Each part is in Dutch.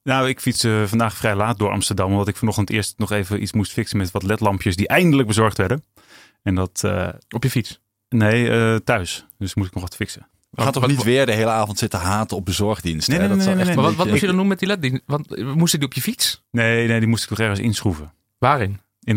Nou, ik fiets vandaag vrij laat door Amsterdam. Omdat ik vanochtend eerst nog even iets moest fixen met wat ledlampjes die eindelijk bezorgd werden. En dat... Op je fiets? Nee, thuis. Dus moest ik nog wat fixen. We gaan toch niet weer de hele avond zitten haten op bezorgdiensten? Nee. Maar wat moest je dan doen met die LED? Want moest die op je fiets? Nee, die moest ik nog ergens inschroeven. Waarin? In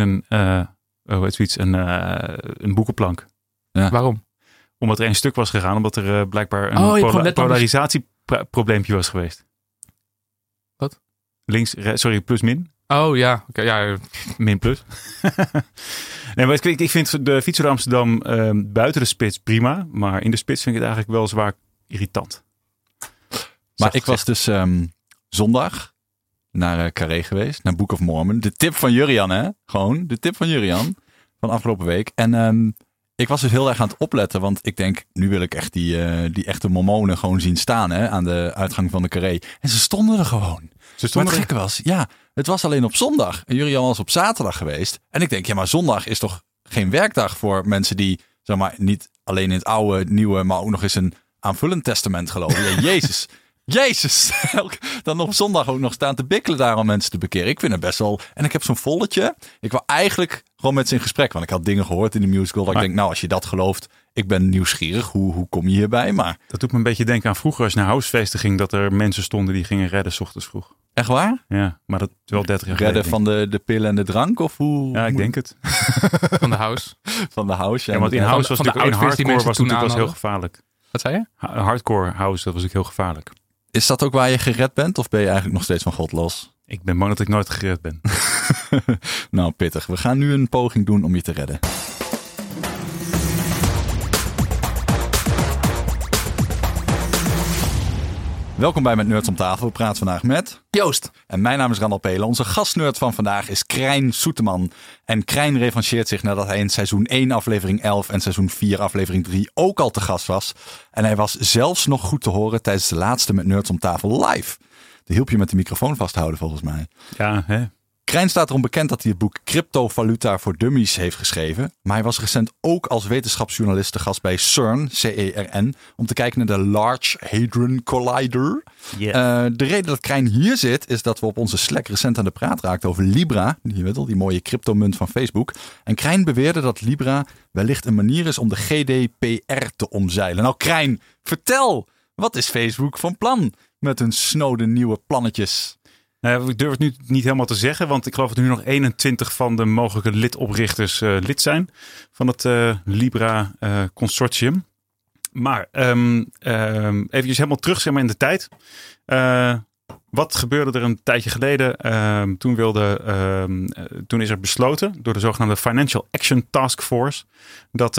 een boekenplank. Ja. Waarom? Omdat er een stuk was gegaan. Omdat er blijkbaar een polarisatieprobleempje was geweest. Wat? Plus min. Oh ja, okay, ja. Min plus. Nee, maar ik vind de fiets door Amsterdam buiten de spits prima. Maar in de spits vind ik het eigenlijk wel zwaar irritant. Maar ik was dus zondag naar Carré geweest. Naar Book of Mormon. De tip van Jurriaan, hè? Gewoon de tip van Jurriaan. Van afgelopen week. En ik was dus heel erg aan het opletten. Want ik denk, nu wil ik echt die echte mormonen gewoon zien staan. Hè, aan de uitgang van de Carré. En ze stonden er gewoon. Maar het gekke was, het was alleen op zondag. En Jurriaan was op zaterdag geweest. En ik denk, maar zondag is toch geen werkdag voor mensen die, zeg maar, niet alleen in het oude, nieuwe, maar ook nog eens een aanvullend testament geloven. Ja, Jezus. Dan op zondag ook nog staan te bikkelen daar om mensen te bekeren. Ik vind het best wel... En ik heb zo'n folletje. Ik wil eigenlijk gewoon met ze in gesprek. Want ik had dingen gehoord in de musical. Dat ik denk, als je dat gelooft... Ik ben nieuwsgierig. Hoe kom je hierbij? Maar dat doet me een beetje denken aan vroeger als je naar housefeesten ging. Dat er mensen stonden die gingen redden 's ochtends vroeg. Echt waar? Ja, maar dat is wel 30 jaar redden geleden. Van de pillen en de drank? Of hoe? Ja, ik denk het. Van de house. Van de house, ja. Want in house was natuurlijk was heel gevaarlijk. Wat zei je? Hardcore house, dat was ook heel gevaarlijk. Is dat ook waar je gered bent? Of ben je eigenlijk nog steeds van God los? Ik ben bang dat ik nooit gered ben. Nou, pittig. We gaan nu een poging doen om je te redden. Welkom bij Met Nerds om tafel. We praten vandaag met Joost. En mijn naam is Randal Pelen. Onze gastnerd van vandaag is Krijn Soeteman. En Krijn revancheert zich nadat hij in seizoen 1 aflevering 11 en seizoen 4 aflevering 3 ook al te gast was. En hij was zelfs nog goed te horen tijdens de laatste Met Nerds om tafel live. Die hielp je met de microfoon vasthouden volgens mij. Ja, hè? Krijn staat erom bekend dat hij het boek Cryptovaluta voor Dummies heeft geschreven. Maar hij was recent ook als wetenschapsjournalist te gast bij CERN, CERN, om te kijken naar de Large Hadron Collider. Yeah. De reden dat Krijn hier zit, is dat we op onze Slack recent aan de praat raakten over Libra. Je weet al, die mooie cryptomunt van Facebook. En Krijn beweerde dat Libra wellicht een manier is om de GDPR te omzeilen. Nou Krijn, vertel, wat is Facebook van plan met hun snode nieuwe plannetjes? Ik durf het nu niet helemaal te zeggen, want ik geloof dat er nu nog 21 van de mogelijke lidoprichters lid zijn van het Libra consortium. Maar eventjes helemaal terug zeg maar, in de tijd. Wat gebeurde er een tijdje geleden? Toen is er besloten door de zogenaamde Financial Action Task Force dat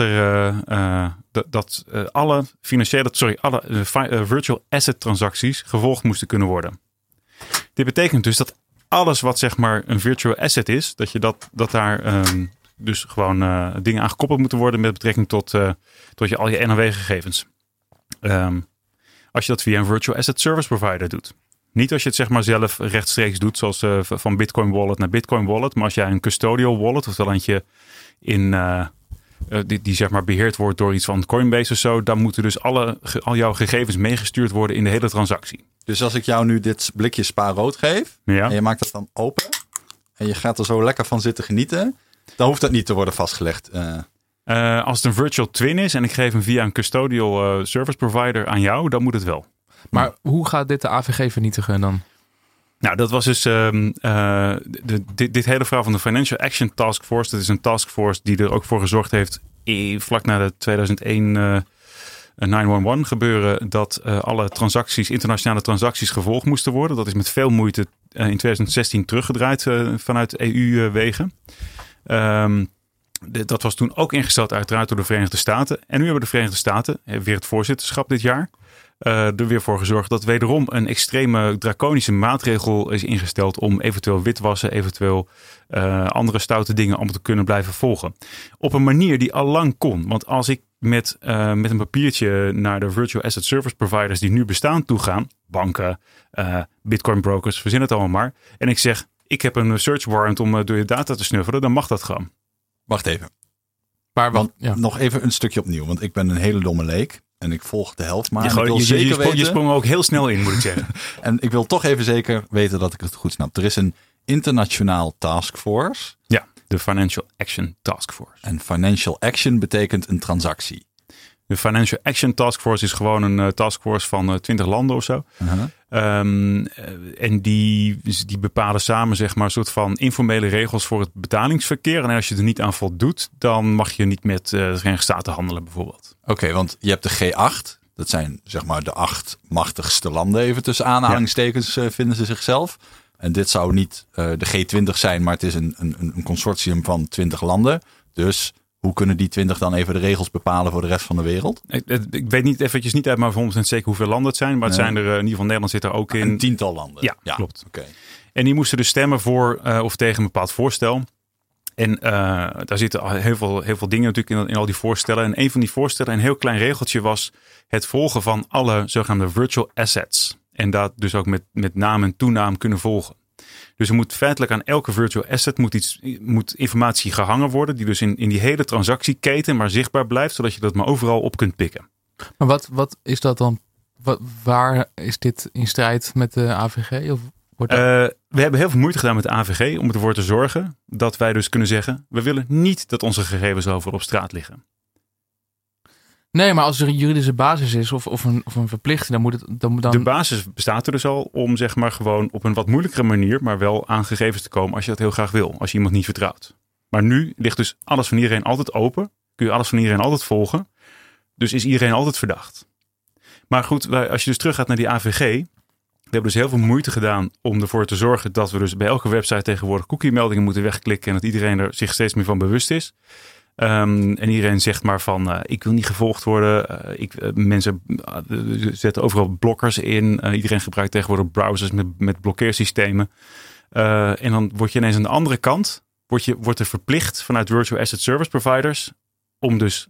alle virtual asset transacties gevolgd moesten kunnen worden. Dit betekent dus dat alles wat zeg maar een virtual asset is, dat daar dus gewoon dingen aan gekoppeld moeten worden met betrekking tot al je NOW-gegevens. Als je dat via een virtual asset service provider doet. Niet als je het zeg maar zelf rechtstreeks doet, zoals van Bitcoin Wallet naar Bitcoin Wallet. Maar als jij een custodial wallet, oftewel eentje die zeg maar beheerd wordt door iets van Coinbase of zo, dan moeten dus al jouw gegevens meegestuurd worden in de hele transactie. Dus als ik jou nu dit blikje spaarrood geef, ja, en je maakt het dan open en je gaat er zo lekker van zitten genieten, dan hoeft dat niet te worden vastgelegd. Als het een virtual twin is en ik geef hem via een custodial service provider aan jou, dan moet het wel. Maar hoe gaat dit de AVG vernietigen dan? Nou, dat was dus dit hele verhaal van de Financial Action Task Force. Dat is een taskforce die er ook voor gezorgd heeft, vlak na de 2001 9/11 gebeuren, dat alle transacties, internationale transacties gevolgd moesten worden. Dat is met veel moeite in 2016 teruggedraaid vanuit EU-wegen. Dat was toen ook ingesteld uiteraard door de Verenigde Staten. En nu hebben de Verenigde Staten weer het voorzitterschap dit jaar. Er weer voor gezorgd dat wederom een extreme draconische maatregel is ingesteld om eventueel witwassen, eventueel andere stoute dingen allemaal te kunnen blijven volgen. Op een manier die al lang kon. Want als ik met een papiertje naar de virtual asset service providers die nu bestaan toe gaan, banken, bitcoin brokers, verzin het allemaal maar. En ik zeg, ik heb een search warrant om door je data te snuffelen, dan mag dat gewoon. Wacht even. Maar nog even een stukje opnieuw, want ik ben een hele domme leek. en ik volg de helft maar. Je sprong ook heel snel in, moet ik zeggen. En ik wil toch even zeker weten dat ik het goed snap. Er is een internationaal taskforce. Ja, de Financial Action Task Force. En Financial Action betekent een transactie. De Financial Action Task Force is gewoon een taskforce van 20 landen of zo. En die bepalen samen zeg maar een soort van informele regels voor het betalingsverkeer. En als je er niet aan voldoet, dan mag je niet met de Verenigde Staten handelen bijvoorbeeld. Oké, want je hebt de G8. Dat zijn zeg maar de 8 machtigste landen. Even tussen aanhalingstekens vinden ze zichzelf. En dit zou niet de G20 zijn, maar het is een consortium van 20 landen. Dus hoe kunnen die 20 dan even de regels bepalen voor de rest van de wereld? Ik weet niet eventjes niet uit maar 100% zeker hoeveel landen het zijn. Maar het zijn er in ieder geval Nederland zit er ook in. Een 10-tal landen. Ja, klopt. Okay. En die moesten dus stemmen voor of tegen een bepaald voorstel. En daar zitten heel veel dingen natuurlijk in al die voorstellen. En een van die voorstellen, een heel klein regeltje, was het volgen van alle zogenaamde virtual assets. En dat dus ook met naam en toenaam kunnen volgen. Dus er moet feitelijk aan elke virtual asset moet informatie gehangen worden. Die dus in die hele transactieketen maar zichtbaar blijft. Zodat je dat maar overal op kunt pikken. Maar wat is dat dan? Waar is dit in strijd met de AVG? Of wordt dat... We hebben heel veel moeite gedaan met de AVG om ervoor te zorgen dat wij dus kunnen zeggen, we willen niet dat onze gegevens overal op straat liggen. Nee, maar als er een juridische basis is of een verplichting, dan moet het... Dan... De basis bestaat er dus al om zeg maar gewoon op een wat moeilijkere manier, maar wel aan gegevens te komen als je dat heel graag wil. Als je iemand niet vertrouwt. Maar nu ligt dus alles van iedereen altijd open. Kun je alles van iedereen altijd volgen. Dus is iedereen altijd verdacht. Maar goed, als je dus teruggaat naar die AVG. We hebben dus heel veel moeite gedaan om ervoor te zorgen dat we dus bij elke website tegenwoordig cookie-meldingen moeten wegklikken. En dat iedereen er zich steeds meer van bewust is. En iedereen zegt maar van, ik wil niet gevolgd worden. Mensen zetten overal blokkers in. Iedereen gebruikt tegenwoordig browsers met blokkeersystemen. En dan word je ineens aan de andere kant, wordt er verplicht vanuit Virtual Asset Service Providers om dus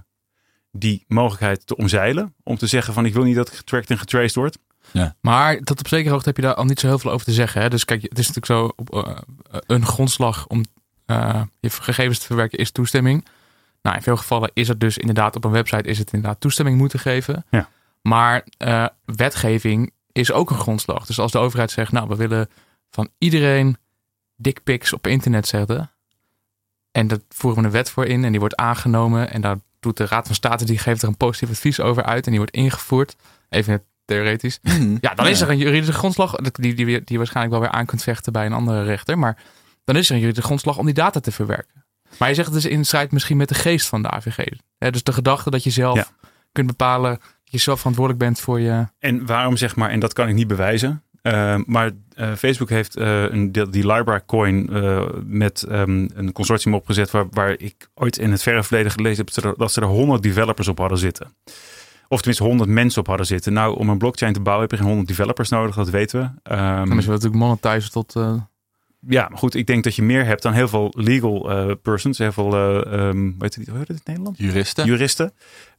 die mogelijkheid te omzeilen. Om te zeggen van, ik wil niet dat getracked en getraced wordt. Ja. Maar tot op zekere hoogte heb je daar al niet zo heel veel over te zeggen. Hè? Dus kijk, het is natuurlijk zo een grondslag om je gegevens te verwerken is toestemming. Nou, in veel gevallen is het dus inderdaad op een website is het inderdaad toestemming moeten geven. Ja. Maar wetgeving is ook een grondslag. Dus als de overheid zegt, nou, we willen van iedereen dickpics op internet zetten. En daar voeren we een wet voor in en die wordt aangenomen. En daar doet de Raad van State, die geeft er een positief advies over uit. En die wordt ingevoerd. Even theoretisch. Ja, dan is er een juridische grondslag die je waarschijnlijk wel weer aan kunt vechten bij een andere rechter. Maar dan is er een juridische grondslag om die data te verwerken. Maar je zegt het is in strijd misschien met de geest van de AVG. Dus de gedachte dat je zelf kunt bepalen, dat je zelf verantwoordelijk bent voor je... En waarom zeg maar, en dat kan ik niet bewijzen. Maar Facebook heeft die Libra coin met een consortium opgezet waar ik ooit in het verre verleden gelezen heb dat ze er 100 developers op hadden zitten. Of tenminste 100 mensen op hadden zitten. Nou, om een blockchain te bouwen heb je geen 100 developers nodig, dat weten we. Dan is het natuurlijk monetizen tot... Ja, maar goed, ik denk dat je meer hebt dan heel veel legal persons. Heel veel, hoe heet het in het Nederland? Juristen.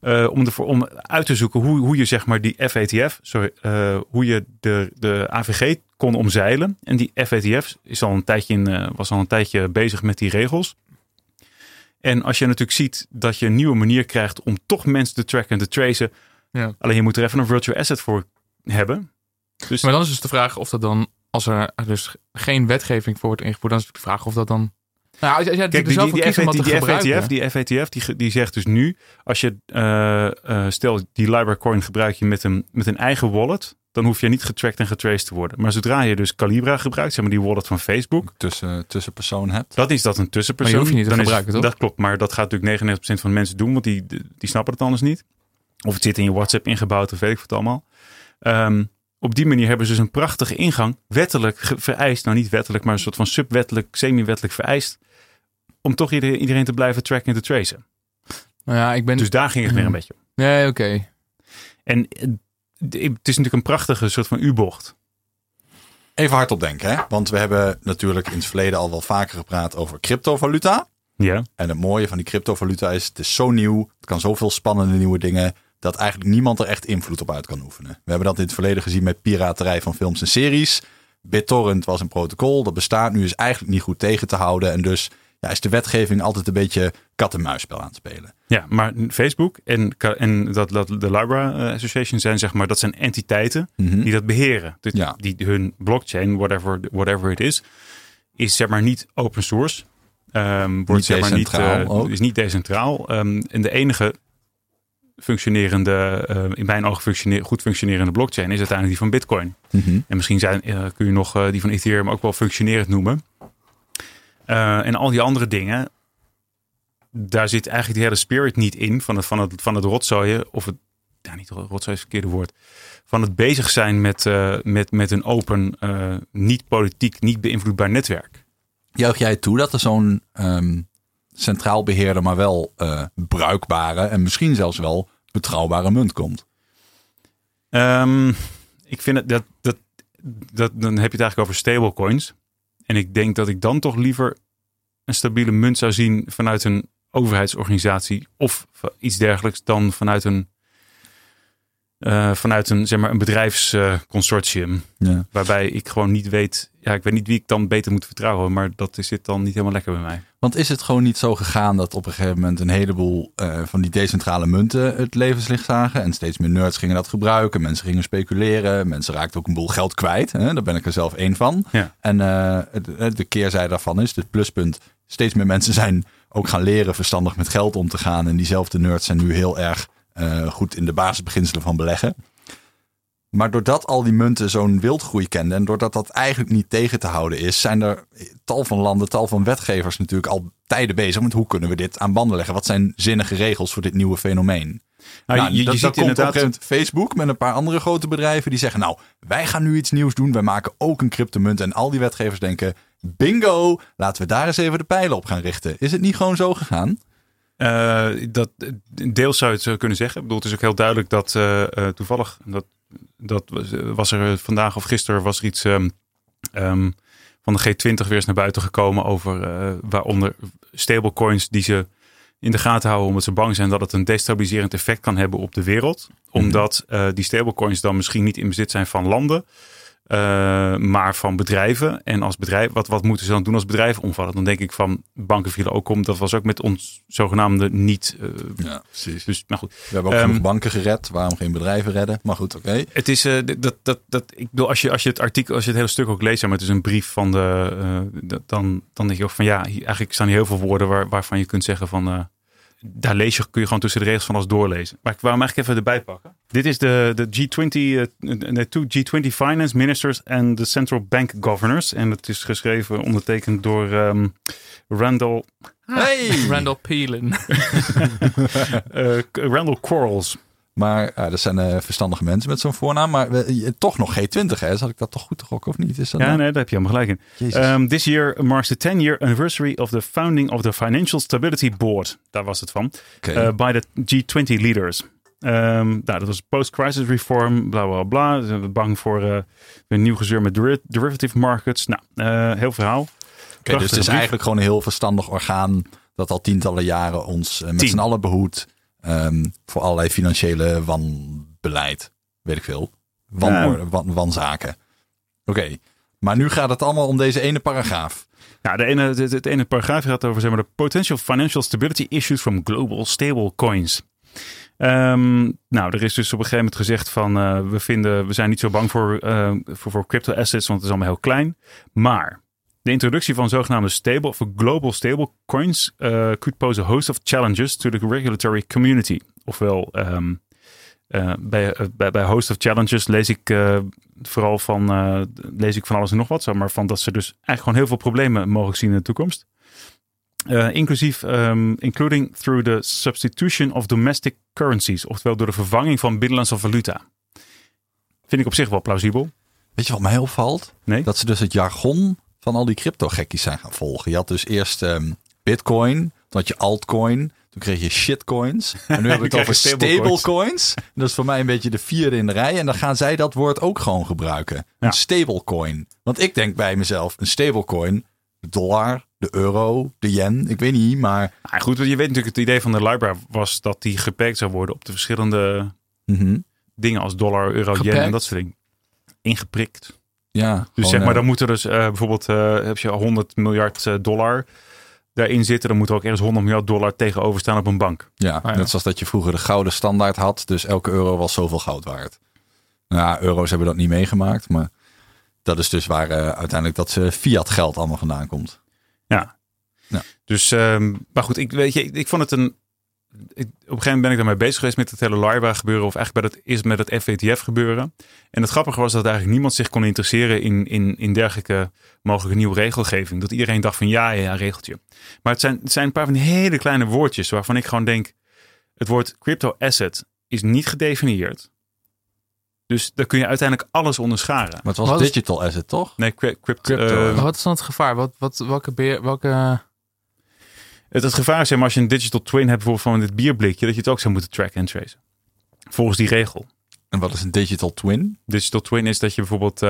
Om uit te zoeken hoe je zeg maar die FATF, hoe je de AVG kon omzeilen. En die FATF was al een tijdje bezig met die regels. En als je natuurlijk ziet dat je een nieuwe manier krijgt om toch mensen te tracken en te tracen. Ja. Alleen je moet er even een virtual asset voor hebben. Dus, maar dan is dus de vraag of dat dan, als er dus geen wetgeving voor wordt ingevoerd, dan is de vraag of dat dan... Nou, als jij kijk, die FATF die zegt dus nu, als je stel die Libra coin gebruik je met een eigen wallet, dan hoef je niet getracked en getraced te worden. Maar zodra je dus Calibra gebruikt, zeg maar die wallet van Facebook, tussenpersoon hebt. Dat is dat een tussenpersoon. Maar je hoeft je niet te gebruiken, toch? Dat klopt, maar dat gaat natuurlijk 99% van de mensen doen, want die snappen het anders niet. Of het zit in je WhatsApp ingebouwd, of weet ik wat allemaal. Op die manier hebben ze dus een prachtige ingang, wettelijk vereist, nou niet wettelijk, maar een soort van subwettelijk, semi-wettelijk vereist, om toch iedereen te blijven tracken en te tracen. Nou ja, Dus daar ging het weer een beetje om. Nee, oké. En het is natuurlijk een prachtige soort van U-bocht. Even hardop denken, hè? Want we hebben natuurlijk in het verleden al wel vaker gepraat over cryptovaluta. Ja. En het mooie van die cryptovaluta is, het is zo nieuw, het kan zoveel spannende nieuwe dingen, dat eigenlijk niemand er echt invloed op uit kan oefenen. We hebben dat in het verleden gezien met piraterij van films en series. BitTorrent was een protocol, dat bestaat nu, is eigenlijk niet goed tegen te houden. En dus is de wetgeving altijd een beetje kat-en-muisspel aan het spelen. Ja, maar Facebook en de Libra Association zijn zeg maar, dat zijn entiteiten die dat beheren. Dus die hun blockchain, whatever it is zeg maar niet open source. Wordt zeg maar is niet decentraal. En de enige functionerende, in mijn ogen goed functionerende blockchain is uiteindelijk die van Bitcoin. En misschien kun je nog die van Ethereum ook wel functionerend noemen. En al die andere dingen, daar zit eigenlijk die hele spirit niet in van het rotzooien. Of het, niet rotzooien is het verkeerde woord. Van het bezig zijn met een open, niet politiek, niet beïnvloedbaar netwerk. Juich jij toe dat er zo'n centraal beheerde, maar wel bruikbare en misschien zelfs wel betrouwbare munt komt? Ik vind dan heb je het eigenlijk over stablecoins. En ik denk dat ik dan toch liever een stabiele munt zou zien vanuit een overheidsorganisatie of iets dergelijks dan vanuit een zeg maar een bedrijfsconsortium. Waarbij ik gewoon niet weet, ik weet niet wie ik dan beter moet vertrouwen, maar dat zit dan niet helemaal lekker bij mij. Want is het gewoon niet zo gegaan dat op een gegeven moment een heleboel van die decentrale munten het levenslicht zagen en steeds meer nerds gingen dat gebruiken, mensen gingen speculeren, mensen raakten ook een boel geld kwijt. Hè? Daar ben ik er zelf één van. Ja. En de keerzijde daarvan is, het pluspunt, steeds meer mensen zijn ook gaan leren verstandig met geld om te gaan en diezelfde nerds zijn nu heel erg goed in de basisbeginselen van beleggen. Maar doordat al die munten zo'n wildgroei kenden en doordat dat eigenlijk niet tegen te houden is, zijn er tal van landen, tal van wetgevers natuurlijk al tijden bezig met hoe kunnen we dit aan banden leggen? Wat zijn zinnige regels voor dit nieuwe fenomeen? Je ziet inderdaad Facebook met een paar andere grote bedrijven die zeggen, wij gaan nu iets nieuws doen. Wij maken ook een cryptomunt. En al die wetgevers denken, bingo, laten we daar eens even de pijlen op gaan richten. Is het niet gewoon zo gegaan? Dat deels zou je het zo kunnen zeggen. Ik bedoel, het is ook heel duidelijk dat toevallig, dat was er vandaag of gisteren was er iets van de G20 weer eens naar buiten gekomen over waaronder stablecoins die ze in de gaten houden omdat ze bang zijn dat het een destabiliserend effect kan hebben op de wereld. Omdat die stablecoins dan misschien niet in bezit zijn van landen, maar van bedrijven. En als bedrijf, wat moeten ze dan doen als bedrijven omvallen? Dan denk ik van, banken vielen ook om. Dat was ook met ons zogenaamde niet. Ja, precies. Dus, maar goed. We hebben ook genoeg banken gered. Waarom geen bedrijven redden? Maar goed, oké. Het is ik bedoel, als je het artikel, als je het hele stuk ook leest, maar het is een brief van dan denk je ook van eigenlijk staan hier heel veel woorden waarvan je kunt zeggen van. Daar kun je gewoon tussen de regels van alles doorlezen. Maar ik wou hem eigenlijk even erbij pakken. Dit is de G20 Finance Ministers en de Central Bank Governors. En het is geschreven, ondertekend door Randall... Randall Peelen. Randall Quarles. Maar er zijn verstandige mensen met zo'n voornaam. Maar toch nog G20, hè? Zal ik dat toch goed te gokken of niet? Is dat nee, daar heb je helemaal gelijk in. This year marks the 10-year anniversary of the founding of the Financial Stability Board. Daar was het van. Okay. By the G20 leaders. Dat was post-crisis reform, bla bla bla. Ze zijn bang voor een nieuw gezeur met derivative markets. Heel verhaal. Okay, dus het is eigenlijk gewoon een heel verstandig orgaan dat al tientallen jaren ons met z'n allen behoedt. Voor allerlei financiële wanbeleid. Weet ik veel. Wanzaken. Oké. Maar nu gaat het allemaal om deze ene paragraaf. Ja, het ene paragraaf gaat over zeg maar, de potential financial stability issues from global stablecoins. Er is dus op een gegeven moment gezegd van we zijn niet zo bang voor crypto assets, want het is allemaal heel klein. Maar de introductie van zogenaamde global stablecoins could pose a host of challenges to the regulatory community. Ofwel, bij host of challenges lees ik vooral van alles en nog wat. Maar van dat ze dus eigenlijk gewoon heel veel problemen mogelijk zien in de toekomst. Including through the substitution of domestic currencies. Oftewel door de vervanging van binnenlandse valuta. Vind ik op zich wel plausibel. Weet je wat mij opvalt? Nee? Dat ze dus het jargon van al die crypto-gekkies zijn gaan volgen. Je had dus eerst Bitcoin, toen had je altcoin, toen kreeg je shitcoins. En nu hebben we het over stablecoins. Dat is voor mij een beetje de vierde in de rij. En dan gaan zij dat woord ook gewoon gebruiken. Ja. Een stablecoin. Want ik denk bij mezelf, een stablecoin, de dollar, de euro, de yen, ik weet niet, maar... Goed, je weet natuurlijk, het idee van de Libra was dat die geperkt zou worden op de verschillende dingen als dollar, euro, yen en dat soort dingen. Ingeprikt. Ja. Dus zeg maar, dan moet er dus bijvoorbeeld heb je $100 miljard. daarin zitten, dan moet er ook ergens $100 miljard tegenover staan op een bank. Ja, net zoals dat je vroeger de gouden standaard had. Dus elke euro was zoveel goud waard. Nou, euro's hebben dat niet meegemaakt. Maar dat is dus waar uiteindelijk dat fiat geld allemaal vandaan komt. Ja. Dus, maar goed, ik vond het op een gegeven moment ben ik daarmee bezig geweest met het hele LIBOR gebeuren. Of eigenlijk met het FATF gebeuren. En het grappige was dat eigenlijk niemand zich kon interesseren in dergelijke mogelijke nieuwe regelgeving. Dat iedereen dacht van ja, regeltje. Maar het zijn een paar van die hele kleine woordjes waarvan ik gewoon denk, het woord crypto asset is niet gedefinieerd. Dus daar kun je uiteindelijk alles onder scharen. Maar het was digital asset, toch? Nee, crypto. Wat is dan het gevaar? Welke... Het gevaar is, maar als je een digital twin hebt bijvoorbeeld van dit bierblikje, dat je het ook zou moeten tracken en tracen. Volgens die regel. En wat is een digital twin? Digital twin is dat je bijvoorbeeld,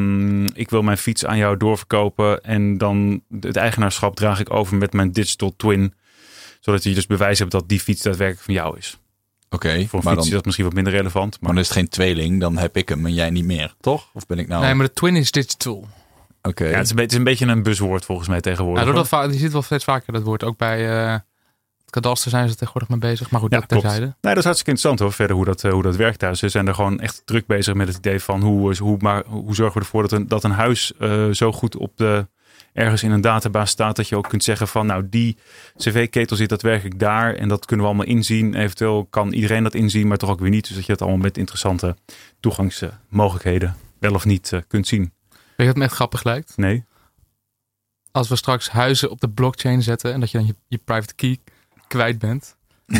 ik wil mijn fiets aan jou doorverkopen en dan het eigenaarschap draag ik over met mijn digital twin. Zodat je dus bewijs hebt dat die fiets daadwerkelijk van jou is. Oké, voor een fiets is dat misschien wat minder relevant. Maar dan is het geen tweeling, dan heb ik hem en jij niet meer, toch? Of ben ik nou... Nee, maar de twin is digital. Oké. Ja, het is een beetje een buzzwoord volgens mij tegenwoordig. Ja, je ziet wel steeds vaker dat woord. Ook bij het kadaster zijn ze tegenwoordig mee bezig. Maar goed, dat terzijde. Nee, dat is hartstikke interessant hoor. Verder hoe dat werkt thuis. Ze zijn er gewoon echt druk bezig met het idee van hoe zorgen we ervoor dat een huis zo goed ergens in een database staat dat je ook kunt zeggen van nou die cv-ketel zit daadwerkelijk daar en dat kunnen we allemaal inzien. Eventueel kan iedereen dat inzien, maar toch ook weer niet. Dus dat je het allemaal met interessante toegangsmogelijkheden wel of niet kunt zien. Weet je wat me echt grappig lijkt? Nee. Als we straks huizen op de blockchain zetten en dat je dan je private key kwijt bent.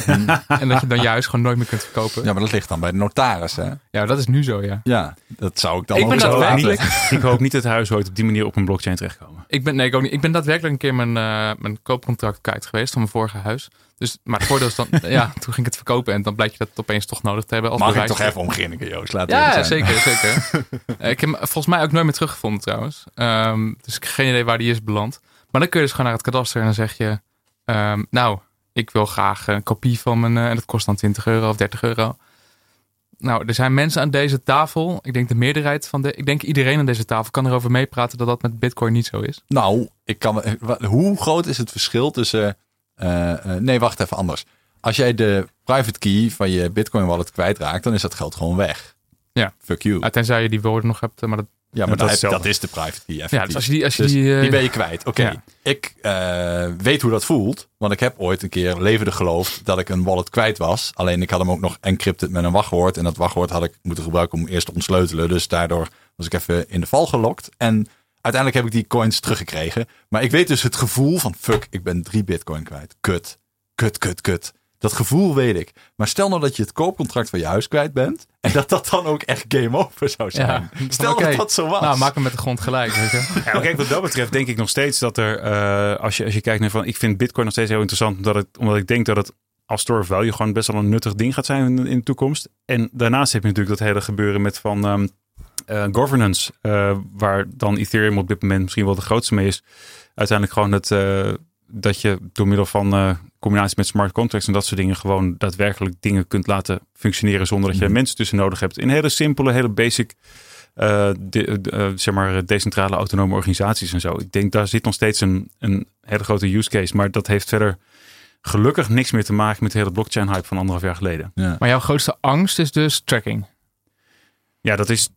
En dat je dan je huis gewoon nooit meer kunt verkopen. Ja, maar dat ligt dan bij de notaris, hè? Ja, dat is nu zo, ja. Ja, dat zou ik dan ook zo niet. Ik hoop niet dat het huis ooit op die manier op een blockchain terechtkomen. Ik ook niet. Ik ben daadwerkelijk een keer mijn koopcontract kwijt geweest van mijn vorige huis. Dus, maar het voordeel is dan, ja, toen ging ik het verkopen en dan blijkt je dat opeens toch nodig te hebben. Als Mag bewijs. ik toch even omgrinniken, Joost? Laat ja, zeker. Ik heb hem volgens mij ook nooit meer teruggevonden trouwens. Dus ik heb geen idee waar die is beland. Maar dan kun je dus gewoon naar het kadaster en dan zeg je, nou, ik wil graag een kopie van mijn, en dat kost dan €20 of €30. Nou, er zijn mensen aan deze tafel. Ik denk de meerderheid ik denk iedereen aan deze tafel kan erover meepraten dat dat met Bitcoin niet zo is. Nou, hoe groot is het verschil tussen... nee, wacht even anders. Als jij de private key van je Bitcoin wallet kwijtraakt, dan is dat geld gewoon weg. Ja. Fuck you. Tenzij je die woorden nog hebt, maar dat... Ja, maar dat is de private key. Effectief. Ja, dus als je die ben je kwijt. Oké. Ja. Ik weet hoe dat voelt. Want ik heb ooit een keer levendig geloofd dat ik een wallet kwijt was. Alleen ik had hem ook nog encrypted met een wachtwoord. En dat wachtwoord had ik moeten gebruiken om eerst te ontsleutelen. Dus daardoor was ik even in de val gelokt. En uiteindelijk heb ik die coins teruggekregen. Maar ik weet dus het gevoel van fuck, ik ben 3 Bitcoin kwijt. Kut. Dat gevoel weet ik. Maar stel nou dat je het koopcontract van je huis kwijt bent. En dat dan ook echt game over zou zijn. Ja, stel dat dat zo was. Nou, maak hem met de grond gelijk. Weet je? Ja, kijk, wat dat betreft denk ik nog steeds dat er... als je kijkt naar van... Ik vind Bitcoin nog steeds heel interessant. Omdat ik denk dat het als store of value gewoon best wel een nuttig ding gaat zijn in de toekomst. En daarnaast heb je natuurlijk dat hele gebeuren met van governance. Waar dan Ethereum op dit moment misschien wel de grootste mee is. Uiteindelijk gewoon dat je door middel van combinatie met smart contracts en dat soort dingen gewoon daadwerkelijk dingen kunt laten functioneren zonder dat je mensen tussen nodig hebt. In hele simpele, hele basic, zeg maar decentrale autonome organisaties en zo. Ik denk daar zit nog steeds een hele grote use case, maar dat heeft verder gelukkig niks meer te maken met de hele blockchain hype van 1,5 jaar geleden. Ja. Maar jouw grootste angst is dus tracking. Ja, dat is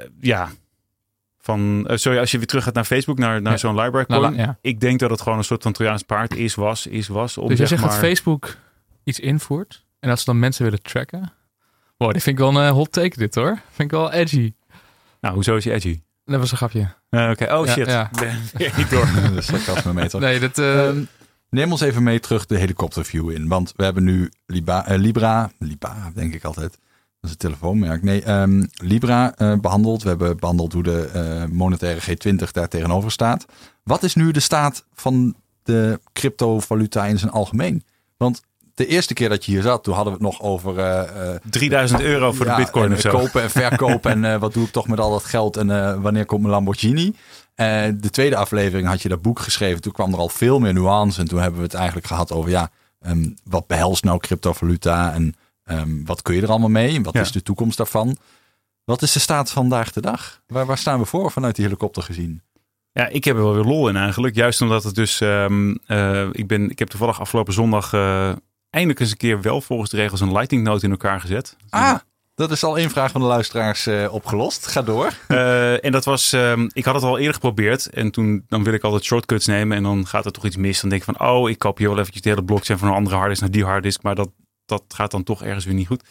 sorry, als je weer terug gaat naar Facebook, naar zo'n library coin. Ja. Ik denk dat het gewoon een soort van Trojaans paard was. Dus je zegt dat Facebook iets invoert en dat ze dan mensen willen tracken? Wow, dit vind ik wel een hot take dit hoor. Vind ik wel edgy. Nou, hoezo is je edgy? Dat was een grapje. Oké. Oh shit. Ja. Niet door. Dat is sarcasme meter. Nee, neem ons even mee terug de helikopterview in. Want we hebben nu Libra, denk ik altijd. Dat is een telefoonmerk. Nee, Libra behandeld. We hebben behandeld hoe de monetaire G20 daar tegenover staat. Wat is nu de staat van de cryptovaluta in zijn algemeen? Want de eerste keer dat je hier zat, toen hadden we het nog over... €3000 voor de bitcoin of zo. Kopen en verkopen en wat doe ik toch met al dat geld en wanneer komt mijn Lamborghini? De tweede aflevering had je dat boek geschreven. Toen kwam er al veel meer nuance en toen hebben we het eigenlijk gehad over wat behelst nou cryptovaluta en wat kun je er allemaal mee? En wat is de toekomst daarvan? Wat is de staat vandaag de dag? Waar staan we voor vanuit die helikopter gezien? Ja, ik heb er wel weer lol in eigenlijk. Juist omdat het dus... ik heb toevallig afgelopen zondag eindelijk eens een keer wel volgens de regels een lightning node in elkaar gezet. Dat is al één vraag van de luisteraars opgelost. Ga door. En dat was... ik had het al eerder geprobeerd. En dan wil ik altijd shortcuts nemen. En dan gaat er toch iets mis. Dan denk ik van... ik koop hier wel eventjes de hele blockchain van een andere harddisk naar die harddisk. Maar dat gaat dan toch ergens weer niet goed.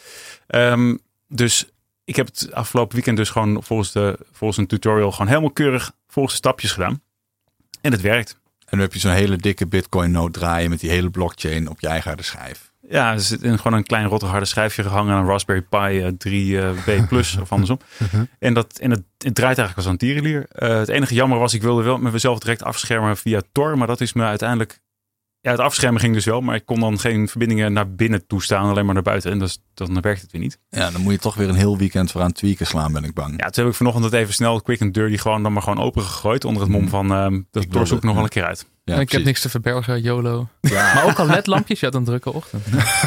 Dus ik heb het afgelopen weekend dus gewoon volgens een tutorial gewoon helemaal keurig volgens de stapjes gedaan. En het werkt. En dan heb je zo'n hele dikke Bitcoin node draaien met die hele blockchain op je eigen harde schijf. Ja, er zit gewoon een klein rotte harde schijfje gehangen aan een Raspberry Pi 3B Plus of andersom. En het draait eigenlijk als een tierenlier. Het enige jammer was, ik wilde wel met mezelf direct afschermen via Tor. Maar dat is me uiteindelijk... Ja, het afschermen ging dus wel, maar ik kon dan geen verbindingen naar binnen toestaan, alleen maar naar buiten. En dan werkt het weer niet. Ja, dan moet je toch weer een heel weekend voor aan tweaken slaan, ben ik bang. Ja, toen heb ik vanochtend het even snel quick and dirty gewoon open gegooid onder het mom van dat Tor zoekt nog wel een keer uit. Ja, ik heb niks te verbergen, YOLO. Ja. Maar ook al LED-lampjes, je had een drukke ochtend.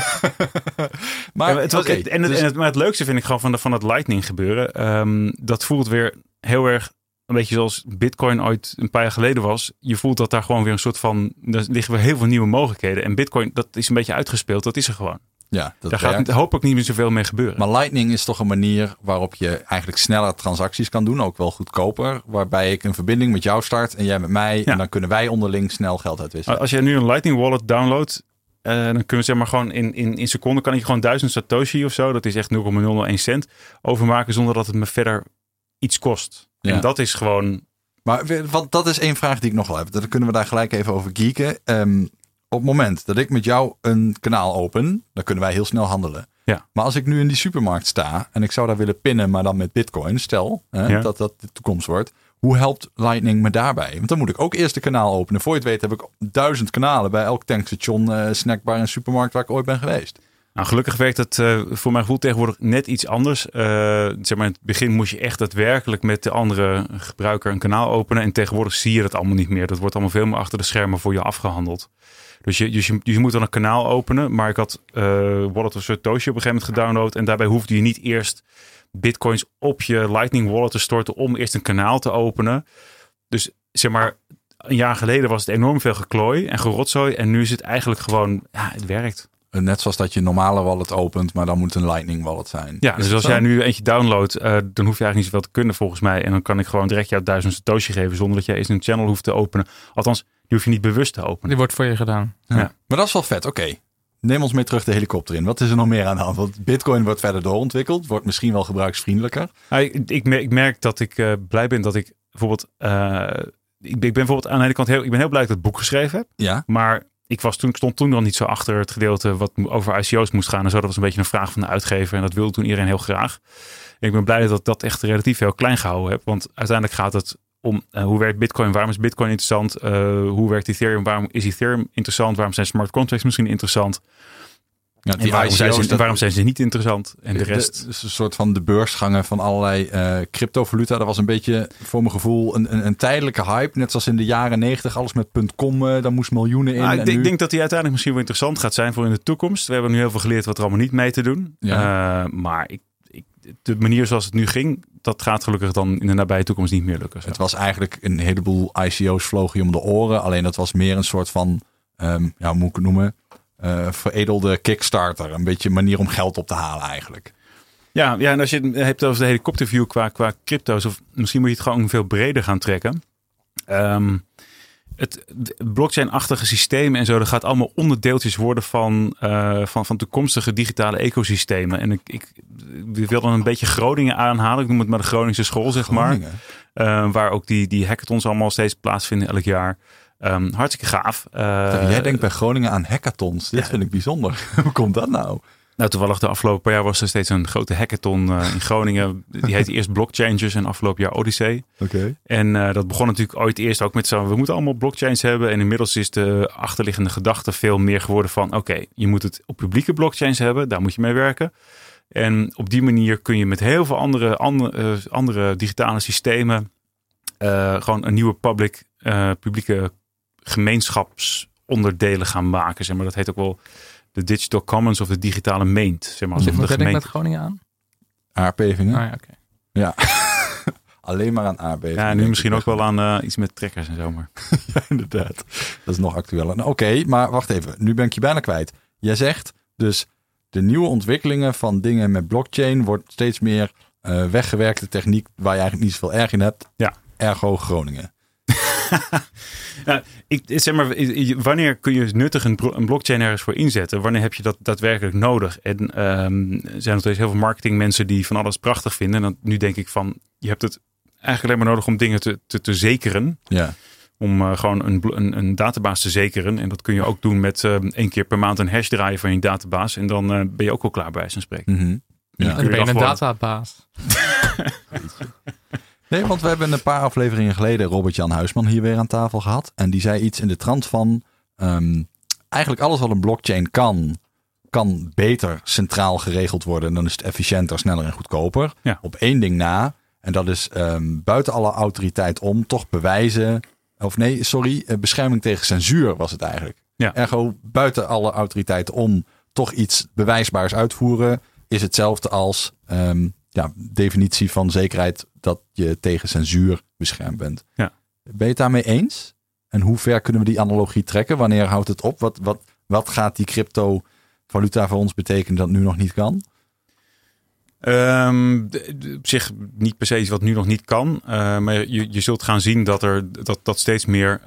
Maar het leukste vind ik gewoon van het Lightning gebeuren. Dat voelt weer heel erg een beetje zoals Bitcoin ooit een paar jaar geleden was. Je voelt dat daar gewoon weer een soort van... Er liggen weer heel veel nieuwe mogelijkheden. En Bitcoin, dat is een beetje uitgespeeld. Dat is er gewoon. Ja, daar gaat hopelijk niet meer zoveel mee gebeuren. Maar Lightning is toch een manier waarop je eigenlijk sneller transacties kan doen. Ook wel goedkoper. Waarbij ik een verbinding met jou start en jij met mij. Ja. En dan kunnen wij onderling snel geld uitwisselen. Als je nu een Lightning wallet downloadt. Dan kunnen we zeg maar gewoon in seconden kan ik gewoon 1000 Satoshi of zo. Dat is echt 0,001 cent overmaken zonder dat het me verder iets kost. Ja. En dat is gewoon... Want dat is één vraag die ik nog wel heb. Dan kunnen we daar gelijk even over geeken. Op het moment dat ik met jou een kanaal open, dan kunnen wij heel snel handelen. Ja. Maar als ik nu in die supermarkt sta en ik zou daar willen pinnen, maar dan met Bitcoin, stel dat de toekomst wordt. Hoe helpt Lightning me daarbij? Want dan moet ik ook eerst een kanaal openen. Voor je het weet heb ik 1000 kanalen bij elk tankstation, snackbar en supermarkt waar ik ooit ben geweest. Nou, gelukkig werkt het voor mijn gevoel tegenwoordig net iets anders. Zeg maar in het begin moest je echt daadwerkelijk met de andere gebruiker een kanaal openen. En tegenwoordig zie je dat allemaal niet meer. Dat wordt allemaal veel meer achter de schermen voor je afgehandeld. Dus je moet dan een kanaal openen. Maar ik had Wallet of Satoshi op een gegeven moment gedownload. En daarbij hoefde je niet eerst bitcoins op je Lightning Wallet te storten om eerst een kanaal te openen. Dus zeg maar, een jaar geleden was het enorm veel geklooi en gerotzooi. En nu is het eigenlijk gewoon, het werkt. Net zoals dat je een normale wallet opent, maar dan moet het een Lightning wallet zijn. Ja, dus als jij nu eentje downloadt, dan hoef je eigenlijk niet zoveel te kunnen volgens mij. En dan kan ik gewoon direct jou 1000 Satoshi geven zonder dat jij eens een channel hoeft te openen. Althans, die hoef je niet bewust te openen. Die wordt voor je gedaan. Ja. Maar dat is wel vet. Oké. Neem ons mee terug de helikopter in. Wat is er nog meer aan de hand? Want Bitcoin wordt verder doorontwikkeld. Wordt misschien wel gebruiksvriendelijker. Ik merk dat ik blij ben dat ik bijvoorbeeld... ik ben bijvoorbeeld aan de ene kant ik ben heel blij dat ik het boek geschreven heb. Ja. Maar ik stond toen nog niet zo achter het gedeelte wat over ICO's moest gaan. En zo, dat was een beetje een vraag van de uitgever. En dat wilde toen iedereen heel graag. En ik ben blij dat ik dat echt relatief heel klein gehouden heb. Want uiteindelijk gaat het om hoe werkt Bitcoin? Waarom is Bitcoin interessant? Hoe werkt Ethereum? Waarom is Ethereum interessant? Waarom zijn smart contracts misschien interessant? Ja, en waarom zijn ze niet interessant? En de rest... Dus een soort van de beursgangen van allerlei cryptovaluta. Dat was een beetje voor mijn gevoel een tijdelijke hype. Net zoals in de jaren 90. Alles met .com, daar moest miljoenen in. Ik denk dat die uiteindelijk misschien wel interessant gaat zijn voor in de toekomst. We hebben nu heel veel geleerd wat er allemaal niet mee te doen. Ja. Maar de manier zoals het nu ging, dat gaat gelukkig dan in de nabije toekomst niet meer lukken. Zo. Het was eigenlijk een heleboel ICO's vlogen je om de oren. Alleen dat was meer een soort van, hoe moet ik het noemen? Veredelde Kickstarter. Een beetje een manier om geld op te halen eigenlijk. Ja, en als je het hebt over de helikopterview qua crypto's, of misschien moet je het gewoon veel breder gaan trekken. Het blockchain-achtige systemen en zo, dat gaat allemaal onderdeeltjes worden van toekomstige digitale ecosystemen. En ik wil dan een beetje Groningen aanhalen. Ik noem het maar de Groningse school, zeg maar. Waar ook die hackathons allemaal steeds plaatsvinden elk jaar. Hartstikke gaaf. Jij denkt bij Groningen aan hackathons. Dit vind ik bijzonder. Hoe komt dat nou? Nou, toevallig de afgelopen paar jaar was er steeds een grote hackathon in Groningen. Die heette eerst Blockchangers en afgelopen jaar Odyssey. Okay. En dat begon natuurlijk ooit eerst ook met zo, we moeten allemaal blockchains hebben. En inmiddels is de achterliggende gedachte veel meer geworden van, oké, je moet het op publieke blockchains hebben. Daar moet je mee werken. En op die manier kun je met heel veel andere digitale systemen gewoon een nieuwe publieke gemeenschapsonderdelen gaan maken. Zeg maar. Dat heet ook wel de Digital Commons of de digitale meent. Zeg maar, wat denk met Groningen aan? Aardbevingen. Ah, ja, okay. Ja. alleen maar aan aardbevingen. Ja, nu misschien ook wel aan iets met trekkers en zo. Maar. Ja, inderdaad. Dat is nog actueler. Nou, Oké, maar wacht even. Nu ben ik je bijna kwijt. Jij zegt dus de nieuwe ontwikkelingen van dingen met blockchain wordt steeds meer weggewerkte techniek waar je eigenlijk niet zoveel erg in hebt. Ja. Ergo Groningen. Nou, zeg maar, wanneer kun je nuttig een blockchain ergens voor inzetten? Wanneer heb je dat daadwerkelijk nodig? En er zijn nog steeds heel veel marketingmensen die van alles prachtig vinden. En dan, nu denk ik van, je hebt het eigenlijk alleen maar nodig om dingen te zekeren. Ja. Om gewoon een database te zekeren. En dat kun je ook doen met 1 keer per maand een hash draaien van je database. En dan ben je ook wel klaar bij zijn spreken. Mm-hmm. Ja. En dan ben je een databaas. Nee, want we hebben een paar afleveringen geleden Robert-Jan Huisman hier weer aan tafel gehad. En die zei iets in de trant van... eigenlijk alles wat een blockchain kan beter centraal geregeld worden. En dan is het efficiënter, sneller en goedkoper. Ja. Op 1 ding na. En dat is buiten alle autoriteit om toch bewijzen... bescherming tegen censuur was het eigenlijk. Ja. Ergo, buiten alle autoriteit om toch iets bewijsbaars uitvoeren... is hetzelfde als definitie van zekerheid dat je tegen censuur beschermd bent. Ja. Ben je het daarmee eens? En hoe ver kunnen we die analogie trekken? Wanneer houdt het op? Wat gaat die cryptovaluta voor ons betekenen dat nu nog niet kan? Op zich niet per se iets wat nu nog niet kan. Maar je zult gaan zien dat steeds meer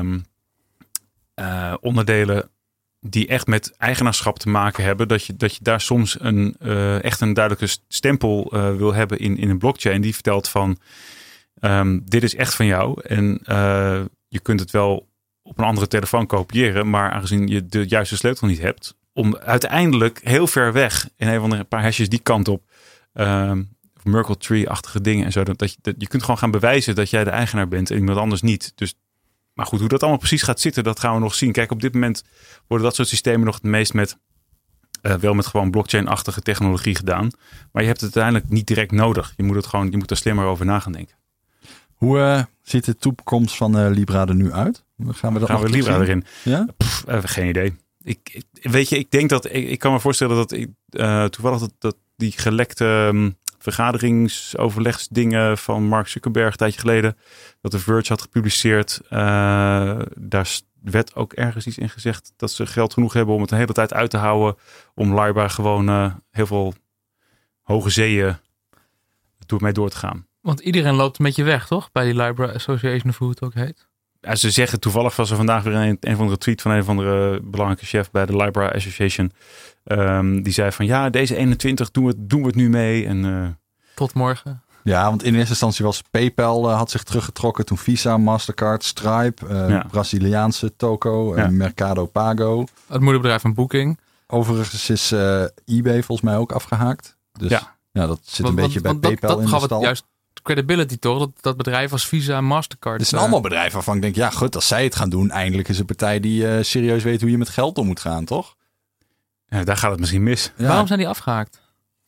onderdelen die echt met eigenaarschap te maken hebben, dat je daar soms echt een duidelijke stempel wil hebben in een blockchain die vertelt van dit is echt van jou en je kunt het wel op een andere telefoon kopiëren, maar aangezien je de juiste sleutel niet hebt, om uiteindelijk heel ver weg in een paar hashes die kant op Merkle Tree-achtige dingen en zo, dat je kunt gewoon gaan bewijzen dat jij de eigenaar bent en iemand anders niet. Dus maar goed, hoe dat allemaal precies gaat zitten, dat gaan we nog zien. Kijk, op dit moment worden dat soort systemen nog het meest wel met gewoon blockchain-achtige technologie gedaan. Maar je hebt het uiteindelijk niet direct nodig. Je moet er slimmer over na gaan denken. Hoe ziet de toekomst van Libra er nu uit? Gaan we Libra zien? erin? Ja? Geen idee. Ik denk dat ik kan me voorstellen dat toevallig dat die gelekte vergaderingsoverlegsdingen van Mark Zuckerberg een tijdje geleden, dat de Verge had gepubliceerd. Daar werd ook ergens iets in gezegd dat ze geld genoeg hebben om het een hele tijd uit te houden, om Libra gewoon heel veel hoge zeeën mee door te gaan. Want iedereen loopt een beetje weg, toch? Bij die Libra Association of hoe het ook heet. Ja, ze zeggen toevallig was er vandaag weer een van andere tweet van een van de belangrijke chef bij de Libra Association. Die zei van ja, deze 21 doen we het nu mee. En, tot morgen. Ja, want in eerste instantie was PayPal had zich teruggetrokken. Toen Visa, Mastercard, Stripe, Braziliaanse Toco, Mercado Pago. Het moederbedrijf van Booking. Overigens is eBay volgens mij ook afgehaakt. Dus ja dat zit een beetje bij PayPal in de stal. Dat juist credibility toch? Dat bedrijf als Visa en Mastercard. Het zijn allemaal bedrijven waarvan ik denk, ja goed, als zij het gaan doen, eindelijk is een partij die serieus weet hoe je met geld om moet gaan, toch? Ja, daar gaat het misschien mis. Ja. Waarom zijn die afgehaakt?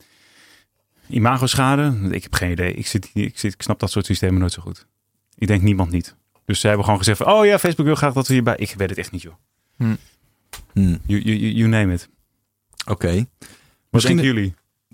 Imagoschade? Ik heb geen idee. Ik snap dat soort systemen nooit zo goed. Ik denk niemand niet. Dus ze hebben gewoon gezegd van, oh ja, Facebook wil graag dat we hierbij. Ik weet het echt niet, joh. You name it. Oké. Wat denken jullie?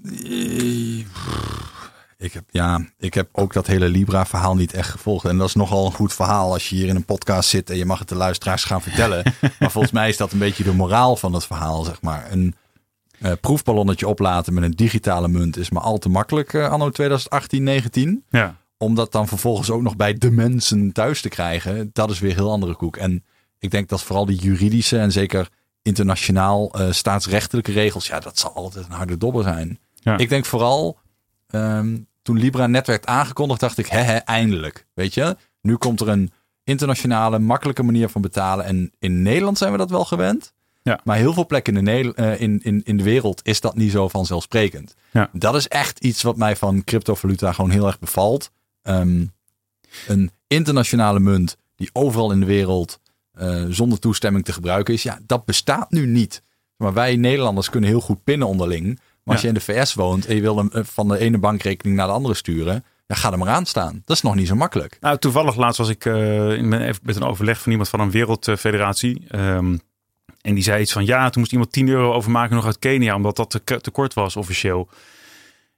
Ik heb ook dat hele Libra-verhaal niet echt gevolgd. En dat is nogal een goed verhaal als je hier in een podcast zit en je mag het de luisteraars gaan vertellen. Maar volgens mij is dat een beetje de moraal van het verhaal, zeg maar. Een proefballonnetje oplaten met een digitale munt is maar al te makkelijk anno 2018, 19. Ja. Om dat dan vervolgens ook nog bij de mensen thuis te krijgen, dat is weer een heel andere koek. En ik denk dat vooral die juridische en zeker internationaal staatsrechtelijke regels, ja, dat zal altijd een harde dobber zijn. Ja. Ik denk vooral, toen Libra net werd aangekondigd, dacht ik, eindelijk. Weet je, nu komt er een internationale, makkelijke manier van betalen. En in Nederland zijn we dat wel gewend. Ja. Maar heel veel plekken in de wereld is dat niet zo vanzelfsprekend. Ja. Dat is echt iets wat mij van cryptovaluta gewoon heel erg bevalt. Een internationale munt die overal in de wereld zonder toestemming te gebruiken is. Ja, dat bestaat nu niet. Maar wij Nederlanders kunnen heel goed pinnen onderling. Maar als je in de VS woont en je wil hem van de ene bankrekening naar de andere sturen, ja, ga er maar aan staan. Dat is nog niet zo makkelijk. Nou, toevallig laatst was ik even met een overleg van iemand van een wereldfederatie. En die zei iets van, ja, toen moest iemand €10 overmaken nog uit Kenia, omdat dat te kort was officieel.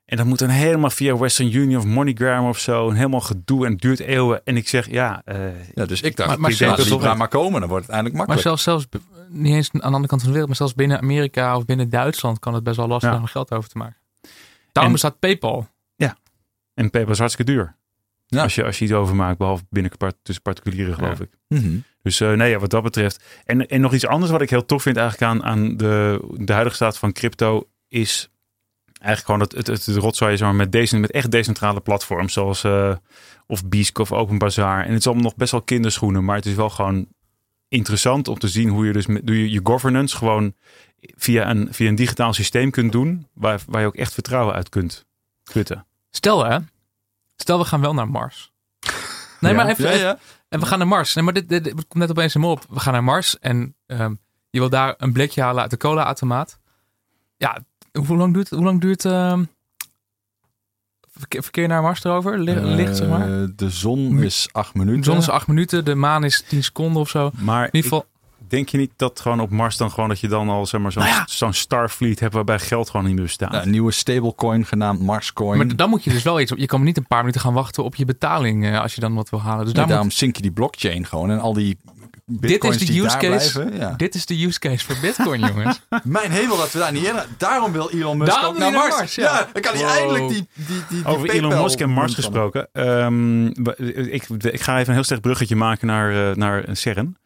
En dat moet dan helemaal via Western Union of MoneyGram of zo. En helemaal gedoe en het duurt eeuwen. En ik zeg, dus ik dacht, maar zelfs Libra maar komen, dan wordt het eindelijk makkelijk. Maar zelfs niet eens aan de andere kant van de wereld, maar zelfs binnen Amerika of binnen Duitsland kan het best wel lastig zijn om geld over te maken. Daarom bestaat PayPal. Ja, en PayPal is hartstikke duur. Ja. Als je iets overmaakt, behalve tussen particulieren, geloof ik. Mm-hmm. Dus wat dat betreft. En nog iets anders wat ik heel tof vind eigenlijk aan de huidige staat van crypto is eigenlijk gewoon het rotzooi met echt decentrale platforms zoals of Bisq of Open Bazaar. En het is allemaal nog best wel kinderschoenen, maar het is wel gewoon interessant om te zien hoe je dus je governance gewoon via een digitaal systeem kunt doen waar je ook echt vertrouwen uit kunt putten. Stel we gaan wel naar Mars. Nee, maar even. En we gaan naar Mars. Nee, maar dit komt net opeens in me op. We gaan naar Mars en je wil daar een blikje halen uit de cola-automaat. Ja, hoe lang duurt verkeer naar Mars erover? Licht, zeg maar? De zon is 8 minuten. De zon is 8 minuten. De maan is 10 seconden of zo. Maar in ieder geval... Denk je niet dat gewoon op Mars dan gewoon dat je dan al zeg maar zo'n Starfleet hebt waarbij geld gewoon niet meer bestaat? Een nieuwe stablecoin genaamd Marscoin. Maar dan moet je dus wel iets. Je kan niet een paar minuten gaan wachten op je betaling als je dan wat wil halen. Dus daarom zink je die blockchain gewoon en al die bitcoins die daar blijven. Ja. Dit is de use case voor Bitcoin, jongens. Mijn hemel dat we daar niet in. Daarom wil Elon Musk ook naar Mars. Ja, dan kan hij eindelijk die over PayPal Elon Musk en Mars gesproken. Ik ga even een heel sterk bruggetje maken naar CERN.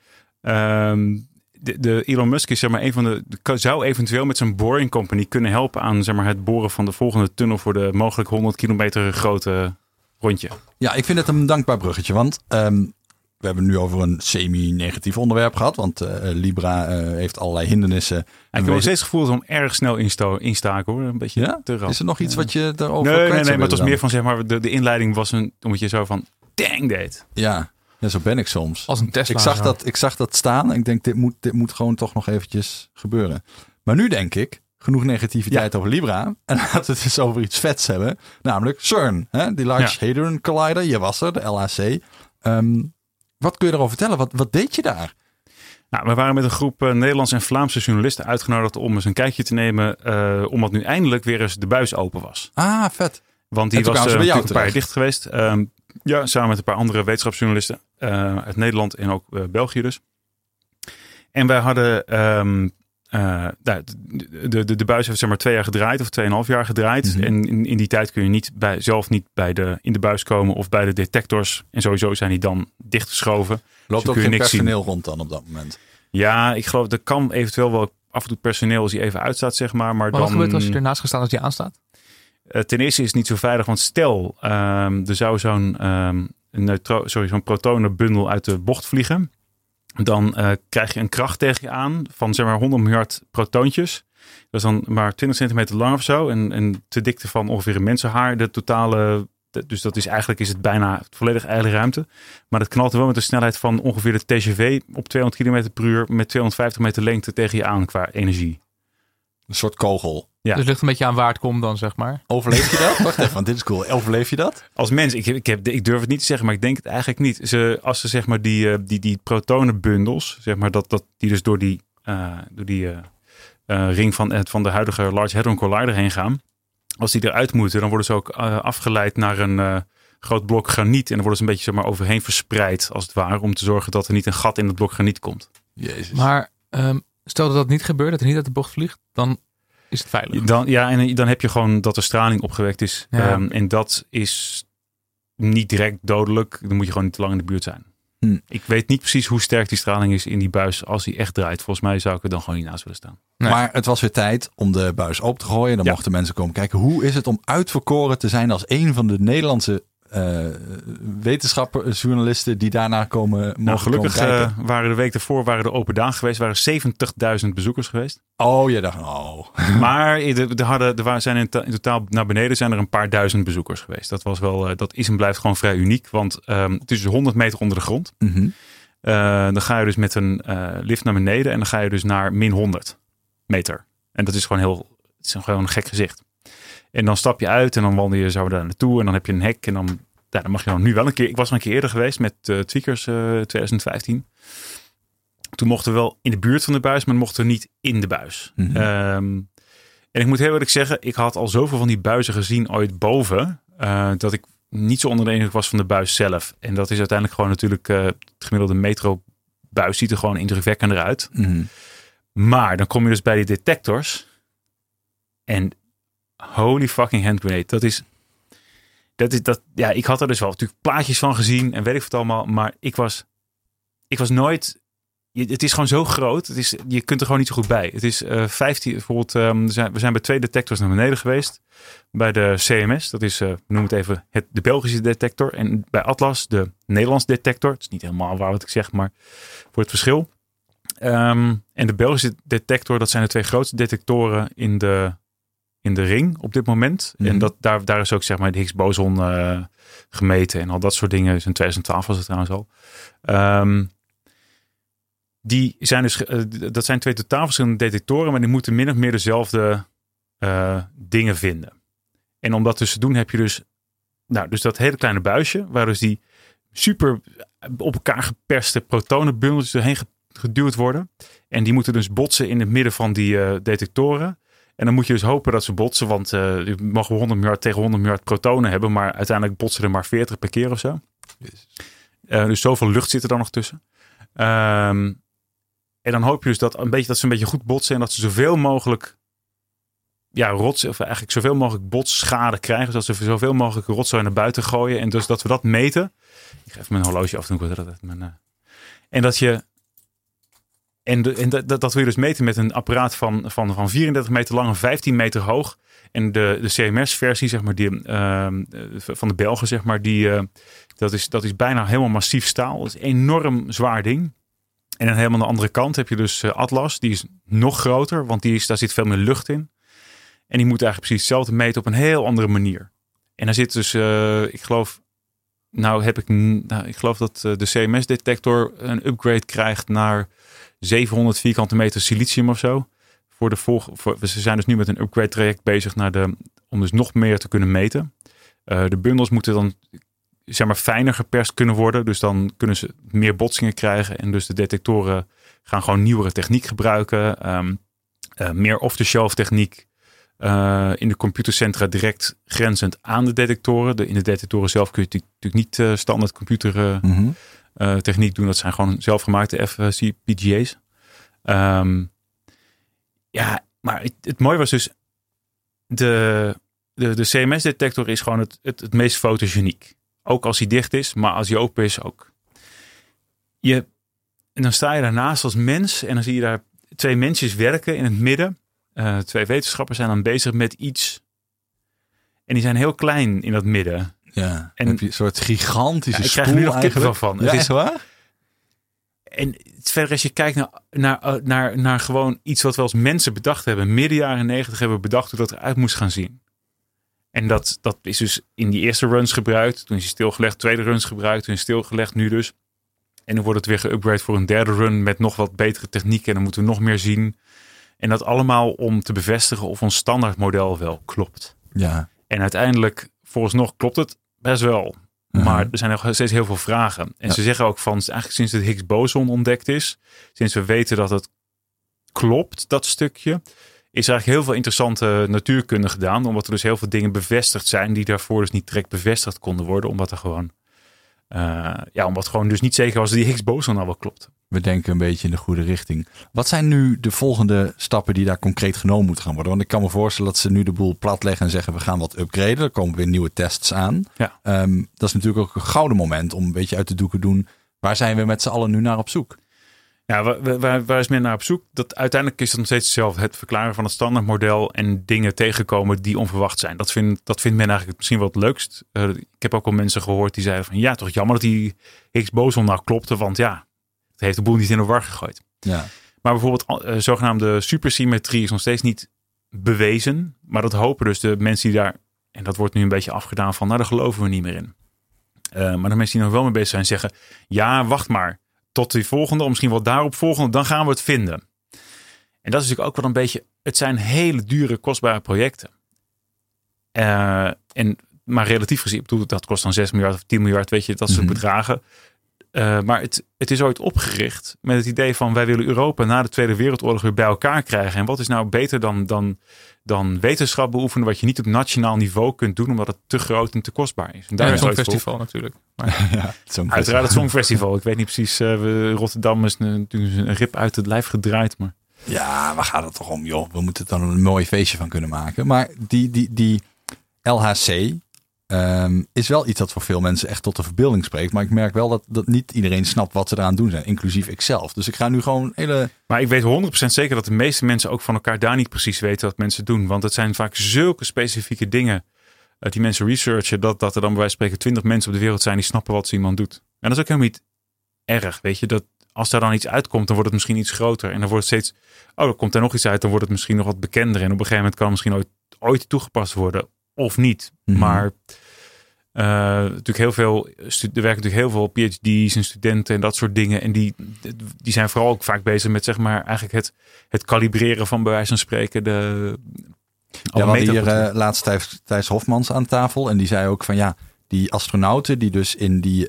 De Elon Musk is zeg maar zou eventueel met zijn Boring Company kunnen helpen aan zeg maar het boren van de volgende tunnel voor de mogelijk 100 kilometer grote rondje. Ja, ik vind het een dankbaar bruggetje, want we hebben nu over een semi-negatief onderwerp gehad, want Libra heeft allerlei hindernissen. Ik heb nog steeds het gevoel dat we hem erg snel instaken hoor, een beetje te rap. Is er nog iets wat je daarover Nee, maar het was meer van zeg maar de inleiding was omdat je zo van dang deed. Ja, zo ben ik soms. Als een Tesla. Ik zag dat staan en ik denk dit moet gewoon toch nog eventjes gebeuren. Maar nu denk ik, genoeg negativiteit over Libra. En laten we het eens over iets vets hebben. Namelijk CERN, die Large Hadron Collider. Je was er, de LHC. Wat kun je erover vertellen? Wat deed je daar? Nou, we waren met een groep Nederlandse en Vlaamse journalisten uitgenodigd om eens een kijkje te nemen. Omdat nu eindelijk weer eens de buis open was. Ah, vet. Want die was natuurlijk een paar jaar dicht geweest. Samen met een paar andere wetenschapsjournalisten uit Nederland en ook België dus. En wij hadden de buis heeft zeg maar 2 jaar gedraaid of 2,5 jaar gedraaid. Mm-hmm. En in die tijd kun je zelf niet in de buis komen of bij de detectors. En sowieso zijn die dan dichtgeschoven. Loopt ook geen personeel rond dan op dat moment? Ja, ik geloof dat kan eventueel wel af en toe personeel als die even uitstaat zeg maar. Maar wat gebeurt als je ernaast gaat staan als die aanstaat? Ten eerste is het niet zo veilig, want stel er zou zo'n protonenbundel uit de bocht vliegen. Dan krijg je een kracht tegen je aan van zeg maar 100 miljard protoontjes. Dat is dan maar 20 centimeter lang of zo. En de dikte van ongeveer een mensenhaar. De totale, dus dat is eigenlijk bijna volledig ijle ruimte. Maar dat knalt wel met een snelheid van ongeveer de TGV op 200 km per uur met 250 meter lengte tegen je aan qua energie. Een soort kogel. Ja. Dus het ligt een beetje aan waar het komt dan, zeg maar. Overleef je dat? Wacht even, want dit is cool. Overleef je dat? Als mens, ik durf het niet te zeggen, maar ik denk het eigenlijk niet. Als ze zeg maar die protonenbundels, zeg maar die dus door die ring van de huidige Large Hadron Collider heen gaan. Als die eruit moeten, dan worden ze ook afgeleid naar een groot blok graniet. En dan worden ze een beetje zeg maar overheen verspreid, als het ware. Om te zorgen dat er niet een gat in het blok graniet komt. Jezus. Maar stel dat dat niet gebeurt, dat er niet uit de bocht vliegt, dan is het veilig. Dan heb je gewoon dat er straling opgewekt is. Ja. En dat is niet direct dodelijk. Dan moet je gewoon niet te lang in de buurt zijn. Ik weet niet precies hoe sterk die straling is in die buis als die echt draait. Volgens mij zou ik er dan gewoon niet naast willen staan. Nee. Maar het was weer tijd om de buis open te gooien. Dan mochten mensen komen kijken. Hoe is het om uitverkoren te zijn als een van de Nederlandse wetenschapsjournalisten die daarna komen gelukkig waren de week ervoor de open dagen geweest. Waren 70.000 bezoekers geweest. Oh, je dacht, Maar er zijn in totaal naar beneden zijn er een paar duizend bezoekers geweest. Dat was wel, dat is en blijft gewoon vrij uniek. Want het is dus 100 meter onder de grond. Mm-hmm. Dan ga je dus met een lift naar beneden en dan ga je dus naar min 100 meter. En dat is gewoon gewoon een gek gezicht. En dan stap je uit en dan wandel je zo daar naartoe. En dan heb je een hek. En dan mag je dan nu wel een keer. Ik was al een keer eerder geweest met Tweakers 2015. Toen mochten we wel in de buurt van de buis, maar mochten we niet in de buis. Mm-hmm. En ik moet heel eerlijk zeggen, ik had al zoveel van die buizen gezien ooit boven, dat ik niet zo onder de indruk was van de buis zelf. En dat is uiteindelijk gewoon natuurlijk, het gemiddelde metrobuis ziet er gewoon indrukwekkender uit. Mm. Maar dan kom je dus bij die detectors. En holy fucking hand grenade. Ja, ik had er dus wel natuurlijk plaatjes van gezien en weet ik het allemaal. Maar ik was nooit... Het is gewoon zo groot. Je kunt er gewoon niet zo goed bij. Het is 15... Bijvoorbeeld, we zijn bij 2 detectors naar beneden geweest. Bij de CMS, dat is, noem het even, de Belgische detector. En bij Atlas, de Nederlandse detector. Het is niet helemaal waar wat ik zeg, maar voor het verschil. En de Belgische detector, dat zijn de 2 grootste detectoren in de ring op dit moment. Mm-hmm. En daar is ook zeg maar de Higgs-boson gemeten en al dat soort dingen. Dus in 2012 was het trouwens al. Die zijn dus, dat zijn 2 totaal verschillende detectoren, maar die moeten min of meer dezelfde dingen vinden. En om dat dus te doen heb je dus dat hele kleine buisje, waar dus die super op elkaar geperste protonenbundels doorheen geduwd worden. En die moeten dus botsen in het midden van die detectoren. En dan moet je dus hopen dat ze botsen, want je mag 100 miljard tegen 100 miljard protonen hebben, maar uiteindelijk botsen er maar 40 per keer of zo. Yes. Dus zoveel lucht zit er dan nog tussen. En dan hoop je dus dat ze een beetje goed botsen en dat ze zoveel mogelijk zoveel mogelijk botsschade krijgen, zodat ze zoveel mogelijk rotzooi naar buiten gooien. En dus dat we dat meten. Ik ga even mijn horloge afdoen. En dat je dat wil je dus meten met een apparaat van 34 meter lang en 15 meter hoog. En de CMS-versie, zeg maar, van de Belgen, zeg maar, dat is bijna helemaal massief staal. Dat is een enorm zwaar ding. En dan helemaal aan de andere kant heb je dus Atlas. Die is nog groter, want daar zit veel meer lucht in. En die moet eigenlijk precies hetzelfde meten op een heel andere manier. En daar zit dus, ik geloof dat de CMS-detector een upgrade krijgt naar 700 vierkante meter silicium of zo. Ze zijn dus nu met een upgrade traject bezig om dus nog meer te kunnen meten. De bundels moeten dan zeg maar fijner geperst kunnen worden. Dus dan kunnen ze meer botsingen krijgen. En dus de detectoren gaan gewoon nieuwere techniek gebruiken. Meer off-the-shelf techniek. In de computercentra direct grenzend aan de detectoren. In de detectoren zelf kun je natuurlijk niet standaard computertechniek doen. Dat zijn gewoon zelfgemaakte FPGA's. Maar het mooie was dus de CMS-detector is gewoon het meest fotogeniek. Ook als hij dicht is, maar als hij open is ook. En dan sta je daarnaast als mens en dan zie je daar 2 mensjes werken in het midden. 2 wetenschappers zijn dan bezig met iets. En die zijn heel klein in dat midden. Ja, en heb je een soort gigantische spoel. Ik krijg er nu nog kippenvel van. Ja, is waar? En verder als je kijkt naar gewoon iets wat we als mensen bedacht hebben. Midden jaren 90 hebben we bedacht hoe dat eruit moest gaan zien. En dat is dus in die eerste runs gebruikt. Toen is hij stilgelegd. Tweede runs gebruikt. Toen is stilgelegd. Nu dus. En dan wordt het weer geüpgrade voor een derde run met nog wat betere technieken. En dan moeten we nog meer zien. En dat allemaal om te bevestigen of ons standaardmodel wel klopt. Ja. En uiteindelijk, vooralsnog klopt het best wel. Maar er zijn nog steeds heel veel vragen. En ze zeggen ook van, eigenlijk sinds het Higgs-boson ontdekt is, sinds we weten dat het klopt, dat stukje, is er eigenlijk heel veel interessante natuurkunde gedaan. Omdat er dus heel veel dingen bevestigd zijn die daarvoor dus niet direct bevestigd konden worden. Omdat er gewoon, omdat gewoon dus niet zeker was dat die Higgs-boson nou wel klopt. We denken een beetje in de goede richting. Wat zijn nu de volgende stappen die daar concreet genomen moeten gaan worden? Want ik kan me voorstellen dat ze nu de boel platleggen en zeggen we gaan wat upgraden. Er komen weer nieuwe tests aan. Ja. Dat is natuurlijk ook een gouden moment om een beetje uit de doeken te doen. Waar zijn we met z'n allen nu naar op zoek? Ja, waar is men naar op zoek? Uiteindelijk is het nog steeds hetzelfde. Het verklaren van het standaardmodel en dingen tegenkomen die onverwacht zijn. Dat vindt men eigenlijk misschien wel het leukst. Ik heb ook al mensen gehoord die zeiden van ja, toch jammer dat die Higgs-boson nou klopte. Want ja, het heeft de boel niet in de war gegooid. Ja. Maar bijvoorbeeld zogenaamde supersymmetrie is nog steeds niet bewezen. Maar dat hopen dus de mensen die daar... En dat wordt nu een beetje afgedaan van, daar geloven we niet meer in. Maar de mensen die nog wel mee bezig zijn zeggen, ja, wacht maar. Tot die volgende, of misschien wel daarop volgende, dan gaan we het vinden. En dat is natuurlijk ook wel een beetje... Het zijn hele dure, kostbare projecten. Maar relatief gezien, dat kost dan 6 miljard of 10 miljard, weet je, dat soort bedragen. Maar het is ooit opgericht met het idee van wij willen Europa na de Tweede Wereldoorlog weer bij elkaar krijgen. En wat is nou beter dan wetenschap beoefenen wat je niet op nationaal niveau kunt doen omdat het te groot en te kostbaar is. En daar is het Songfestival natuurlijk. Maar... Uiteraard het Songfestival. Ik weet niet precies, Rotterdam is natuurlijk een rip uit het lijf gedraaid. Maar... Ja, waar gaat het toch om, joh? We moeten er dan een mooi feestje van kunnen maken. Maar die LHC... is wel iets dat voor veel mensen echt tot de verbeelding spreekt. Maar ik merk wel dat niet iedereen snapt wat ze eraan doen zijn. Inclusief ikzelf. Dus ik ga nu gewoon Maar ik weet 100% zeker dat de meeste mensen ook van elkaar daar niet precies weten wat mensen doen. Want het zijn vaak zulke specifieke dingen die mensen researchen. Dat er dan bij wijze van spreken 20 mensen op de wereld zijn die snappen wat zo iemand doet. En dat is ook helemaal niet erg. Weet je, dat als daar dan iets uitkomt, dan wordt het misschien iets groter. En dan wordt het steeds, dan komt er nog iets uit. Dan wordt het misschien nog wat bekender. En op een gegeven moment kan het misschien ooit toegepast worden. Of niet. Mm-hmm. Maar natuurlijk er werken natuurlijk heel veel PhD's en studenten en dat soort dingen. En die zijn vooral ook vaak bezig met zeg maar eigenlijk het kalibreren van bij wijze van spreken we hadden hier laatst Thijs Hofmans aan tafel. En die zei ook van die astronauten die dus in die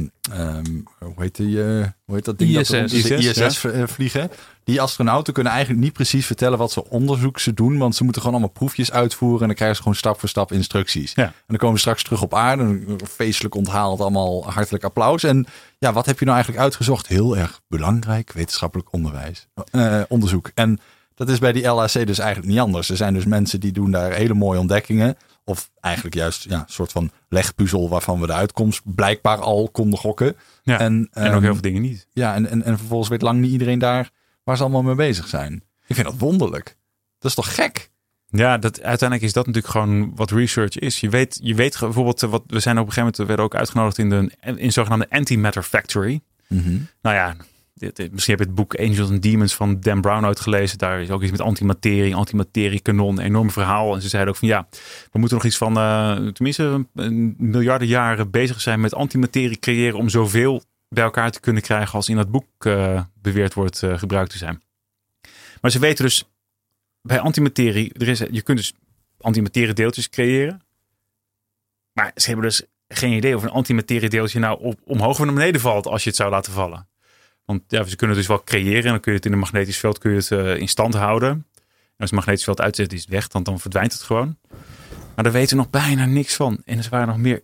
hoe heet dat ding? ISS vliegen. Die astronauten kunnen eigenlijk niet precies vertellen wat voor onderzoek ze doen. Want ze moeten gewoon allemaal proefjes uitvoeren. En dan krijgen ze gewoon stap voor stap instructies. Ja. En dan komen we straks terug op aarde. Feestelijk onthaald, allemaal hartelijk applaus. En wat heb je nou eigenlijk uitgezocht? Heel erg belangrijk wetenschappelijk onderzoek. En dat is bij die LHC dus eigenlijk niet anders. Er zijn dus mensen die doen daar hele mooie ontdekkingen. Of eigenlijk juist een soort van legpuzzel waarvan we de uitkomst blijkbaar al konden gokken. Ja, en ook heel veel dingen niet. Ja, en vervolgens weet lang niet iedereen daar waar ze allemaal mee bezig zijn. Ik vind dat wonderlijk. Dat is toch gek? Ja, uiteindelijk is dat natuurlijk gewoon wat research is. Je weet bijvoorbeeld, we zijn op een gegeven moment werden ook uitgenodigd in zogenaamde Antimatter Factory. Mm-hmm. Nou ja, misschien heb je het boek Angels and Demons van Dan Brown uitgelezen. Daar is ook iets met antimateriekanon, een enorm verhaal. En ze zeiden ook van we moeten nog iets van tenminste miljarden jaren bezig zijn met antimaterie creëren om zoveel bij elkaar te kunnen krijgen als in dat boek beweerd wordt gebruikt te zijn. Maar ze weten dus bij antimaterie, je kunt dus antimaterie deeltjes creëren. Maar ze hebben dus geen idee of een antimaterie deeltje nou omhoog of naar beneden valt als je het zou laten vallen. Want ze kunnen het dus wel creëren en dan kun je het in een magnetisch veld in stand houden. En als het magnetisch veld uitzet is het weg, dan verdwijnt het gewoon. Maar daar weten we nog bijna niks van. En er waren nog meer.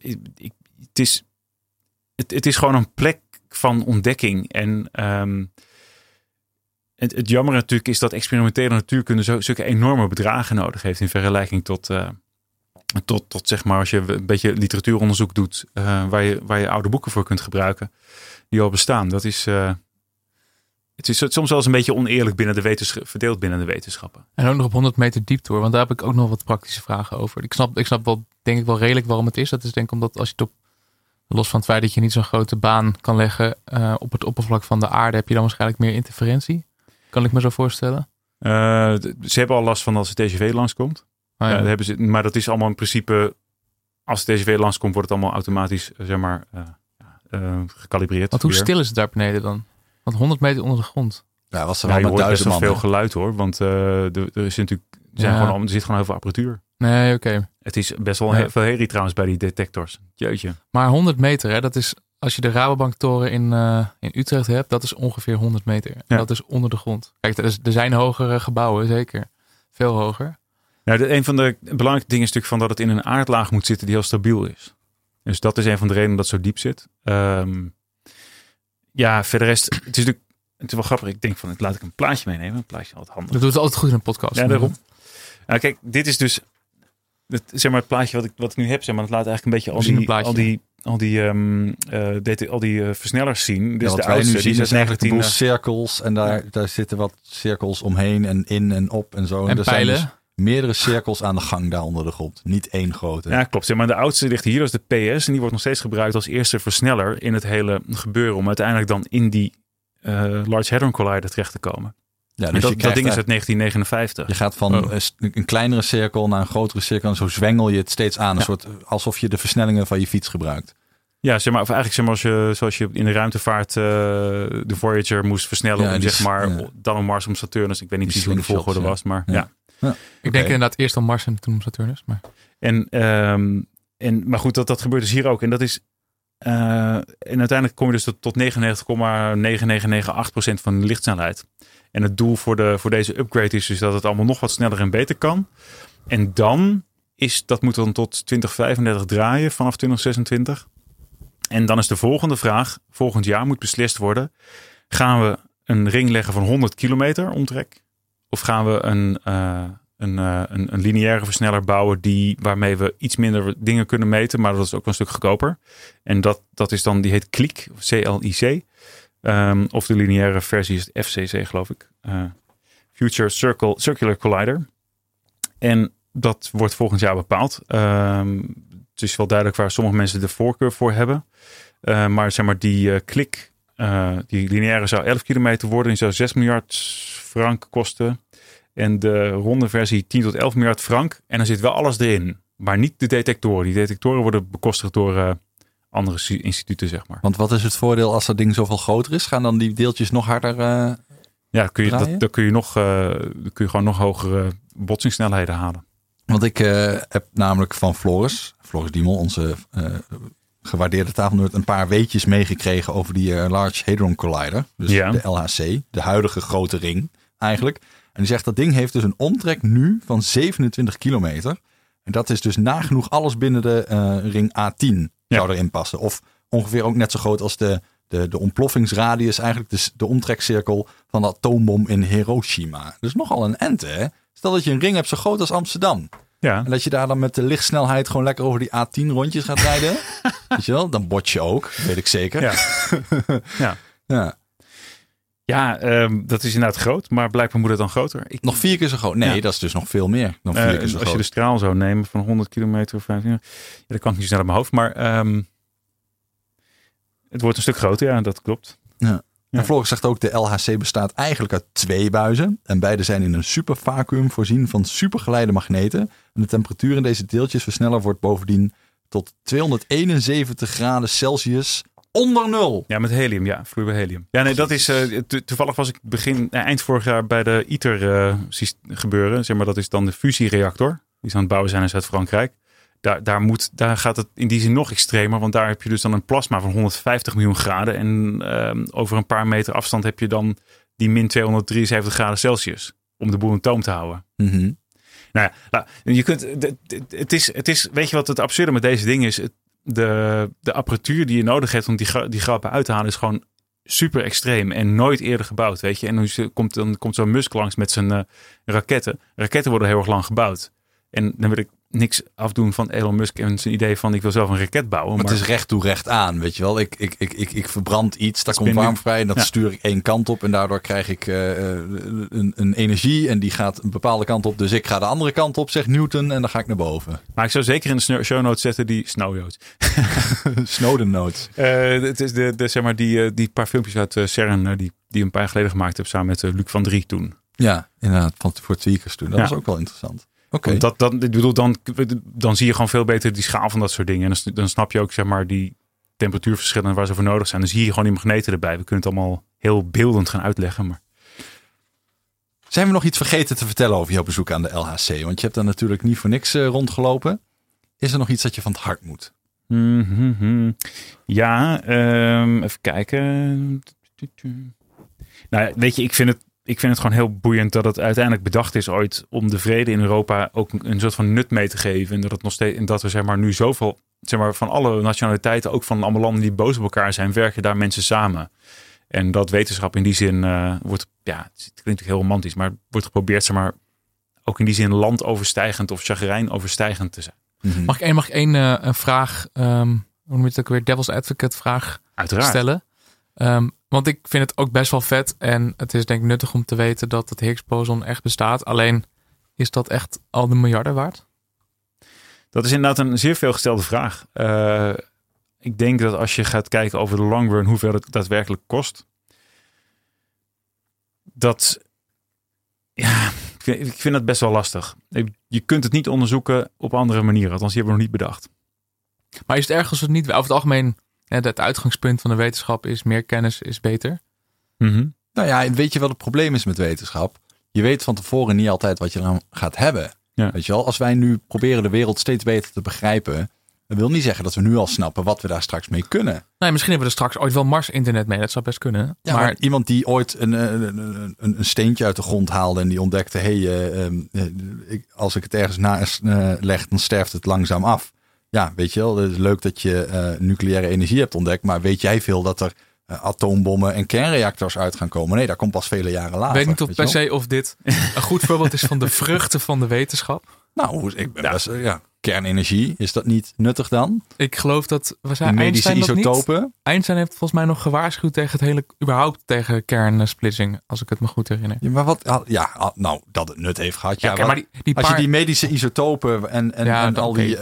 Het is gewoon een plek van ontdekking. En het jammer natuurlijk is dat experimentele natuurkunde zulke enorme bedragen nodig heeft in vergelijking tot zeg maar als je een beetje literatuuronderzoek doet waar je oude boeken voor kunt gebruiken die al bestaan. Dat is het is soms wel eens een beetje oneerlijk verdeeld binnen de wetenschappen. En ook nog op 100 meter diepte hoor, want daar heb ik ook nog wat praktische vragen over. Ik snap wel, denk ik wel redelijk waarom het is. Dat is denk ik omdat als je het los van het feit dat je niet zo'n grote baan kan leggen op het oppervlak van de aarde, heb je dan waarschijnlijk meer interferentie. Kan ik me zo voorstellen? Ze hebben al last van als het TGV langskomt. Maar dat is allemaal in principe, als het TGV langskomt, wordt het allemaal automatisch gecalibreerd. Want hoe stil is het daar beneden dan? Want 100 meter onder de grond. Ja, was er wel met 1000 man. Veel geluid hoor, want er zit gewoon heel veel apparatuur. Nee, oké. Het is best wel veel herrie trouwens bij die detectors. Jeetje. Maar 100 meter, hè, dat is als je de Rabobanktoren in Utrecht hebt, dat is ongeveer 100 meter. Ja. Dat is onder de grond. Kijk, er zijn hogere gebouwen, zeker. Veel hoger. Nou, een van de belangrijke dingen is natuurlijk van dat het in een aardlaag moet zitten die heel stabiel is. Dus dat is een van de redenen dat het zo diep zit. Verder rest, het is wel grappig. Ik denk van, laat ik een plaatje meenemen. Een plaatje altijd handig. Dat doet het altijd goed in een podcast. Ja, daarom. Nou, kijk, dit is dus het plaatje wat ik nu heb. Zeg maar, dat laat eigenlijk een beetje al die versnellers zien. Dus wat wij nu zien is eigenlijk een boel cirkels. En daar zitten wat cirkels omheen en in en op en zo. En pijlen. Zijn dus meerdere cirkels aan de gang daar onder de grond. Niet één grote. Ja, klopt. Maar de oudste ligt hier, dat is de PS. En die wordt nog steeds gebruikt als eerste versneller in het hele gebeuren. Om uiteindelijk dan in die Large Hadron Collider terecht te komen. Ja, dus dat ding is uit 1959. Je gaat van een kleinere cirkel naar een grotere cirkel. En zo zwengel je het steeds aan. Een soort, alsof je de versnellingen van je fiets gebruikt. Ja, of eigenlijk zoals je in de ruimtevaart de Voyager moest versnellen. Dan om Mars om Saturnus. Ik weet niet precies hoe de volgorde was, maar ja. Ik denk inderdaad eerst om Mars en toen om Saturnus. Maar goed, dat gebeurt dus hier ook. En dat is En uiteindelijk kom je dus tot 99,9998% van de lichtsnelheid. En het doel voor deze upgrade is dus dat het allemaal nog wat sneller en beter kan. En dan dat moet dan tot 2035 draaien vanaf 2026. En dan is de volgende vraag, volgend jaar moet beslist worden. Gaan we een ring leggen van 100 kilometer omtrek? Of gaan we een lineaire versneller bouwen waarmee we iets minder dingen kunnen meten, maar dat is ook wel een stuk goedkoper. En dat is dan, die heet CLIC, of CLIC. Of de lineaire versie is het FCC, geloof ik. Future Circular Collider. En dat wordt volgend jaar bepaald. Het is wel duidelijk waar sommige mensen de voorkeur voor hebben. Maar zeg maar die CLIC, die lineaire zou 11 kilometer worden. Die zou 6 miljard frank kosten. En de ronde versie 10 tot 11 miljard frank. En dan zit wel alles erin. Maar niet de detectoren. Die detectoren worden bekostigd door andere instituten, zeg maar. Want wat is het voordeel als dat ding zoveel groter is? Gaan dan die deeltjes nog harder dan kun je gewoon nog hogere botsingssnelheden halen. Want ik heb namelijk van Floris Diemel, onze gewaardeerde tafelnerd, een paar weetjes meegekregen over die Large Hadron Collider. Dus de LHC, de huidige grote ring eigenlijk. En die zegt dat ding heeft dus een omtrek nu van 27 kilometer. En dat is dus nagenoeg alles binnen de ring A10 zou erin passen. Of ongeveer ook net zo groot als de ontploffingsradius, eigenlijk de omtrekcirkel van de atoombom in Hiroshima. Dus nogal een ente, hè? Stel dat je een ring hebt zo groot als Amsterdam. Ja. En dat je daar dan met de lichtsnelheid gewoon lekker over die A10 rondjes gaat rijden. Weet je wel? Dan bot je ook, weet ik zeker. Ja, dat is inderdaad groot, maar blijkbaar moet het dan groter. Nog 4 keer zo groot? Nee, dat is dus nog veel meer dan 4 keer zo groot. Als je de straal zou nemen van 100 kilometer of 15, dat kan ik niet snel uit mijn hoofd, maar het wordt een stuk groter, ja, dat klopt. Ja. En Floris zegt ook, de LHC bestaat eigenlijk uit 2 buizen. En beide zijn in een supervacuüm voorzien van supergeleide magneten. En de temperatuur in deze deeltjesversneller wordt bovendien tot 271 graden Celsius onder nul. Ja, met helium, vloeibaar helium. Ja, nee, dat is toevallig was ik eind vorig jaar bij de ITER gebeuren. Zeg maar, dat is dan de fusiereactor. Die ze aan het bouwen zijn in Zuid-Frankrijk. Daar gaat het in die zin nog extremer. Want daar heb je dus dan een plasma van 150 miljoen graden. En over een paar meter afstand heb je dan die min 273 graden Celsius. Om de boel in toom te houden. Mm-hmm. Nou ja, je kunt, het is, weet je wat het absurde met deze dingen is? De apparatuur die je nodig hebt om die grappen uit te halen is gewoon super extreem en nooit eerder gebouwd, weet je. En dan komt zo'n Musk langs met zijn raketten. Raketten worden heel erg lang gebouwd. En dan wil ik niks afdoen van Elon Musk en zijn idee van ik wil zelf een raket bouwen. Maar het is recht toe recht aan, weet je wel. Ik verbrand iets, daar komt warm vrij en dat stuur ik 1 kant op. En daardoor krijg ik een energie en die gaat een bepaalde kant op. Dus ik ga de andere kant op, zegt Newton, en dan ga ik naar boven. Maar ik zou zeker in de show notes zetten die Snowden notes. Het is zeg maar die paar filmpjes uit CERN die een paar jaar geleden gemaakt heb samen met Luc van Drie toen. Ja, inderdaad, voor tweakers toen. Dat was ook wel interessant. Okay. Dan zie je gewoon veel beter die schaal van dat soort dingen. En dan snap je ook zeg maar die temperatuurverschillen waar ze voor nodig zijn. Dan zie je gewoon die magneten erbij. We kunnen het allemaal heel beeldend gaan uitleggen. Maar... Zijn we nog iets vergeten te vertellen over jouw bezoek aan de LHC? Want je hebt daar natuurlijk niet voor niks rondgelopen. Is er nog iets dat je van het hart moet? Ja, even kijken. Nou, weet je, ik vind het gewoon heel boeiend dat het uiteindelijk bedacht is ooit om de vrede in Europa ook een soort van nut mee te geven. En dat het nog steeds, en dat er zeg maar nu zoveel, zeg maar van alle nationaliteiten, ook van allemaal landen die boos op elkaar zijn, werken daar mensen samen. En dat wetenschap in die zin wordt, ja, het klinkt natuurlijk heel romantisch, maar wordt geprobeerd, zeg maar, ook in die zin landoverstijgend of chagrijnoverstijgend te zijn. Mm-hmm. Mag ik een vraag, hoe noem je het ook weer, devil's advocate vraag stellen? Want ik vind het ook best wel vet en het is denk ik nuttig om te weten dat het Higgs-boson echt bestaat. Alleen, is dat echt al de miljarden waard? Dat is inderdaad een zeer veelgestelde vraag. Ik denk dat als je gaat kijken over de long run, hoeveel het daadwerkelijk kost. Ik vind dat best wel lastig. Je kunt het niet onderzoeken op andere manieren. Althans, die hebben we nog niet bedacht. Maar is het ergens het niet, over het algemeen, het uitgangspunt van de wetenschap is meer kennis is beter? Mm-hmm. Nou ja, weet je wat het probleem is met wetenschap? Je weet van tevoren niet altijd wat je dan gaat hebben. Ja. Weet je wel, als wij nu proberen de wereld steeds beter te begrijpen, Dat wil niet zeggen dat we nu al snappen wat we daar straks mee kunnen. Nee, misschien hebben we er straks ooit wel Mars-internet mee. Dat zou best kunnen. Ja, maar iemand die ooit een steentje uit de grond haalde en die ontdekte... als ik het ergens naast leg, dan sterft het langzaam af. Ja, weet je wel, het is leuk dat je nucleaire energie hebt ontdekt. Maar weet jij veel dat er atoombommen en kernreactors uit gaan komen? Nee, dat komt pas vele jaren later. Weet niet of per se of dit een goed voorbeeld is van de vruchten van de wetenschap. Nou, ik ben best... kernenergie, is dat niet nuttig dan? Ik geloof dat... medische isotopen? Einstein heeft volgens mij nog gewaarschuwd tegen het hele... überhaupt tegen kernsplitsing, als ik het me goed herinner. Ja, maar wat... Ja, nou, dat het nut heeft gehad. Ja, maar als je die medische isotopen en al die...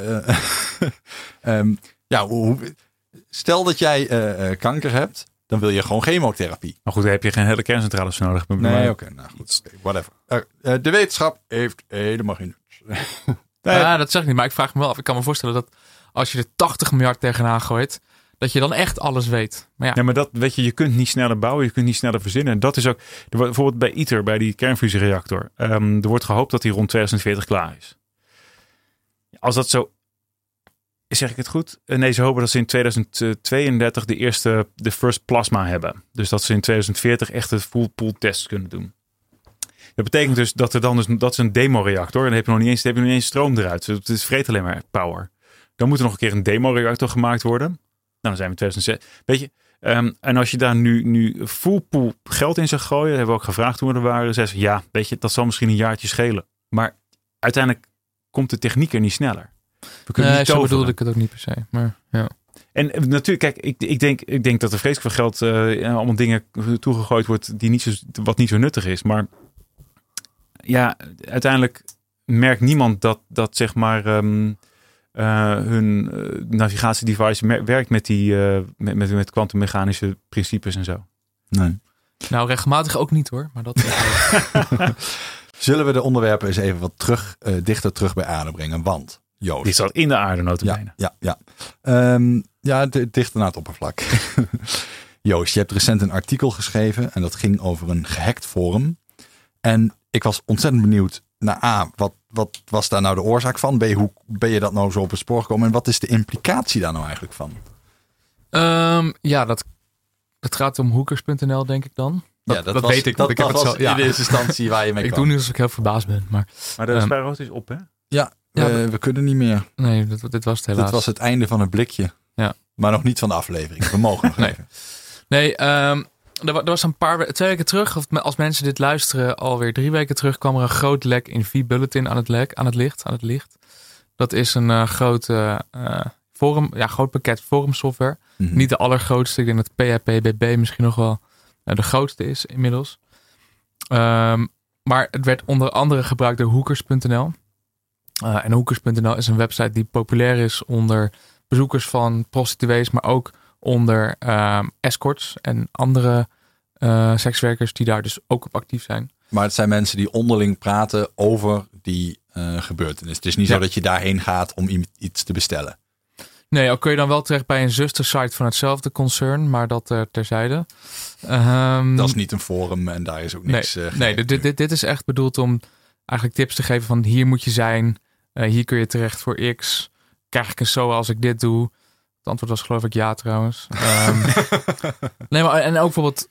stel dat jij kanker hebt, dan wil je gewoon chemotherapie. Maar goed, daar heb je geen hele kerncentrales voor nodig. Nee, oké. Nou goed, whatever. De wetenschap heeft helemaal geen nut. Ja, dat zeg ik niet, maar ik vraag me wel af. Ik kan me voorstellen dat als je er 80 miljard tegenaan gooit, dat je dan echt alles weet. Maar ja, maar dat weet je kunt niet sneller bouwen, je kunt niet sneller verzinnen. En dat is ook, bijvoorbeeld bij ITER, bij die kernfusiereactor. Er wordt gehoopt dat die rond 2040 klaar is. Als dat zo, zeg ik het goed? Nee, ze hopen dat ze in 2032 de first plasma hebben. Dus dat ze in 2040 echt het full pool test kunnen doen. Dat betekent dus dat is een demoreactor. En dan heb je nog niet eens stroom eruit. Dus het vreet alleen maar power. Dan moet er nog een keer een demoreactor gemaakt worden. Nou, dan zijn we in 2006. Weet je, en als je daar nu full pool geld in zou gooien, hebben we ook gevraagd toen we er waren. Zeiden ze, ja, weet je, dat zal misschien een jaartje schelen. Maar uiteindelijk komt de techniek er niet sneller. We kunnen niet zo bedoelde ik het ook niet per se. Maar ja. En natuurlijk, kijk, ik denk dat er vreselijk veel geld allemaal dingen toegegooid wordt wat niet zo nuttig is. Maar ja, uiteindelijk merkt niemand dat zeg maar hun navigatiedevice werkt met kwantummechanische principes en zo. Nee. Nou, regelmatig ook niet hoor. Maar dat Zullen we de onderwerpen eens even wat dichter terug bij aarde brengen? Want, Joost. Die zat in de aarde notabene. Ja. Dichter naar het oppervlak. Joost, je hebt recent een artikel geschreven en dat ging over een gehackt forum. En ik was ontzettend benieuwd naar wat was daar nou de oorzaak van? Hoe ben je dat nou zo op het spoor gekomen? En wat is de implicatie daar nou eigenlijk van? Dat gaat om hoekers.nl, denk ik dan. Dat weet ik. Dat was in de eerste instantie waar je mee kwam. Ik doe nu alsof ik heel verbaasd ben. Maar de spijrood is op, hè? Ja, we kunnen niet meer. Nee, dit was het helaas. Dit was het einde van het blikje. Ja. Maar nog niet van de aflevering. We mogen nog even. Nee, er was 2 weken terug, of als mensen dit luisteren, alweer 3 weken terug, kwam er een groot lek in vBulletin aan het licht. Dat is een groot groot pakket forumsoftware. Mm-hmm. Niet de allergrootste. Ik denk dat PHPBB misschien nog wel de grootste is inmiddels. Maar het werd onder andere gebruikt door hoekers.nl. En hoekers.nl is een website die populair is onder bezoekers van prostituees, maar ook onder escorts en andere sekswerkers die daar dus ook op actief zijn. Maar het zijn mensen die onderling praten over die gebeurtenis. Het is niet zo dat je daarheen gaat om iets te bestellen. Nee, al kun je dan wel terecht bij een zustersite van hetzelfde concern, maar dat terzijde. Dat is niet een forum en daar is ook niks... Dit is echt bedoeld om eigenlijk tips te geven van hier moet je zijn, hier kun je terecht voor X. Krijg ik een SOA als ik dit doe? Het antwoord was geloof ik ja trouwens. Nee, maar en ook bijvoorbeeld,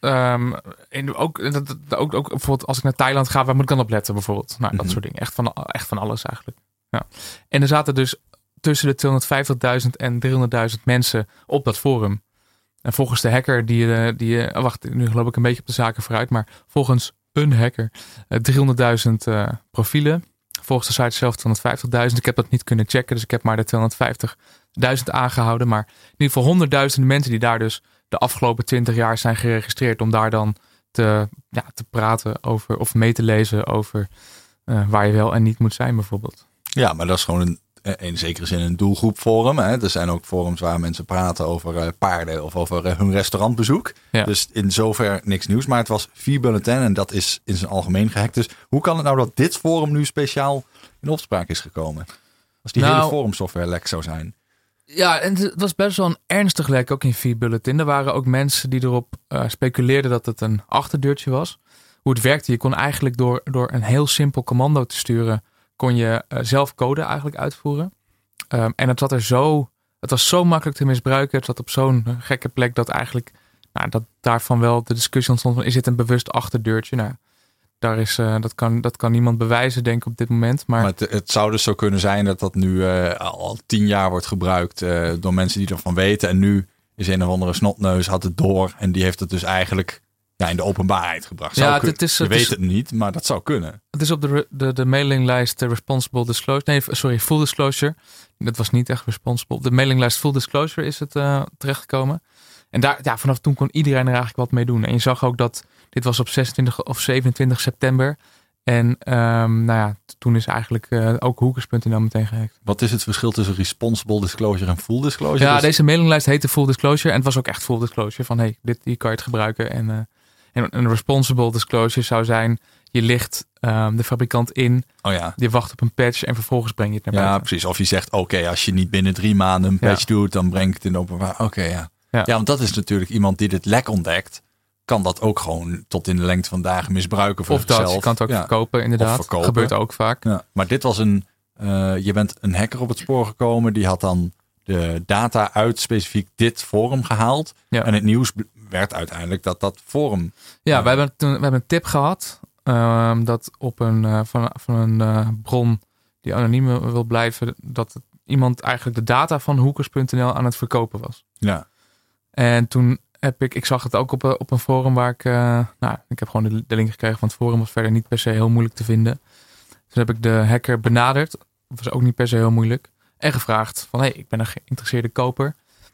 ook bijvoorbeeld als ik naar Thailand ga, waar moet ik dan op letten bijvoorbeeld? Nou, dat soort dingen. Echt van alles eigenlijk. Ja. En er zaten dus tussen de 250.000 en 300.000 mensen op dat forum. En volgens de hacker wacht, nu loop ik een beetje op de zaken vooruit, maar volgens een hacker 300.000 profielen. Volgens de site zelf 250.000. Ik heb dat niet kunnen checken, dus ik heb maar de 250.000 aangehouden. Maar in ieder geval honderdduizenden mensen die daar dus de afgelopen 20 jaar zijn geregistreerd om daar dan te praten over of mee te lezen over waar je wel en niet moet zijn bijvoorbeeld. Ja, maar dat is gewoon in zekere zin een doelgroepforum. Hè? Er zijn ook forums waar mensen praten over paarden of over hun restaurantbezoek. Ja. Dus in zover niks nieuws. Maar het was vBulletin en dat is in zijn algemeen gehackt. Dus hoe kan het nou dat dit forum nu speciaal in opspraak is gekomen? Als die hele forumsoftware lek zou zijn. Ja, en het was best wel een ernstig lek ook in vBulletin. Er waren ook mensen die erop speculeerden dat het een achterdeurtje was. Hoe het werkte, je kon eigenlijk door een heel simpel commando te sturen, kon je zelf code eigenlijk uitvoeren. En het was zo makkelijk te misbruiken. Het zat op zo'n gekke plek dat eigenlijk dat daarvan wel de discussie ontstond van, is dit een bewust achterdeurtje? Nou, dat kan niemand bewijzen, denk ik, op dit moment. Maar het zou dus zo kunnen zijn dat nu al 10 jaar wordt gebruikt door mensen die ervan weten. En nu is een of andere snotneus, had het door. En die heeft het dus eigenlijk in de openbaarheid gebracht. Je weet het niet, maar dat zou kunnen. Het is op de mailinglijst Responsible Disclosure. Nee, sorry, Full Disclosure. Dat was niet echt responsible. Op de mailinglijst Full Disclosure is het terechtgekomen. En vanaf toen kon iedereen er eigenlijk wat mee doen. En je zag ook dat dit was op 26 of 27 september. En toen is eigenlijk ook Hoekers.nl meteen gehackt. Wat is het verschil tussen Responsible Disclosure en Full Disclosure? Ja, deze mailinglijst heette Full Disclosure. En het was ook echt Full Disclosure. Van hier kan je het gebruiken. En een Responsible Disclosure zou zijn, je licht de fabrikant in. Oh ja. Je wacht op een patch en vervolgens breng je het naar buiten. Ja, precies. Of je zegt, oké, als je niet binnen 3 maanden een patch doet, dan breng ik het in openbaar. Oké, ja. Ja, want dat is natuurlijk iemand die dit lek ontdekt. Kan dat ook gewoon tot in de lengte van dagen misbruiken voor zichzelf. Of je kan het ook verkopen, inderdaad. Gebeurt ook vaak. Ja, maar dit was je bent een hacker op het spoor gekomen. Die had dan de data uit specifiek dit forum gehaald. Ja. En het nieuws werd uiteindelijk dat forum. Ja, we hebben een tip gehad. Dat op van een bron die anoniem wil blijven. Dat iemand eigenlijk de data van Hoekers.nl aan het verkopen was. Ja. En toen ik zag het ook op een forum waar ik heb gewoon de link gekregen van het forum. Was verder niet per se heel moeilijk te vinden. Toen heb ik de hacker benaderd. Dat was ook niet per se heel moeilijk. En gevraagd van, ik ben een geïnteresseerde koper.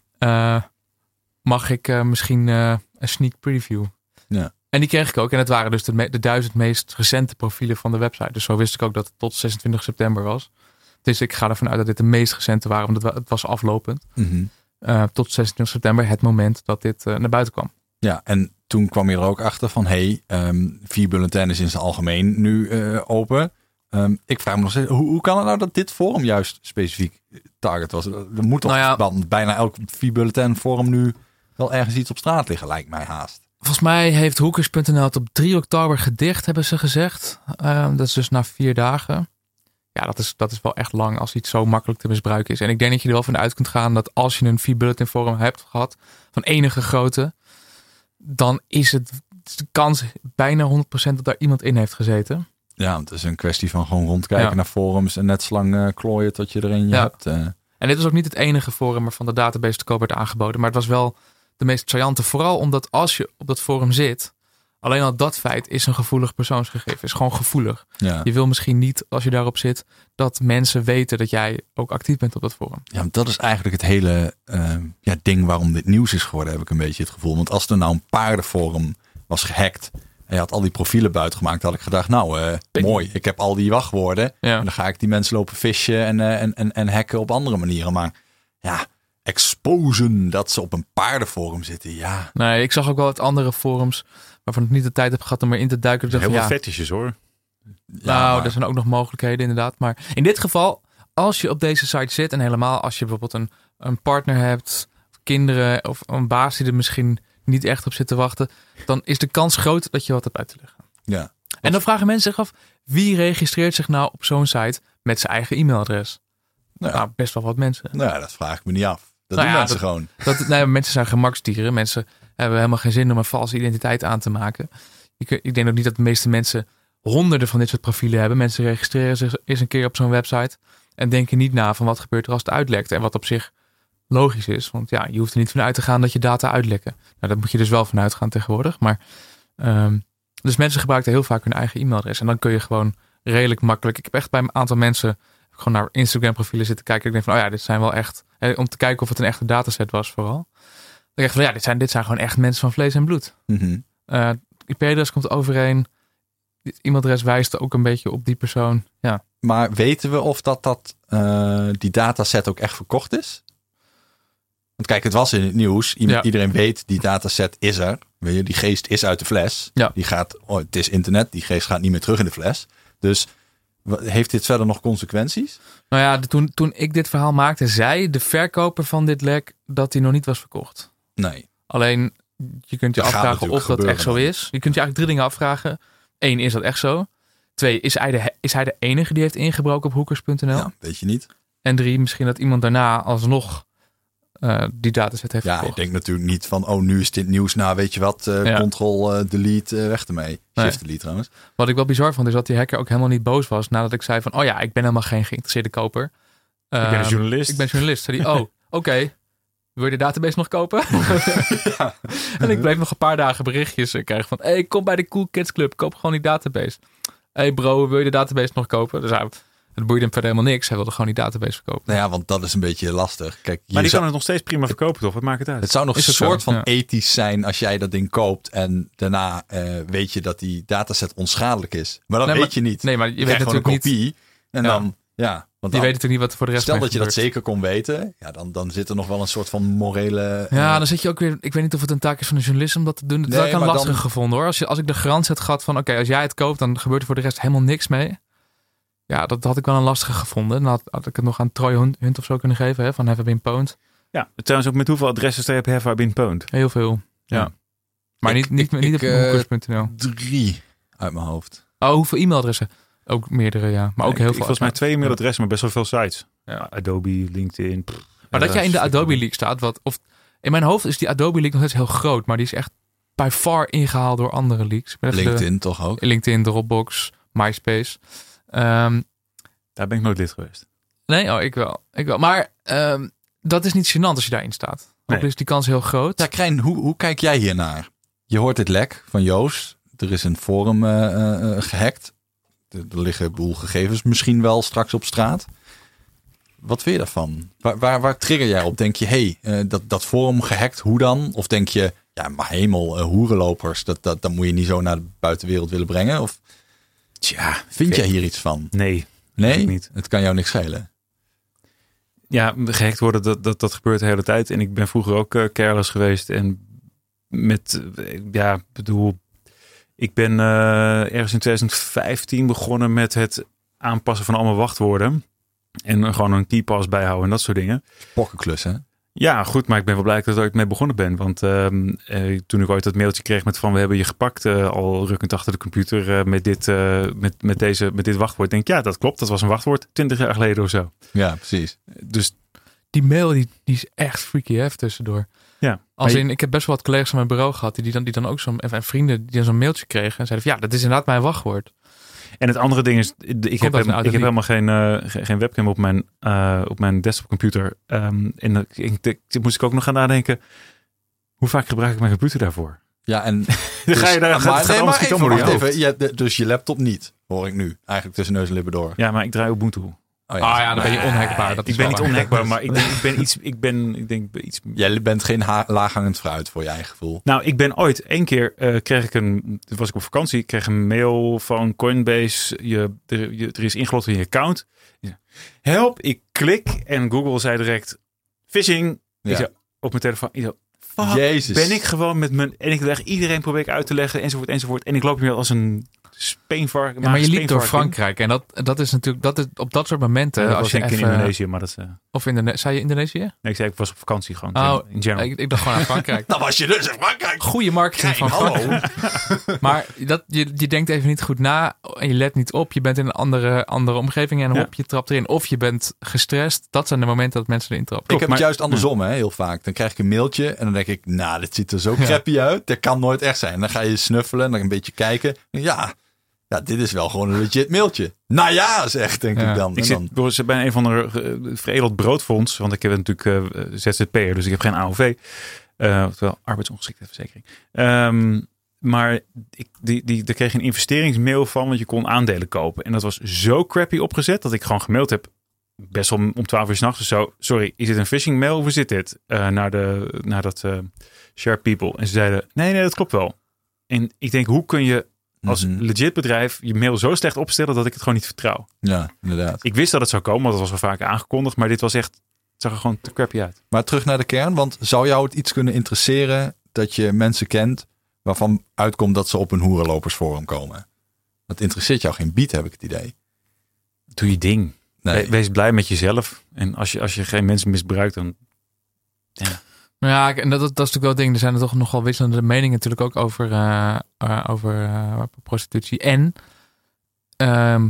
Mag ik misschien een sneak preview? Ja. En die kreeg ik ook. En het waren dus de 1000 meest recente profielen van de website. Dus zo wist ik ook dat het tot 26 september was. Dus ik ga ervan uit dat dit de meest recente waren. Want het was aflopend. Mm-hmm. Tot 26 september, het moment dat dit naar buiten kwam. Ja, en toen kwam je er ook achter van, 4 bulletin is in zijn algemeen nu open. Ik vraag me nog steeds, hoe kan het nou dat dit forum juist specifiek target was? Er moet toch bijna elk 4 bulletin forum nu wel ergens iets op straat liggen, lijkt mij haast. Volgens mij heeft Hoekers.nl het op 3 oktober gedicht, hebben ze gezegd. Dat is dus na 4 dagen. Ja, dat is wel echt lang als iets zo makkelijk te misbruiken is. En ik denk dat je er wel van uit kunt gaan dat als je een 4 bulletin forum hebt gehad van enige grootte, dan is het de kans bijna 100% dat daar iemand in heeft gezeten. Ja, want het is een kwestie van gewoon rondkijken naar forums en net zo lang klooien tot je erin hebt. En dit was ook niet het enige forum waarvan de database te koop werd aangeboden, maar het was wel de meest saillante. Vooral omdat als je op dat forum zit, alleen al dat feit is een gevoelig persoonsgegeven. Is gewoon gevoelig. Ja. Je wil misschien niet, als je daarop zit, dat mensen weten dat jij ook actief bent op dat forum. Ja, dat is eigenlijk het hele ding waarom dit nieuws is geworden, heb ik een beetje het gevoel. Want als er nou een paardenforum was gehackt en je had al die profielen buiten gemaakt, had ik gedacht, mooi, ik heb al die wachtwoorden. Ja. En dan ga ik die mensen lopen fishen en hacken op andere manieren. Maar ja, exposen dat ze op een paardenforum zitten, ja. Nee, ik zag ook wel uit andere forums waarvan ik niet de tijd heb gehad om erin te duiken. Heel veel fetishes hoor. Nou, er zijn ook nog mogelijkheden inderdaad. Maar in dit geval, als je op deze site zit en helemaal als je bijvoorbeeld een partner hebt, of kinderen of een baas die er misschien niet echt op zit te wachten, dan is de kans groot dat je wat hebt uit te leggen. Ja. En dan vragen mensen zich af, wie registreert zich nou op zo'n site met zijn eigen e-mailadres? Nou, best wel wat mensen. Nou, dat vraag ik me niet af. Dat doen mensen gewoon. Mensen zijn gemaksdieren. Mensen hebben helemaal geen zin om een valse identiteit aan te maken. Ik denk ook niet dat de meeste mensen honderden van dit soort profielen hebben. Mensen registreren zich eens een keer op zo'n website en denken niet na van wat gebeurt er als het uitlekt. En wat op zich logisch is. Want ja, je hoeft er niet van uit te gaan dat je data uitlekken. Nou, daar moet je dus wel van uitgaan tegenwoordig. Maar dus mensen gebruiken heel vaak hun eigen e-mailadres. En dan kun je gewoon redelijk makkelijk. Ik heb echt bij een aantal mensen gewoon naar Instagram profielen zitten kijken. Ik denk van, dit zijn wel echt, om te kijken of het een echte dataset was vooral. Dan denk ik van, dit zijn gewoon echt mensen van vlees en bloed. Mm-hmm. IP-adres komt overeen. Dit e-mailadres wijst ook een beetje op die persoon. Ja. Maar weten we of die dataset ook echt verkocht is? Want kijk, het was in het nieuws. Iedereen weet, die dataset is er. Weet je, die geest is uit de fles. Ja. Die gaat, het is internet. Die geest gaat niet meer terug in de fles. Dus heeft dit verder nog consequenties? Nou ja, toen ik dit verhaal maakte, zei de verkoper van dit lek dat hij nog niet was verkocht. Nee. Alleen, je kunt je afvragen of dat echt zo is. Je kunt je eigenlijk 3 dingen afvragen. 1, is dat echt zo? 2, is hij de enige die heeft ingebroken op Hoekers.nl? Ja, weet je niet. En 3, misschien dat iemand daarna alsnog die dataset heeft gekocht. Ik denk natuurlijk niet van, nu is dit nieuws. Nou, weet je wat, Ctrl-delete, weg ermee. Shift-delete trouwens. Wat ik wel bizar vond, is dat die hacker ook helemaal niet boos was nadat ik zei van, ik ben helemaal geen geïnteresseerde koper. Ik ben een journalist. Ik ben journalist. Zei die, oké. Wil je de database nog kopen? En ik bleef nog een paar dagen berichtjes krijgen van, hey, kom bij de Cool Kids Club, koop gewoon die database. Hey bro, wil je de database nog kopen? Dus het boeide hem verder helemaal niks. Hij wilde gewoon die database verkopen. Nou ja, want dat is een beetje lastig. Kijk, maar die kan het nog steeds prima verkopen, toch? Wat maakt het uit? Het zou nog een soort van ethisch zijn als jij dat ding koopt en daarna weet je dat die dataset onschadelijk is. Maar dat weet je niet. Nee, maar je weet natuurlijk niet. Kopie en dan, want je weet natuurlijk niet wat er voor de rest stel dat je dat zeker kon weten, dan zit er nog wel een soort van morele... Ja, dan zit je ook weer... Ik weet niet of het een taak is van een journalist om dat te doen. Dat heb ik een lastig gevonden hoor. Als ik de garantie had gehad van als jij het koopt, dan gebeurt er voor de rest helemaal niks mee. Ja, dat had ik wel een lastige gevonden. Dan had ik het nog aan Troy Hunt of zo kunnen geven, hè, van Have I Been Pwned. Ja, trouwens ook met hoeveel adressen sta je op Have I Been Pwned? Heel veel, ja. Maar niet op hoekers.nl. 3 uit mijn hoofd. Oh, hoeveel e-mailadressen? Ook meerdere, ja. Maar ook heel veel. Volgens mij 2 e-mailadressen, maar best wel veel sites. Ja, Adobe, LinkedIn. Maar dat jij in de Adobe Leak staat, in mijn hoofd is die Adobe Leak nog steeds heel groot, maar die is echt by far ingehaald door andere leaks. LinkedIn toch ook? LinkedIn, Dropbox, MySpace. Daar ben ik nooit lid geweest. Nee, ik wel. Maar dat is niet gênant als je daarin staat. Ook is die kans heel groot. Ja, Krijn, hoe kijk jij hiernaar? Je hoort dit lek van Joost. Er is een forum gehackt. Er liggen een boel gegevens misschien wel straks op straat. Wat vind je daarvan? Waar trigger jij op? Denk je, dat forum gehackt, hoe dan? Of denk je, ja, maar hemel, hoerenlopers, dat moet je niet zo naar de buitenwereld willen brengen? Of tja, vind jij hier iets van? Nee, niet. Het kan jou niks schelen. Ja, gehackt worden, dat gebeurt de hele tijd. En ik ben vroeger ook careless geweest. En ik ben ergens in 2015 begonnen met het aanpassen van allemaal wachtwoorden. En gewoon een keypass bijhouden en dat soort dingen. Pokkenklus, hè? Ja, goed, maar ik ben wel blij dat ik ooit mee begonnen ben. Want toen ik ooit dat mailtje kreeg met van we hebben je gepakt al rukkend achter de computer met dit wachtwoord. Denk ja, dat klopt. Dat was een wachtwoord 20 jaar geleden of zo. Ja, precies. Dus die mail die is echt freaky hef tussendoor. Ja. Ik heb best wel wat collega's aan mijn bureau gehad die dan ook en vrienden die dan zo'n mailtje kregen en zeiden van, ja, dat is inderdaad mijn wachtwoord. En het andere ding is, ik heb helemaal geen webcam op mijn desktopcomputer. En moest ik ook nog gaan nadenken, hoe vaak gebruik ik mijn computer daarvoor? Ja, en dus, ga je daar dus je laptop niet, hoor ik nu. Eigenlijk tussen neus en lippen door. Ja, maar ik draai Ubuntu. Oh ja, dan ben je onhackbaar. Ik ben niet onhackbaar, maar ik denk iets... Jij bent geen laaghangend fruit voor je eigen gevoel. Nou, ik ben ooit 1 keer was ik op vakantie, ik kreeg een mail van Coinbase. Er is ingelogd in je account. Help, ik klik en Google zei direct phishing. Ja. Op mijn telefoon. Jezus. Ben ik gewoon met mijn... En ik leg iedereen probeer ik uit te leggen, enzovoort. En ik loop hier als een speenvarken. Ja, maar je liep door Frankrijk. En dat is natuurlijk... op dat soort momenten... Ja, als je in Indonesië, maar dat is... Of zei je Indonesië? Nee, ik zei ik was op vakantie gewoon. In general. Ik dacht gewoon aan Frankrijk. Dan was je dus in Frankrijk. Goeie marketing van Frankrijk. Maar je denkt even niet goed na. En je let niet op. Je bent in een andere omgeving. En hop, je trapt erin. Of je bent gestrest. Dat zijn de momenten dat mensen erin trappen. Ik heb het juist andersom, heel vaak. Dan krijg ik een mailtje. En dan denk ik, nou, dit ziet er zo crappy uit. Dat kan nooit echt zijn. Dan ga je snuffelen. En dan een beetje kijken. Ja, dit is wel gewoon een legit mailtje. Nou ja, denk ik dan. Ik zit bij een van de veredeld broodfonds. Want ik heb natuurlijk ZZP'er, dus ik heb geen AOV. Oftewel arbeidsongeschiktheidsverzekering. Maar daar kreeg je een investeringsmail van, want je kon aandelen kopen. En dat was zo crappy opgezet dat ik gewoon gemaild heb. Best wel om 12 uur 's nachts of zo. Sorry, is dit een phishing mail? Hoe zit dit? Naar dat Share People. En ze zeiden, nee, dat klopt wel. En ik denk, hoe kun je als legit bedrijf je mail zo slecht opstellen dat ik het gewoon niet vertrouw? Ja, inderdaad. Ik wist dat het zou komen, want dat was wel vaak aangekondigd. Maar dit was echt, het zag er gewoon te crappy uit. Maar terug naar de kern, want zou jou het iets kunnen interesseren dat je mensen kent waarvan uitkomt dat ze op een hoerenlopersforum komen? Dat interesseert jou geen biet, heb ik het idee. Doe je ding. Nee. Wees blij met jezelf. En als je geen mensen misbruikt, dan... Ja. Ja, en dat is natuurlijk wel het ding. Er zijn er toch nogal wisselende meningen natuurlijk ook over prostitutie. En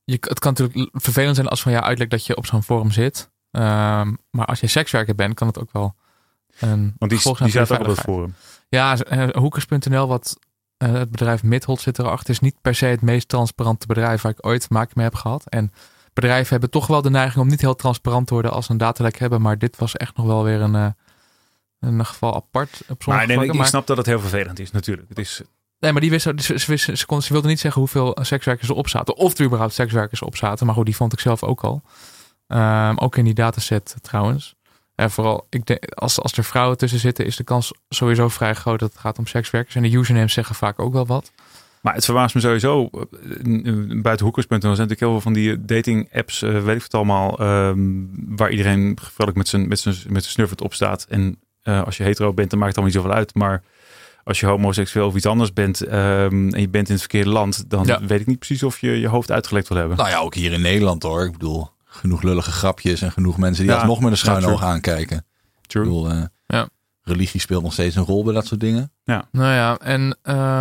het kan natuurlijk vervelend zijn als van jou uitlekt dat je op zo'n forum zit. Maar als je sekswerker bent, kan het ook wel een Want die staat ook op het forum. Ja, hoekers.nl, wat het bedrijf Midhold zit erachter, is niet per se het meest transparante bedrijf waar ik ooit te maken mee heb gehad. En bedrijven hebben toch wel de neiging om niet heel transparant te worden als ze een datalek hebben. Maar dit was echt nog wel weer een geval apart. Op ik snap dat het heel vervelend is, natuurlijk. Het is... Nee, maar ze wilde niet zeggen hoeveel sekswerkers erop zaten. Of er überhaupt sekswerkers op zaten. Maar goed, die vond ik zelf ook al. Ook in die dataset trouwens. En vooral, ik denk, als er vrouwen tussen zitten, is de kans sowieso vrij groot dat het gaat om sekswerkers. En de usernames zeggen vaak ook wel wat. Maar het verbaast me sowieso. Buiten hoekers.nl zijn natuurlijk heel veel van die dating apps, weet ik het allemaal, waar iedereen vrolijk met zijn snurfert op staat. En als je hetero bent, dan maakt het allemaal niet zoveel uit. Maar als je homoseksueel of iets anders bent en je bent in het verkeerde land, dan weet ik niet precies of je hoofd uitgelekt wil hebben. Nou ja, ook hier in Nederland hoor. Ik bedoel, genoeg lullige grapjes en genoeg mensen die alsnog met een schuin oog aankijken. True. Ik bedoel, religie speelt nog steeds een rol bij dat soort dingen. Ja. Nou ja, en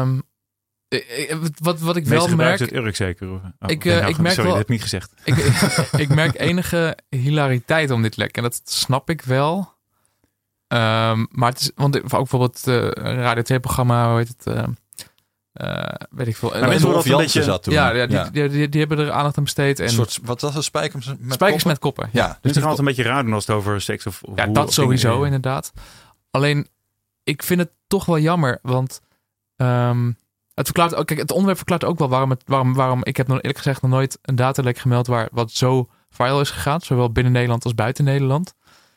wat ik wel merk... het Urk zeker? Ik merk sorry, dat heb ik niet gezegd. Ik merk enige hilariteit om dit lek. En dat snap ik wel. Maar het is, want ook bijvoorbeeld Radio 2-programma, hoe heet het? Weet ik veel. Mensen worden een beetje zat toen. Die hebben er aandacht aan besteed. En een soort, wat was het? Spijkers met koppen. Ja. Dus het gaat een beetje raar doen als het over seks of ja, dat sowieso inderdaad. Alleen, ik vind het toch wel jammer, want het verklaart ook. Kijk, het onderwerp verklaart ook wel waarom ik heb nog eerlijk gezegd nog nooit een datalek gemeld wat zo viral is gegaan, zowel binnen Nederland als buiten Nederland.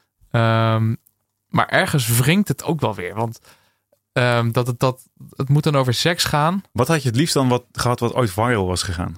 Maar ergens wringt het ook wel weer, want het moet dan over seks gaan. Wat had je het liefst dan gehad wat ooit viral was gegaan?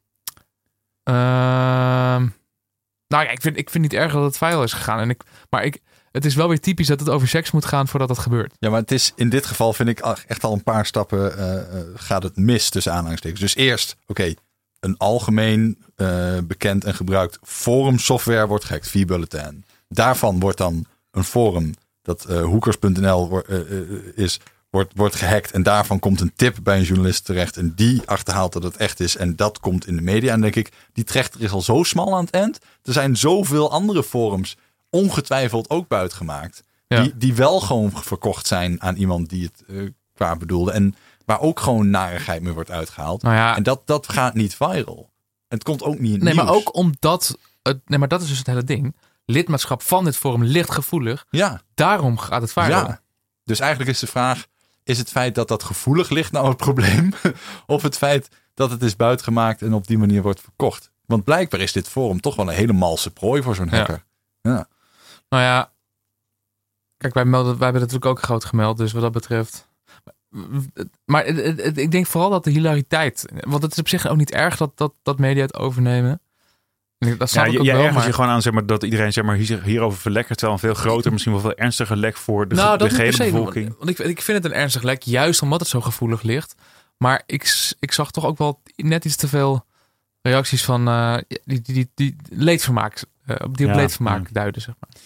Nou ja, ik vind niet erg dat het viral is gegaan. Het is wel weer typisch dat het over seks moet gaan voordat het gebeurt. Ja, maar het is in dit geval vind ik echt al een paar stappen gaat het mis tussen aanhalingstekens. Dus eerst, een algemeen bekend en gebruikt forum software wordt gehackt, vBulletin. Daarvan wordt dan een forum dat hoekers.nl wordt gehackt en daarvan komt een tip bij een journalist terecht en die achterhaalt dat het echt is en dat komt in de media. En denk ik, die trechter is al zo smal aan het eind. Er zijn zoveel andere forums ongetwijfeld ook buitgemaakt. Ja. Die wel gewoon verkocht zijn aan iemand die het qua bedoelde. En waar ook gewoon narigheid mee wordt uitgehaald. Nou ja, en dat gaat niet viral. En het komt ook niet in het nieuws. Maar ook omdat... maar dat is dus het hele ding. Lidmaatschap van dit forum ligt gevoelig. Ja. Daarom gaat het viral. Ja. Dus eigenlijk is de vraag... Is het feit dat gevoelig ligt nou het probleem? Of het feit dat het is buitgemaakt en op die manier wordt verkocht? Want blijkbaar is dit forum toch wel een hele malse prooi voor zo'n hacker. Ja. Nou ja, kijk, wij hebben het natuurlijk ook groot gemeld, dus wat dat betreft. Maar ik denk vooral dat de hilariteit, want het is op zich ook niet erg dat media het overnemen. Dat snap ik ook wel. Ergens je gewoon aan dat iedereen hierover verlekkert, terwijl een veel groter, misschien wel veel ernstiger lek voor de gehele bevolking. Want ik vind het een ernstig lek, juist omdat het zo gevoelig ligt. Maar ik zag toch ook wel net iets te veel reacties van die leedvermaak. Op leedvermaak duiden, zeg maar.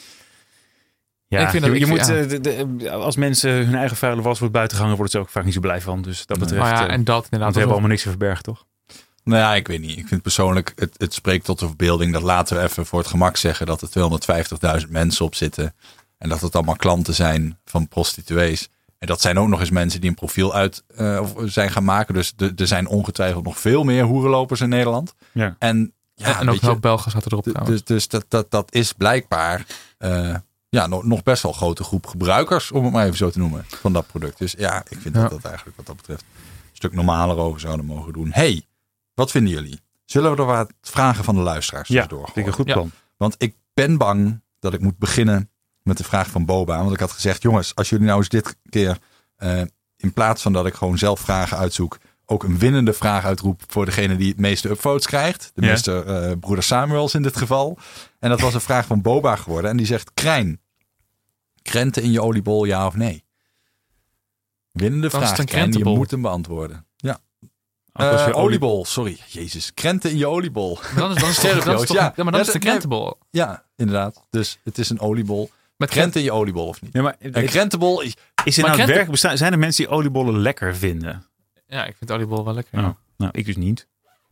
Ja, als mensen hun eigen vuile was wordt buitengehangen, worden ze ook vaak niet zo blij van. Dus dat betreft. En dat inderdaad. We hebben allemaal niks te verbergen, toch? Nou ja, ik weet niet. Ik vind persoonlijk, het spreekt tot de verbeelding dat laten we even voor het gemak zeggen dat er 250.000 mensen op zitten. En dat het allemaal klanten zijn van prostituees. En dat zijn ook nog eens mensen die een profiel uit zijn gaan maken. Dus er zijn ongetwijfeld nog veel meer hoerenlopers in Nederland. Ja. En ook een hoop Belgen zaten erop. Dus dat is blijkbaar nog best wel een grote groep gebruikers, om het maar even zo te noemen, van dat product. Dus ja, ik vind dat eigenlijk wat dat betreft een stuk normaler over zouden mogen doen. Hey, wat vinden jullie? Zullen we er wat vragen van de luisteraars doorgooien? Vind ik een goed plan. Want ik ben bang dat ik moet beginnen met de vraag van Boba. Want ik had gezegd, jongens, als jullie nou eens dit keer in plaats van dat ik gewoon zelf vragen uitzoek, ook een winnende vraag uitroep voor degene die het meeste upvotes krijgt. De meester broeder Samuels in dit geval. En dat was een vraag van Boba geworden. En die zegt, Krijn, krenten in je oliebol, ja of nee? Winnende vraag, Krijn, je moet hem beantwoorden. Ja. Oliebol, sorry. Jezus, krenten in je oliebol. Dan is de krentenbol. Ja, inderdaad. Dus het is een oliebol. Met krenten in je oliebol of niet? Ja, maar een krentenbol is er nou het werk bestaan? Zijn er mensen die oliebollen lekker vinden? Ja, ik vind oliebol wel lekker. Oh, nou, ik dus niet.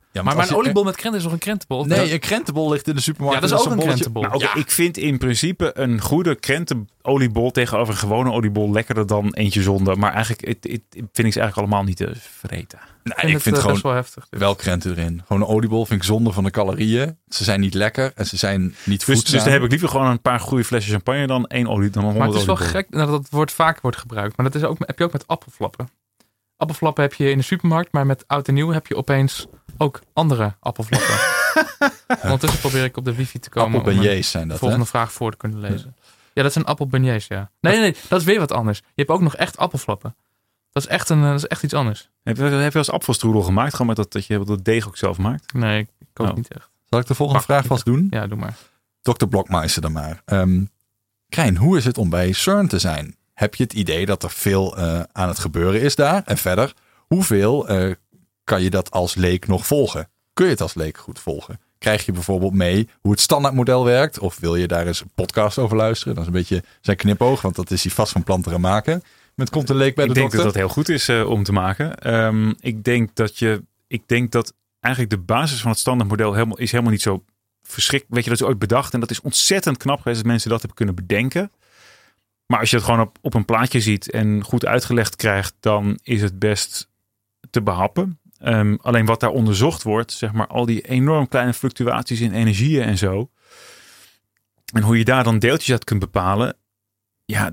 Ja, maar een oliebol met krenten is nog een krentenbol? Nee, een krentenbol ligt in de supermarkt. Ja, dat is ook een krentenbol. Maar ik vind in principe een goede krentenoliebol tegenover een gewone oliebol lekkerder dan eentje zonder. Maar eigenlijk vind ik ze eigenlijk allemaal niet te vreten. Nee, ik vind het gewoon wel heftig. Dus. wel krenten erin. Gewoon een oliebol vind ik zonde van de calorieën. Ze zijn niet lekker en ze zijn niet voedzaam. Dus dan heb ik liever gewoon een paar goede flesjes champagne dan 1 olie. Dan 100 maar het is wel oliebol. gek dat het vaak wordt gebruikt. Maar dat is heb je ook met appelflappen. Appelflappen heb je in de supermarkt, maar met oud en nieuw heb je opeens ook andere appelflappen. Ondertussen probeer ik op de wifi te komen. Appelbeignets zijn dat, de volgende vraag voor te kunnen lezen. Ja, dat zijn appelbeignets, ja. Nee, dat is weer wat anders. Je hebt ook nog echt appelflappen. Dat is echt iets anders. Heb je als appelstroedel gemaakt? Gewoon met dat je dat deeg ook zelf maakt? Nee, ik kook niet echt. Zal ik de volgende vraag vast doen? Ja, doe maar. Dr. Blokmeister dan maar. Krijn, hoe is het om bij CERN te zijn? Heb je het idee dat er veel aan het gebeuren is daar? En verder, hoeveel kan je dat als leek nog volgen? Kun je het als leek goed volgen? Krijg je bijvoorbeeld mee hoe het standaardmodel werkt? Of wil je daar eens een podcast over luisteren? Dat is een beetje zijn knipoog, want dat is hij vast van plan te gaan maken. Met komt een leek bij de dokter. Ik denk dat dat heel goed is om te maken. Ik denk dat eigenlijk de basis van het standaardmodel helemaal niet zo verschrikkelijk. Weet je, dat is ooit bedacht. En dat is ontzettend knap geweest dat mensen dat hebben kunnen bedenken. Maar als je het gewoon op een plaatje ziet en goed uitgelegd krijgt, dan is het best te behappen. Alleen wat daar onderzocht wordt, zeg maar al die enorm kleine fluctuaties in energieën en zo. En hoe je daar dan deeltjes uit kunt bepalen. Ja,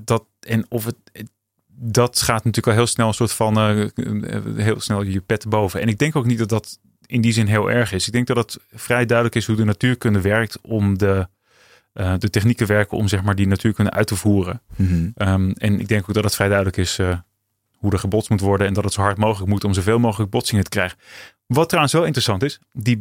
dat gaat natuurlijk al heel snel een soort van heel snel je pet boven. En ik denk ook niet dat dat in die zin heel erg is. Ik denk dat het vrij duidelijk is hoe de natuurkunde werkt om de technieken werken om zeg maar die natuurkunde uit te voeren. Mm-hmm. En ik denk ook dat het vrij duidelijk is hoe er gebotst moet worden en dat het zo hard mogelijk moet om zoveel mogelijk botsingen te krijgen. Wat trouwens wel interessant is, die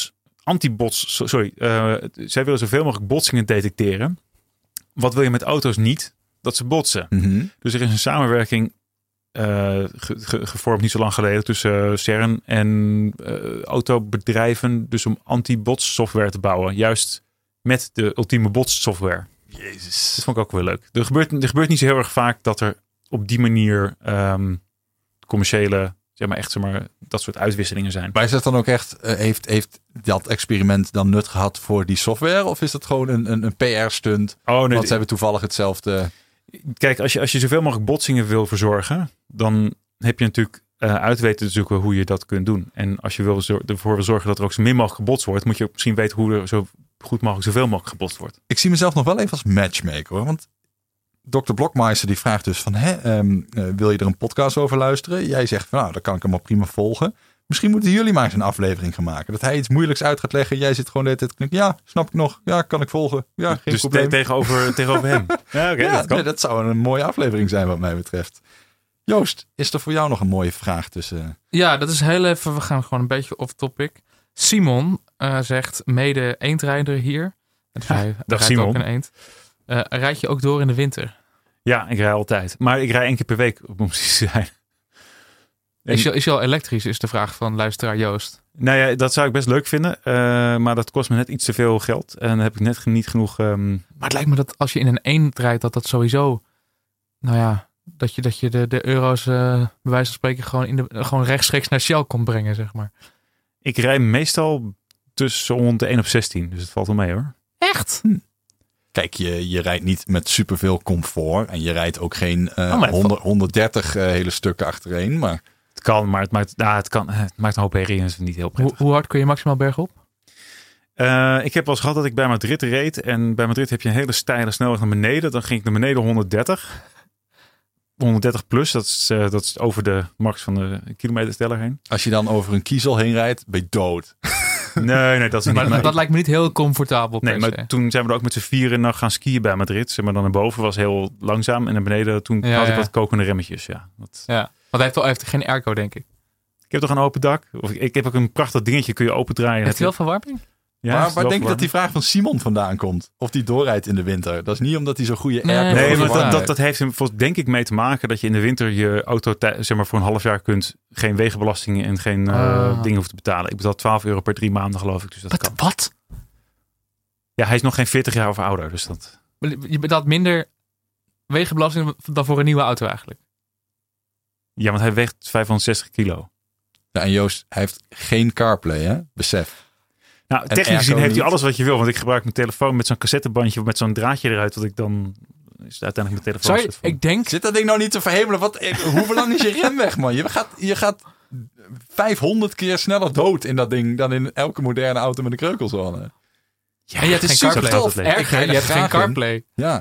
zij willen zoveel mogelijk botsingen detecteren. Wat wil je met auto's niet? Dat ze botsen. Mm-hmm. Dus er is een samenwerking gevormd niet zo lang geleden tussen CERN en autobedrijven. Dus om anti-bots software te bouwen. Juist met de ultieme bots software. Jezus. Dat vond ik ook wel leuk. Er gebeurt niet zo heel erg vaak dat er op die manier commerciële, dat soort uitwisselingen zijn. Maar is dat dan ook echt, heeft dat experiment dan nut gehad voor die software? Of is dat gewoon een PR-stunt? Oh, nee, want ze hebben toevallig hetzelfde. Kijk, als je zoveel mogelijk botsingen wil verzorgen, dan heb je natuurlijk uit weten te zoeken hoe je dat kunt doen. En als je ervoor wil zorgen dat er ook zo min mogelijk gebotst wordt, moet je ook misschien weten hoe er zo goed mogelijk zoveel mogelijk gebotst wordt. Ik zie mezelf nog wel even als matchmaker, hoor. Want Dr. Blokmeister die vraagt dus van, wil je er een podcast over luisteren? Jij zegt van, nou, dan kan ik hem al prima volgen. Misschien moeten jullie maar eens een aflevering gaan maken. Dat hij iets moeilijks uit gaat leggen. Jij zit gewoon de hele tijd te knikken. Ja, snap ik nog. Ja, kan ik volgen. Ja, geen dus probleem. Tegenover hem. Ja, okay, dat kan. Dat zou een mooie aflevering zijn wat mij betreft. Joost, is er voor jou nog een mooie vraag tussen? Ja, dat is heel even. We gaan gewoon een beetje off topic. Simon zegt, mede eendrijder hier. Dag Simon. Ook een eend. Rijd je ook door in de winter? Ja, ik rij altijd. Maar ik rij 1 keer per week, om precies te zijn. Is je al elektrisch, is de vraag van luisteraar Joost. Nou ja, dat zou ik best leuk vinden. Maar dat kost me net iets te veel geld. En dan heb ik net niet genoeg. Maar het lijkt me dat als je in een eend rijdt, dat sowieso. Nou ja, dat je de euro's bij wijze van spreken gewoon rechtstreeks naar Shell kon brengen, zeg maar. Ik rij meestal tussen rond de 1 op 16. Dus het valt wel mee, hoor. Echt? Kijk, je rijdt niet met superveel comfort. En je rijdt ook geen 130 hele stukken achtereen. Maar het kan, maar het maakt een hoop herrie en is niet heel prettig. Hoe hard kun je maximaal bergop? Ik heb wel eens gehad dat ik bij Madrid reed. En bij Madrid heb je een hele steile snelweg naar beneden. Dan ging ik naar beneden 130. 130 plus, dat is over de max van de kilometersteller heen. Als je dan over een kiezel heen rijdt, ben je dood. Nee, dat is niet. Maar dat lijkt me niet heel comfortabel. Nee, maar toen zijn we er ook met z'n vieren nog gaan skiën bij Madrid. Zeg maar dan naar boven was heel langzaam en naar beneden toen had ik wat kokende remmetjes. Ja, want hij heeft geen airco, denk ik. Ik heb toch een open dak? Of ik heb ook een prachtig dingetje, kun je open draaien. Heeft hij wel verwarming? Ja, maar waar denk je dat die vraag van Simon vandaan komt? Of die doorrijdt in de winter? Dat is niet omdat hij zo'n goede airco heeft. Nee, maar dat heeft hem denk ik mee te maken dat je in de winter je auto voor een half jaar geen wegenbelastingen en geen dingen hoeft te betalen. Ik betaal €12 per 3 maanden, geloof ik. Dus dat kan. Wat? Ja, hij is nog geen 40 jaar of ouder. Dus dat. Je betaalt minder wegenbelasting dan voor een nieuwe auto eigenlijk. Ja, want hij weegt 560 kilo. Ja, en Joost, hij heeft geen CarPlay, hè? Besef. Nou, technisch gezien heeft hij alles wat je wil. Want ik gebruik mijn telefoon met zo'n cassettebandje of met zo'n draadje eruit. Wat ik dan is uiteindelijk mijn telefoon Zit dat ding nou niet te verhemelen? Hoe lang is je remweg, man? Je gaat 500 keer sneller dood in dat ding dan in elke moderne auto met een kreukelzone. Ja, en je hebt geen CarPlay. Erger, je hebt geen CarPlay. Ja.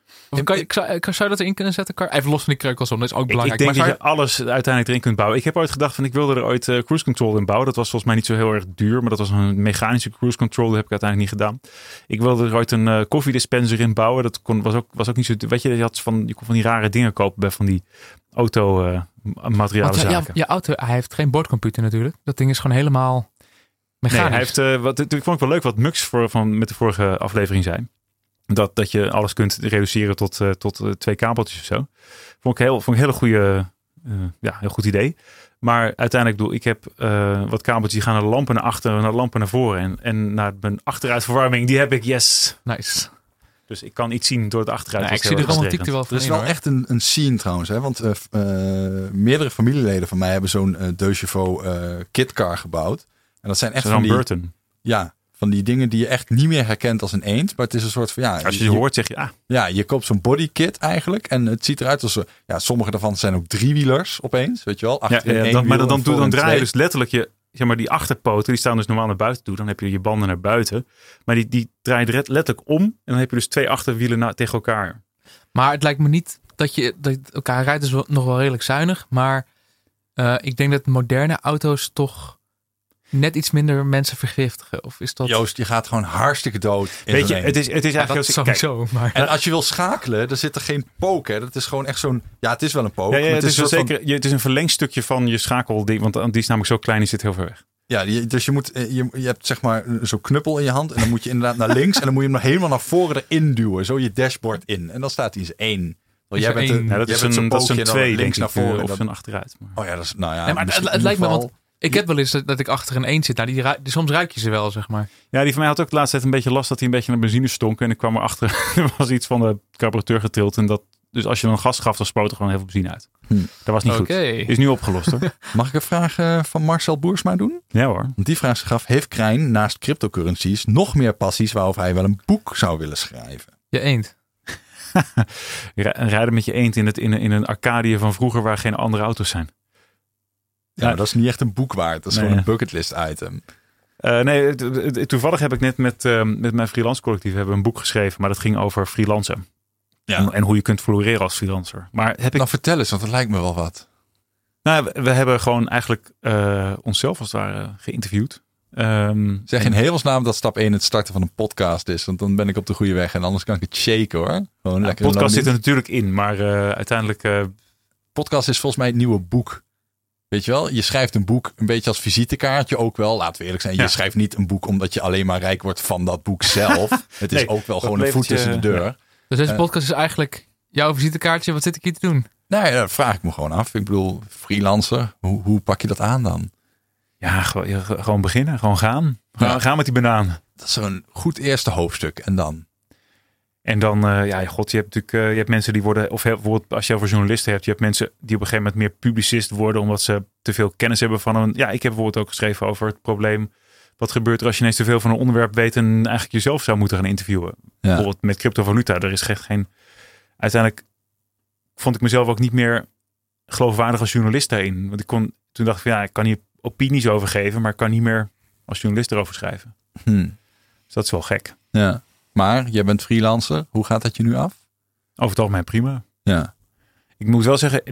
Zou je dat erin kunnen zetten? Even los van die kreukels om, dat is ook belangrijk. Ik denk dat je alles uiteindelijk erin kunt bouwen. Ik heb ooit gedacht van ik wilde er ooit cruise control in bouwen. Dat was volgens mij niet zo heel erg duur, maar dat was een mechanische cruise control. Dat heb ik uiteindelijk niet gedaan. Ik wilde er ooit een koffiedispenser in bouwen. Dat was ook niet zo. Weet je kon van die rare dingen kopen bij van die auto materialen zaken. Je auto, hij heeft geen boordcomputer natuurlijk. Dat ding is gewoon helemaal mechanisch. Nee, hij heeft ik vond ik wel leuk wat Mux met de vorige aflevering zei. Dat je alles kunt reduceren tot 2 kabeltjes of zo. Vond ik een hele goede, heel goed idee. Maar uiteindelijk ik heb wat kabeltjes die gaan naar de lampen naar achter en naar de lampen naar voren. En naar mijn achteruitverwarming, die heb ik, yes. Nice. Dus ik kan iets zien door het achteruit. Ik zie de romantiek er wel van. Het is wel echt een scene trouwens. Hè? Want meerdere familieleden van mij hebben zo'n De Chauveau kitcar gebouwd. En dat zijn echt van die... Burton. Ja, van die dingen die je echt niet meer herkent als een eend. Maar het is een soort van... Als je hoort zeg je... Ja, je koopt zo'n bodykit eigenlijk. En het ziet eruit als... sommige daarvan zijn ook 3-wielers opeens. Weet je wel? Dan draai je dus letterlijk die achterpoten. Die staan dus normaal naar buiten toe. Dan heb je je banden naar buiten. Maar die draai je letterlijk om. En dan heb je dus 2 achterwielen tegen elkaar. Maar het lijkt me niet dat elkaar rijdt. Dus nog wel redelijk zuinig. Maar ik denk dat moderne auto's toch... net iets minder mensen vergiftigen? Of is dat... Joost, je gaat gewoon hartstikke dood. Weet je, het is eigenlijk... sowieso. Maar... En als je wil schakelen, dan zit er geen poke. Hè? Dat is gewoon echt zo'n... Ja, het is wel een poke. Ja, het is wel zeker. Het is een verlengstukje van je schakelding. Want die is namelijk zo klein, die zit heel ver weg. Ja, dus je hebt zeg maar zo'n knuppel in je hand. En dan moet je inderdaad naar links. En dan moet je hem nog helemaal naar voren erin duwen. Zo je dashboard in. En dan staat hij eens 1. Dat is een 2, links naar voren. Of een achteruit. Maar... Oh ja, dat is... Nou ja, nee, maar het lijkt me... Want ik heb wel eens dat ik achter een 1 zit. Nou, soms ruik je ze wel, zeg maar. Ja, die van mij had ook de laatste tijd een beetje last dat hij een beetje naar benzine stonk. En ik kwam erachter, er was iets van de carburateur getild. En dus als je dan gas gaf, dan spoot er gewoon heel veel benzine uit. Dat was niet goed. Is nu opgelost hoor. Mag ik een vraag van Marcel Boersma doen? Ja hoor. Want die vraag gaf, heeft Krijn naast cryptocurrencies nog meer passies waarover hij wel een boek zou willen schrijven? Je eend. Rijden met je eend in een Arcadië van vroeger waar geen andere auto's zijn. Ja, maar dat is niet echt een boek waard. Dat is gewoon een bucketlist item. Toevallig heb ik net met mijn freelance collectief hebben een boek geschreven. Maar dat ging over freelancen. Ja. En hoe je kunt floreren als freelancer. Maar Nou, vertel eens, want dat lijkt me wel wat. Nou, we hebben gewoon eigenlijk onszelf als het ware geïnterviewd. Zeg in hemelsnaam dat stap 1 het starten van een podcast is. Want dan ben ik op de goede weg. En anders kan ik het shaken hoor. Gewoon lekker podcast zit er natuurlijk in. Maar uiteindelijk... Podcast is volgens mij het nieuwe boek. Weet je wel, je schrijft een boek een beetje als visitekaartje ook wel. Laten we eerlijk zijn, je schrijft niet een boek omdat je alleen maar rijk wordt van dat boek zelf. Het is ook wel gewoon een voet tussen de deur. Ja. Dus deze podcast is eigenlijk jouw visitekaartje. Wat zit ik hier te doen? Nou ja, dat vraag ik me gewoon af. Ik bedoel, freelancer, hoe pak je dat aan dan? Ja, gewoon beginnen. Gewoon gaan. Gaan met die banaan. Dat is zo'n goed eerste hoofdstuk. En dan? En dan, je hebt natuurlijk je hebt mensen die worden, of bijvoorbeeld als je over journalisten hebt, je hebt mensen die op een gegeven moment meer publicist worden omdat ze te veel kennis hebben van een. Ja, ik heb bijvoorbeeld ook geschreven over het probleem. Wat gebeurt er als je ineens te veel van een onderwerp weet en eigenlijk jezelf zou moeten gaan interviewen? Ja. Bijvoorbeeld met cryptovaluta. Er is geen. Uiteindelijk vond ik mezelf ook niet meer geloofwaardig als journalist daarin. Want toen dacht ik van ik kan hier opinies over geven, maar ik kan niet meer als journalist erover schrijven. Dus dat is wel gek. Ja. Maar jij bent freelancer. Hoe gaat dat je nu af? Over het algemeen prima. Ja. Ik moet wel zeggen,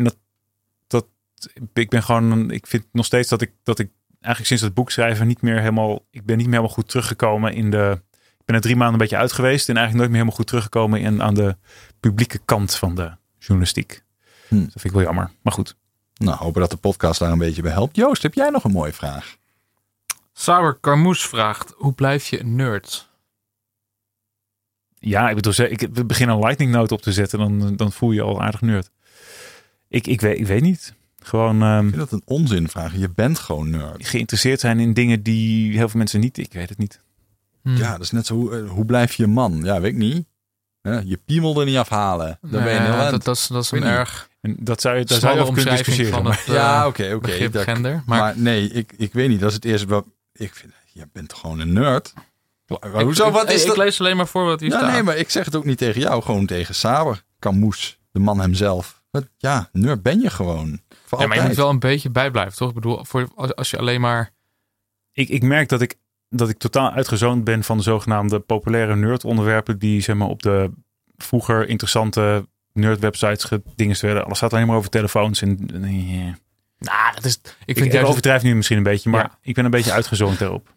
ik ben gewoon. Ik vind nog steeds dat ik eigenlijk sinds het boek schrijven niet meer helemaal goed teruggekomen in de. Ik ben er 3 maanden een beetje uit geweest en eigenlijk nooit meer helemaal goed teruggekomen aan de publieke kant van de journalistiek. Dat vind ik wel jammer. Maar goed. Nou, hopen dat de podcast daar een beetje bij helpt. Joost, heb jij nog een mooie vraag? Sauer Carmoes vraagt: hoe blijf je een nerd? Ja, ik bedoel, ik begin een lightning note op te zetten, dan voel je al aardig nerd. Ik weet niet. Gewoon. Ik vind dat een onzinvraag. Je bent gewoon nerd. Geïnteresseerd zijn in dingen die heel veel mensen niet. Ik weet het niet. Ja, dat is net zo. Hoe blijf je man? Ja, weet ik niet. Je piemel er niet afhalen. Dan ben je heel dat is een erg... En daar zou je over kunnen discussiëren. Van oké. Begrip gender. Maar nee, ik weet niet. Dat is het eerste wat... Ik vind, je bent toch gewoon een nerd? Hoezo? Wat is dat? Ik lees alleen maar voor wat hier staat. Nee, maar ik zeg het ook niet tegen jou. Gewoon tegen Saber. Camus, de man hemzelf. Nerd ben je gewoon. Maar je moet wel een beetje bijblijven, toch? Ik bedoel, als je alleen maar... Ik merk dat ik totaal uitgezoond ben van de zogenaamde populaire nerdonderwerpen die zeg maar op de vroeger interessante nerdwebsites gedingest werden. Alles gaat alleen maar over telefoons en Nou, dat is... Ik overdrijf nu misschien een beetje, maar ik ben een beetje uitgezoond daarop.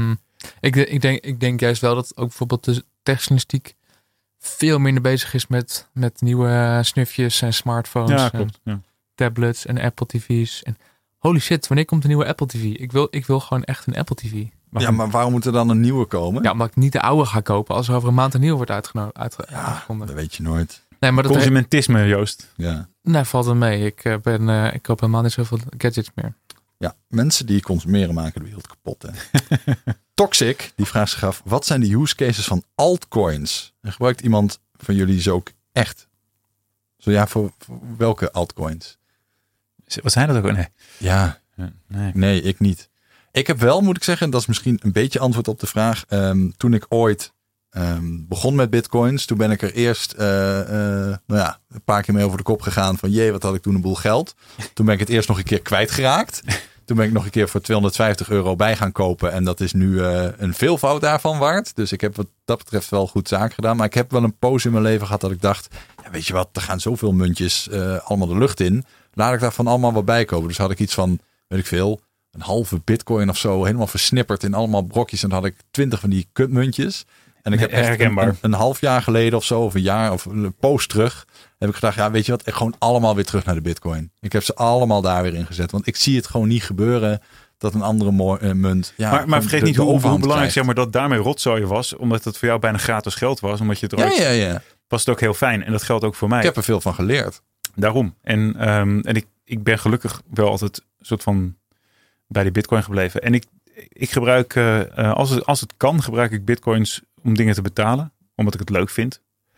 Ik denk juist wel dat ook bijvoorbeeld de techjournalistiek veel minder bezig is met nieuwe snufjes en smartphones en tablets en Apple TV's. En holy shit, wanneer komt een nieuwe Apple TV? Ik wil gewoon echt een Apple TV. Maar waarom moet er dan een nieuwe komen? Ja, omdat ik niet de oude ga kopen als er over een maand een nieuwe wordt uitgevonden. Dat weet je nooit. Nee, maar consumentisme, Joost. Ja. Nee, valt er mee. Ik koop helemaal niet zoveel gadgets meer. Ja, mensen die consumeren maken de wereld kapot. Hè? Toxic, die vraagt zich af, wat zijn de use cases van altcoins? En gebruikt iemand van jullie ze ook echt? Zo ja, voor welke altcoins? Wat zijn dat ook? Nee. Ja, nee, ik niet. Ik heb wel, moet ik zeggen, dat is misschien een beetje antwoord op de vraag. Toen ik ooit begon met bitcoins, toen ben ik er eerst een paar keer mee over de kop gegaan van wat had ik toen een boel geld. Toen ben ik het eerst nog een keer kwijtgeraakt. Toen ben ik nog een keer voor €250 bij gaan kopen. En dat is nu een veelvoud daarvan waard. Dus ik heb wat dat betreft wel goed zaak gedaan. Maar ik heb wel een poos in mijn leven gehad dat ik dacht, weet je wat, er gaan zoveel muntjes allemaal de lucht in. Laat ik daarvan allemaal wat bij kopen. Dus had ik iets van, weet ik veel, een halve bitcoin of zo, helemaal versnipperd in allemaal brokjes. En dan had ik 20 van die kutmuntjes. En ik heb echt een half jaar geleden of zo, of een jaar of een poos terug, heb ik gedacht, weet je wat, ik gewoon allemaal weer terug naar de bitcoin. Ik heb ze allemaal daar weer ingezet. Want ik zie het gewoon niet gebeuren dat een andere munt... Ja, maar vergeet niet hoe belangrijk zeg maar, dat daarmee rotzooi was. Omdat het voor jou bijna gratis geld was. Omdat je het ooit... Was het ook heel fijn. En dat geldt ook voor mij. Ik heb er veel van geleerd. Daarom. En ik ben gelukkig wel altijd een soort van bij de bitcoin gebleven. En ik gebruik, als het kan, gebruik ik bitcoins om dingen te betalen. Omdat ik het leuk vind.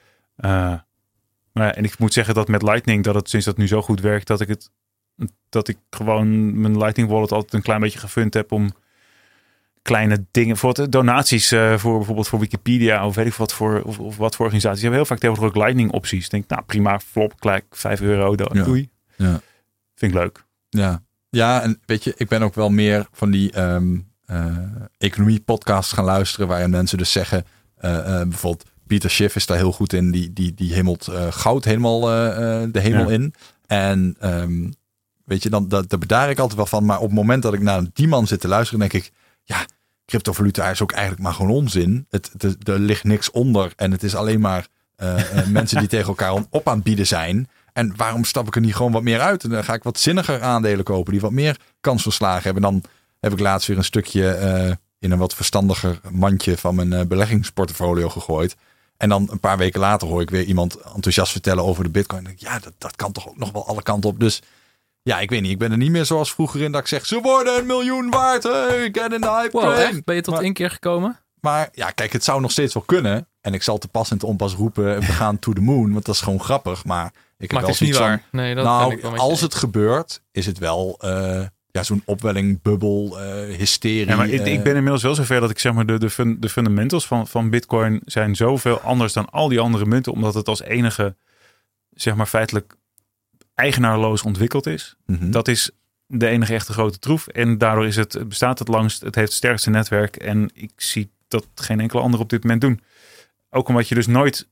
En ik moet zeggen dat met Lightning, dat het sinds dat nu zo goed werkt, dat ik gewoon mijn Lightning wallet altijd een klein beetje gefund heb om kleine dingen, voor donaties voor bijvoorbeeld voor Wikipedia of weet ik wat voor organisaties. Die hebben heel vaak tegenwoordig ook Lightning opties. Ik denk, nou prima, flop, gelijk €5, doei. Ja. Vind ik leuk. Ja, en weet je, ik ben ook wel meer van die economie podcasts gaan luisteren, waarin mensen dus zeggen, bijvoorbeeld Pieter Schiff is daar heel goed in. Die hemelt goud helemaal de hemel in. En weet je, daar bedaar ik altijd wel van. Maar op het moment dat ik naar die man zit te luisteren, denk ik, cryptovaluta is ook eigenlijk maar gewoon onzin. Er ligt niks onder. En het is alleen maar mensen die tegen elkaar op aan het bieden zijn. En waarom stap ik er niet gewoon wat meer uit? En dan ga ik wat zinniger aandelen kopen die wat meer kans van slagen hebben. Dan heb ik laatst weer een stukje in een wat verstandiger mandje van mijn beleggingsportfolio gegooid. En dan een paar weken later hoor ik weer iemand enthousiast vertellen over de bitcoin. En denk ik, dat kan toch ook nog wel alle kanten op. Dus ja, ik weet niet. Ik ben er niet meer zoals vroeger in dat ik zeg, ze worden $1 miljoen waard. Hey, get in the hype train. Echt? Ben je tot 1 keer gekomen? Maar ja, kijk, het zou nog steeds wel kunnen. En ik zal te pas en te onpas roepen, we gaan to the moon. Want dat is gewoon grappig. Maar ik heb wel het is niet waar. Nee, dat ben ik wel als het gebeurt, is het wel zo'n opwelling, bubbel, hysterie. Ja, maar ik ben inmiddels wel zover dat ik zeg maar de fundamentals van Bitcoin zijn zoveel anders dan al die andere munten, omdat het als enige zeg maar feitelijk eigenaarloos ontwikkeld is. Mm-hmm. Dat is de enige echte grote troef. En daardoor bestaat het langst, het heeft het sterkste netwerk. En ik zie dat geen enkele andere op dit moment doen. Ook omdat je dus nooit...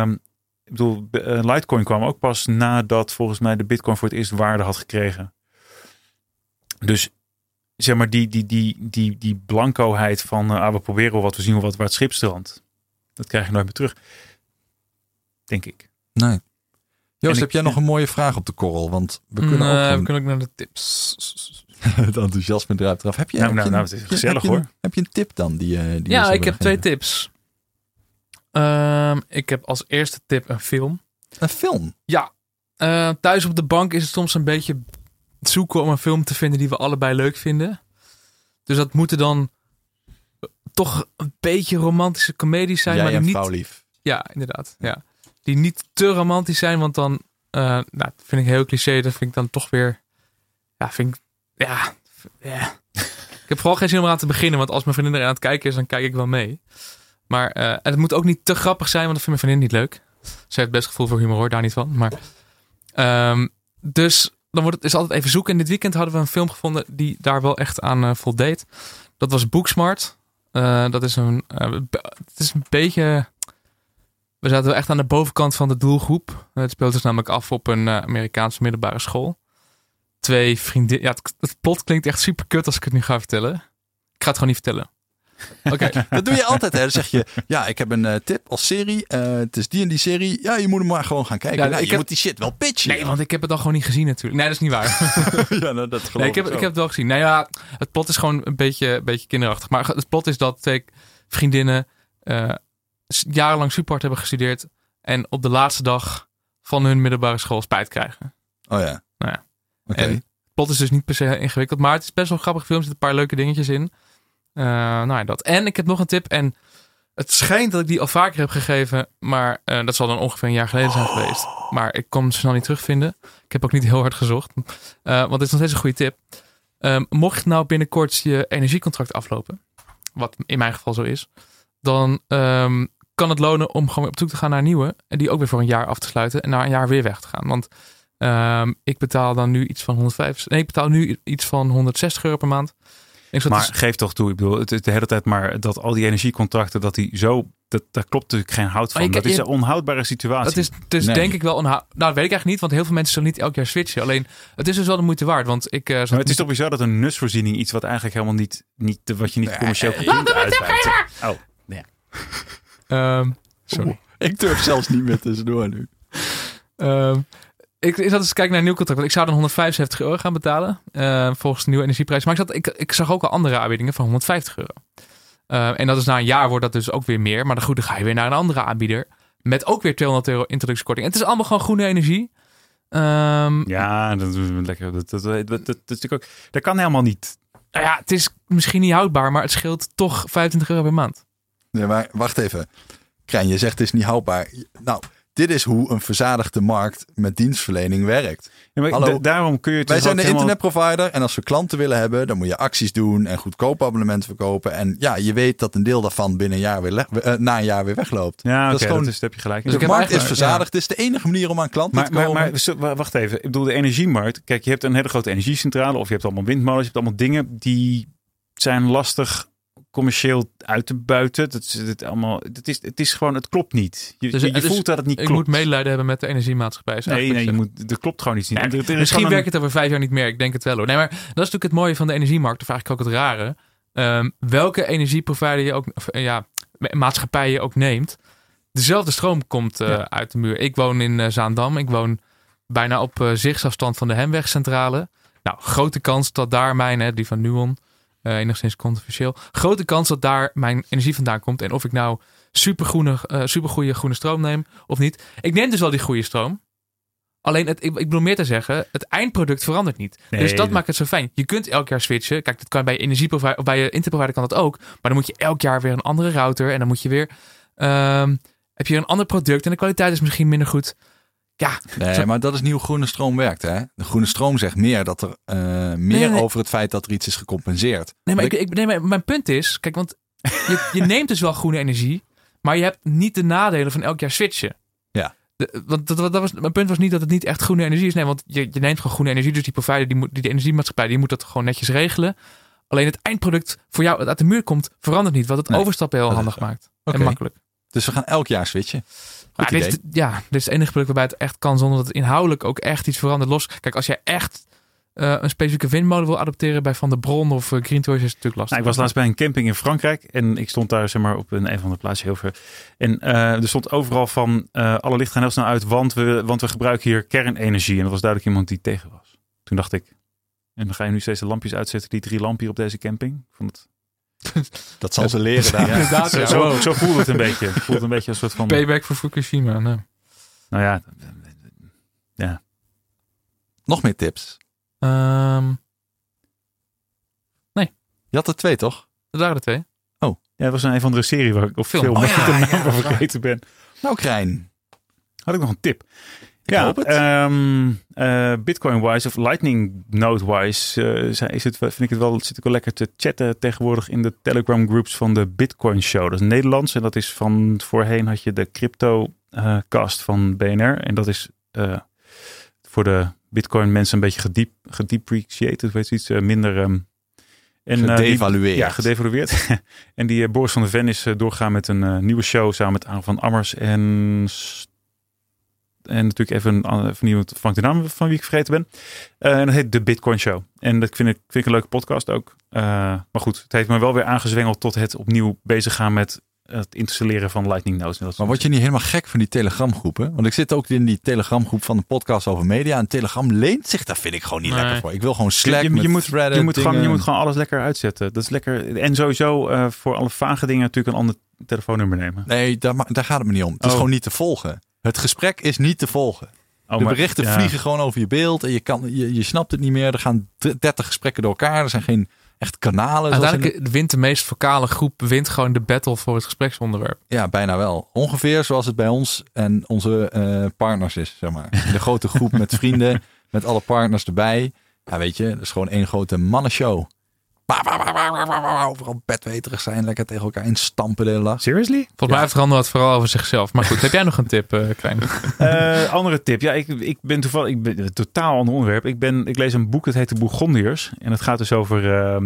Litecoin kwam ook pas nadat volgens mij de Bitcoin voor het eerst waarde had gekregen. Dus zeg maar die blancoheid van we proberen wel wat, we zien wel wat waar het schip strandt. Dat krijg je nooit meer terug. Denk ik. Nee. Joost, heb jij nog een mooie vraag op de korrel? Want we kunnen ook naar de tips. Het enthousiasme eruit eraf. Het is gezellig hoor. Heb je een tip dan? Ik heb 2 tips. Ik heb als eerste tip een film. Een film? Ja. Thuis op de bank is het soms een beetje zoeken om een film te vinden die we allebei leuk vinden. Dus dat moeten dan toch een beetje romantische comedies zijn. Jij maar en niet... vrouwlief. Ja, inderdaad. Ja. Die niet te romantisch zijn, want dan dat vind ik heel cliché. Dat vind ik dan toch weer... Ja. Ik heb vooral geen zin om aan te beginnen, want als mijn vriendin er aan het kijken is, dan kijk ik wel mee. Maar het moet ook niet te grappig zijn, want dat vindt mijn vriendin niet leuk. Ze heeft best gevoel voor humor, hoor, daar niet van. Maar, dus dan is altijd even zoeken. En dit weekend hadden we een film gevonden die daar wel echt aan voldeed. Dat was Booksmart. Dat is het is een beetje... We zaten wel echt aan de bovenkant van de doelgroep. Het speelt dus namelijk af op een Amerikaanse middelbare school. 2 vriendinnen... Ja, het plot klinkt echt super kut als ik het nu ga vertellen. Ik ga het gewoon niet vertellen. Oké. Dat doe je altijd, hè? Dan zeg je, ja, ik heb een tip als serie. Het is die en die serie. Ja, je moet hem maar gewoon gaan kijken. Ja, je moet die shit wel pitchen. Nee, want ik heb het dan gewoon niet gezien natuurlijk. Nee, dat is niet waar. Ja, nou, dat geloof ik heb het wel gezien. Nou ja, het plot is gewoon een beetje kinderachtig. Maar het plot is dat 2 vriendinnen jarenlang super hard hebben gestudeerd. En op de laatste dag van hun middelbare school spijt krijgen. Oh ja. Nou ja. Okay. En het plot is dus niet per se ingewikkeld. Maar het is best wel een grappige film. Er zitten een paar leuke dingetjes in. Dat. En ik heb nog een tip. En het schijnt dat ik die al vaker heb gegeven. Maar dat zal dan ongeveer een jaar geleden zijn geweest. Maar ik kon hem snel niet terugvinden. Ik heb ook niet heel hard gezocht. Want het is nog steeds een goede tip. Mocht nou binnenkort je energiecontract aflopen. Wat in mijn geval zo is. Dan kan het lonen om gewoon op zoek te gaan naar een nieuwe. En die ook weer voor een jaar af te sluiten. En na een jaar weer weg te gaan. Want ik betaal dan nu iets van ik betaal nu iets van €160 per maand. Maar geef toch toe, ik bedoel, het is de hele tijd maar dat al die energiecontracten, dat die zo, daar klopt natuurlijk geen hout van. Dat is een onhoudbare situatie. Dat is dus denk ik wel onhoudbaar. Nou, dat weet ik eigenlijk niet, want heel veel mensen zullen niet elk jaar switchen. Alleen, het is dus wel de moeite waard. Want maar het is toch bizar dat een nutsvoorziening, iets wat eigenlijk helemaal niet wat je niet commercieel kunt uitbuiten. Oh, nee. Sorry. Ik durf zelfs niet meer tussendoor nu. Ik zat eens kijken naar een nieuw contract. Want ik zou dan €175 gaan betalen. Volgens de nieuwe energieprijs. Maar ik zag ook al andere aanbiedingen van €150. En dat is na een jaar wordt dat dus ook weer meer. Maar dan ga je weer naar een andere aanbieder. Met ook weer €200 introductiekorting. En het is allemaal gewoon groene energie. Ja, dat is lekker. Dat is natuurlijk ook. Dat kan helemaal niet. Nou ja, het is misschien niet houdbaar. Maar het scheelt toch €25 per maand. Nee, maar wacht even. Krijn, je zegt het is niet houdbaar. Nou... Dit is hoe een verzadigde markt met dienstverlening werkt. Ja, maar daarom kun je het. Wij zijn de internetprovider en als we klanten willen hebben, dan moet je acties doen en goedkope abonnementen verkopen. En ja, je weet dat een deel daarvan binnen een jaar na een jaar weer wegloopt. Ja, dat is gewoon. Dat heb je gelijk. Dus de markt is verzadigd. Het is de enige manier om aan klanten te komen. Maar wacht even. Ik bedoel, de energiemarkt. Kijk, je hebt een hele grote energiecentrale of je hebt allemaal windmolens. Je hebt allemaal dingen die zijn lastig commercieel uit te buiten. Het is gewoon, het klopt niet. Je voelt dat het niet klopt. Ik moet medelijden hebben met de energiemaatschappij. Dat klopt gewoon niet. Ja, misschien werkt het over 5 jaar niet meer. Ik denk het wel hoor. Nee, maar dat is natuurlijk het mooie van de energiemarkt. Of eigenlijk ook het rare. Welke energieprovider je ook, maatschappij je ook neemt. Dezelfde stroom komt uit de muur. Ik woon in Zaandam. Ik woon bijna op zichtsafstand van de Hemwegcentrale. Nou, grote kans dat daar die van Nuon, enigszins controversieel. Grote kans dat daar mijn energie vandaan komt. En of ik nou supergoeie groene stroom neem of niet. Ik neem dus wel die goede stroom. Alleen, ik bedoel meer te zeggen, het eindproduct verandert niet. Nee, dus dat maakt het zo fijn. Je kunt elk jaar switchen. Kijk, dat kan bij je energieprovider of bij je internetprovider kan dat ook. Maar dan moet je elk jaar weer een andere router. En dan moet je weer heb je een ander product. En de kwaliteit is misschien minder goed. Ja, maar dat is niet hoe groene stroom werkt. Hè? De groene stroom zegt meer dat er over het feit dat er iets is gecompenseerd. Nee, maar mijn punt is, kijk, want je neemt dus wel groene energie, maar je hebt niet de nadelen van elk jaar switchen. Ja. Mijn punt was niet dat het niet echt groene energie is. Nee, want je neemt gewoon groene energie, dus die provider, die energiemaatschappij, die moet dat gewoon netjes regelen. Alleen het eindproduct voor jou dat uit de muur komt, verandert niet, wat het overstappen heel handig maakt. Okay. En makkelijk. Dus we gaan elk jaar switchen. Dit is het enige product waarbij het echt kan zonder dat het inhoudelijk ook echt iets verandert. Kijk, als jij echt een specifieke windmolen wil adopteren bij Van der Bron of Green Toys is het natuurlijk lastig. Nou, ik was laatst bij een camping in Frankrijk en ik stond daar op een van de plaatsen heel ver. En er stond overal van alle lichten gaan heel snel uit, want we gebruiken hier kernenergie. En dat was duidelijk iemand die tegen was. Toen dacht ik, en dan ga je nu steeds de lampjes uitzetten, die 3 lampen hier op deze camping. Ik vond het... Dat zal ze leren daar. Inderdaad, zo voelt het een beetje. Het voelt een beetje een soort van... Payback voor Fukushima. Nee. Nou ja. Nog meer tips? Nee. Je had er 2, toch? Dat waren er 2. Oh. Ja, dat was een van de serie waar ik op film de naam van vergeten ben. Nou, Krijn. Had ik nog een tip? Ik hoop het. Bitcoin-wise of Lightning Node-wise zit ik wel lekker te chatten tegenwoordig in de Telegram groups van de Bitcoin Show. Dat is Nederlands en dat is van voorheen had je de crypto cast van BNR en dat is voor de Bitcoin mensen een beetje gedepreciated, weet je iets, minder gedevalueerd. Gedevalueerd. En die Boris van der Ven is doorgaan met een nieuwe show samen met Aaron van Ammers en natuurlijk even iemand van de naam van wie ik vergeten ben. En dat heet de Bitcoin Show. En dat vind ik een leuke podcast ook. Maar goed, het heeft me wel weer aangezwengeld tot het opnieuw bezig gaan met het installeren van Lightning Nodes. Maar word je niet helemaal gek van die Telegram-groepen? Want ik zit ook in die Telegram-groep van de podcast over media. En Telegram leent zich daar, vind ik gewoon niet lekker voor. Ik wil gewoon Slack je moet gewoon alles lekker uitzetten. Dat is lekker. En sowieso voor alle vage dingen natuurlijk een ander telefoonnummer nemen. Nee, daar gaat het me niet om. Het is gewoon niet te volgen. Het gesprek is niet te volgen. De berichten vliegen gewoon over je beeld. En je snapt het niet meer. Er gaan 30 gesprekken door elkaar. Er zijn geen echt kanalen. Uiteindelijk wint de meest vocale groep gewoon de battle voor het gespreksonderwerp. Ja, bijna wel. Ongeveer zoals het bij ons en onze partners is, zeg maar. De grote groep met vrienden, met alle partners erbij. Ja, weet je, dat is gewoon één grote mannenshow. Overal bedweterig zijn, lekker tegen elkaar instampen de hele dag. Seriously? Volgens mij verandert het vooral over zichzelf. Maar goed, heb jij nog een tip, Krijn? Andere tip. Ja, ik ben een totaal ander onderwerp. Ik lees een boek, dat heet De Bourgondiërs. En het gaat dus over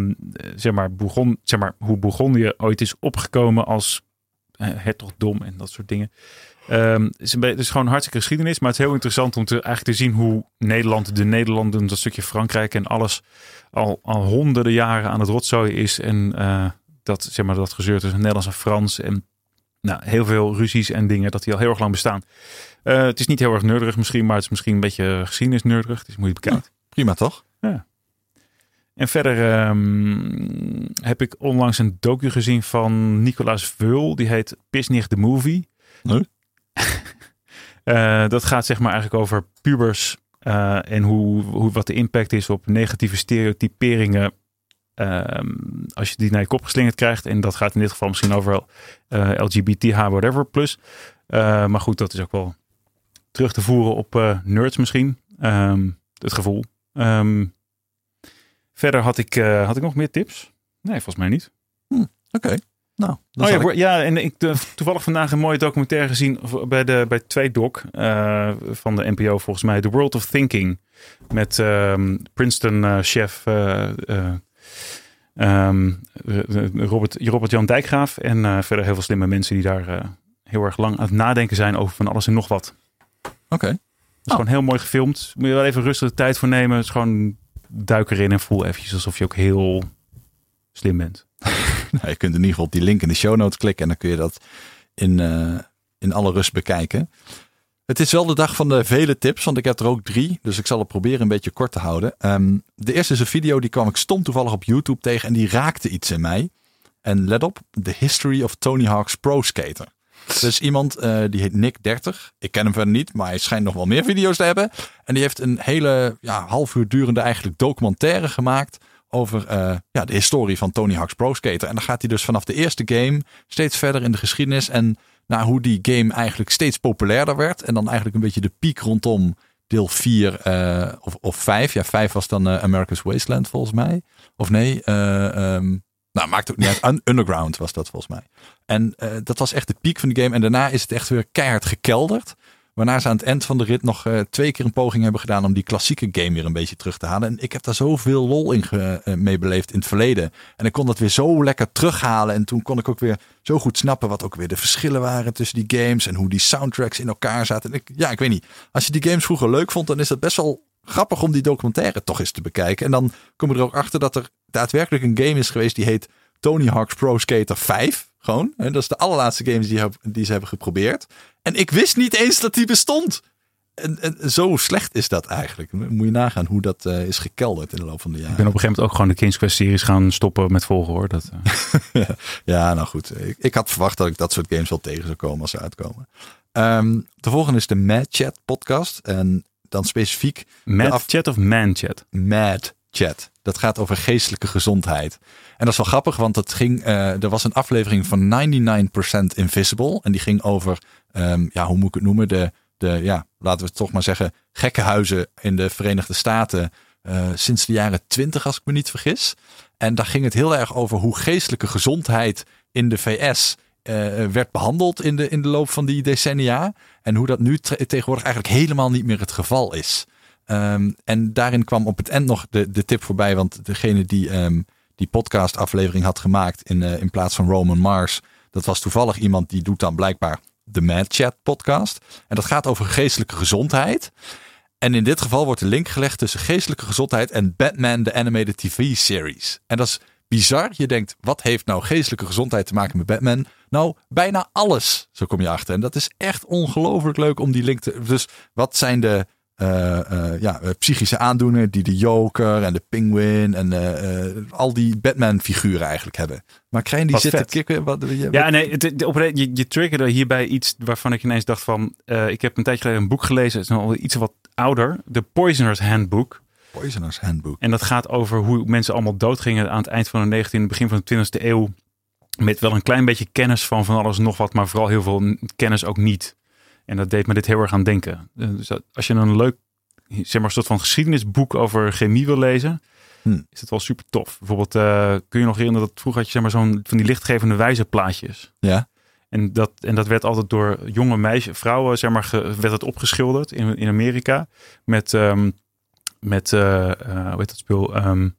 hoe Bourgondië ooit is opgekomen als hertogdom en dat soort dingen. Het is gewoon hartstikke geschiedenis, maar het is heel interessant om eigenlijk te zien hoe de Nederlanden, dat stukje Frankrijk en alles al honderden jaren aan het rotzooien is. En dat gezeur tussen Nederlands en Frans en heel veel ruzies en dingen, dat die al heel erg lang bestaan. Het is niet heel erg nerdig misschien, maar het is misschien een beetje geschiedenisnerdig. Dus moet je het bekijken. Ja, prima toch? Ja. En verder heb ik onlangs een docu gezien van Nicolaas Veul. Die heet Pisnich the Movie. Nee? Dat gaat zeg maar eigenlijk over pubers en wat de impact is op negatieve stereotyperingen als je die naar je kop geslingerd krijgt. En dat gaat in dit geval misschien over LGBTH whatever plus. Maar goed, dat is ook wel terug te voeren op nerds misschien. Het gevoel. Verder had ik nog meer tips? Nee, volgens mij niet. Oké. Nou, en ik toevallig vandaag een mooie documentaire gezien bij 2Doc van de NPO volgens mij. The World of Thinking. Met Princeton-chef Robert Jan Dijkgraaf. En verder heel veel slimme mensen die daar heel erg lang aan het nadenken zijn over van alles en nog wat. Oké. Het is gewoon heel mooi gefilmd. Moet je wel even rustig de tijd voor nemen. Het is gewoon duik erin en voel eventjes alsof je ook heel slim bent. Nou, je kunt in ieder geval op die link in de show notes klikken en dan kun je dat in alle rust bekijken. Het is wel de dag van de vele tips, want ik heb er ook 3. Dus ik zal het proberen een beetje kort te houden. De eerste is een video, die kwam ik stom toevallig op YouTube tegen en die raakte iets in mij. En let op, The History of Tony Hawk's Pro Skater. Dus iemand die heet Nick30. Ik ken hem verder niet, maar hij schijnt nog wel meer video's te hebben. En die heeft een hele half uur durende eigenlijk documentaire gemaakt over de historie van Tony Hawk's Pro Skater. En dan gaat hij dus vanaf de eerste game steeds verder in de geschiedenis en naar hoe die game eigenlijk steeds populairder werd. En dan eigenlijk een beetje de piek rondom deel 4 of 5. Ja, 5 was dan America's Wasteland volgens mij. Of nee, maakt ook niet uit. Underground was dat volgens mij. En dat was echt de piek van de game. En daarna is het echt weer keihard gekelderd. Waarna ze aan het eind van de rit nog 2 keer een poging hebben gedaan om die klassieke game weer een beetje terug te halen. En ik heb daar zoveel lol in mee beleefd in het verleden. En ik kon dat weer zo lekker terughalen. En toen kon ik ook weer zo goed snappen wat ook weer de verschillen waren tussen die games. En hoe die soundtracks in elkaar zaten. En ik weet niet. Als je die games vroeger leuk vond, dan is dat best wel grappig om die documentaire toch eens te bekijken. En dan kom je er ook achter dat er daadwerkelijk een game is geweest die heet Tony Hawk's Pro Skater 5. Gewoon. En dat is de allerlaatste games die ze hebben geprobeerd. En ik wist niet eens dat die bestond. En zo slecht is dat eigenlijk. Moet je nagaan hoe dat is gekelderd in de loop van de jaren. Ik ben op een gegeven moment ook gewoon de King's Quest series gaan stoppen met volgen hoor. Dat, Ja, nou goed. Ik had verwacht dat ik dat soort games wel tegen zou komen als ze uitkomen. De volgende is de Mad Chat podcast. En dan specifiek... Mad Chat of Man Chat? Mad Chat. Dat gaat over geestelijke gezondheid. En dat is wel grappig, want er was een aflevering van 99% Invisible. En die ging over, hoe moet ik het noemen? Laten we het toch maar zeggen, gekkenhuizen in de Verenigde Staten. Sinds de jaren 20, als ik me niet vergis. En daar ging het heel erg over hoe geestelijke gezondheid in de VS werd behandeld in de loop van die decennia. En hoe dat nu tegenwoordig eigenlijk helemaal niet meer het geval is. En daarin kwam op het eind nog de tip voorbij. Want degene die podcast aflevering had gemaakt in plaats van Roman Mars. Dat was toevallig iemand die doet dan blijkbaar de Mad Chat podcast. En dat gaat over geestelijke gezondheid. En in dit geval wordt de link gelegd tussen geestelijke gezondheid en Batman, de animated TV-series. En dat is bizar. Je denkt, wat heeft nou geestelijke gezondheid te maken met Batman? Nou, bijna alles. Zo kom je achter. En dat is echt ongelooflijk leuk om die link te... Dus wat zijn de psychische aandoeningen die de Joker en de Penguin en al die Batman-figuren eigenlijk hebben. Maar Krijn die zit te kikken. Je triggerde hierbij iets waarvan ik ineens dacht van... ik heb een tijdje geleden een boek gelezen. Het is nog iets wat ouder. The Poisoner's Handbook. Poisoner's Handbook. En dat gaat over hoe mensen allemaal doodgingen aan het eind van de 19e, begin van de 20e eeuw. Met wel een klein beetje kennis van alles en nog wat, maar vooral heel veel kennis ook niet. En dat deed me dit heel erg aan denken. Dus als je een leuk, soort van geschiedenisboek over chemie wil lezen, is het wel super tof. Bijvoorbeeld, kun je nog herinneren dat vroeger had je zo'n van die lichtgevende wijzerplaatjes. Ja. En dat werd altijd door jonge vrouwen, werd het opgeschilderd in Amerika met hoe heet dat spul?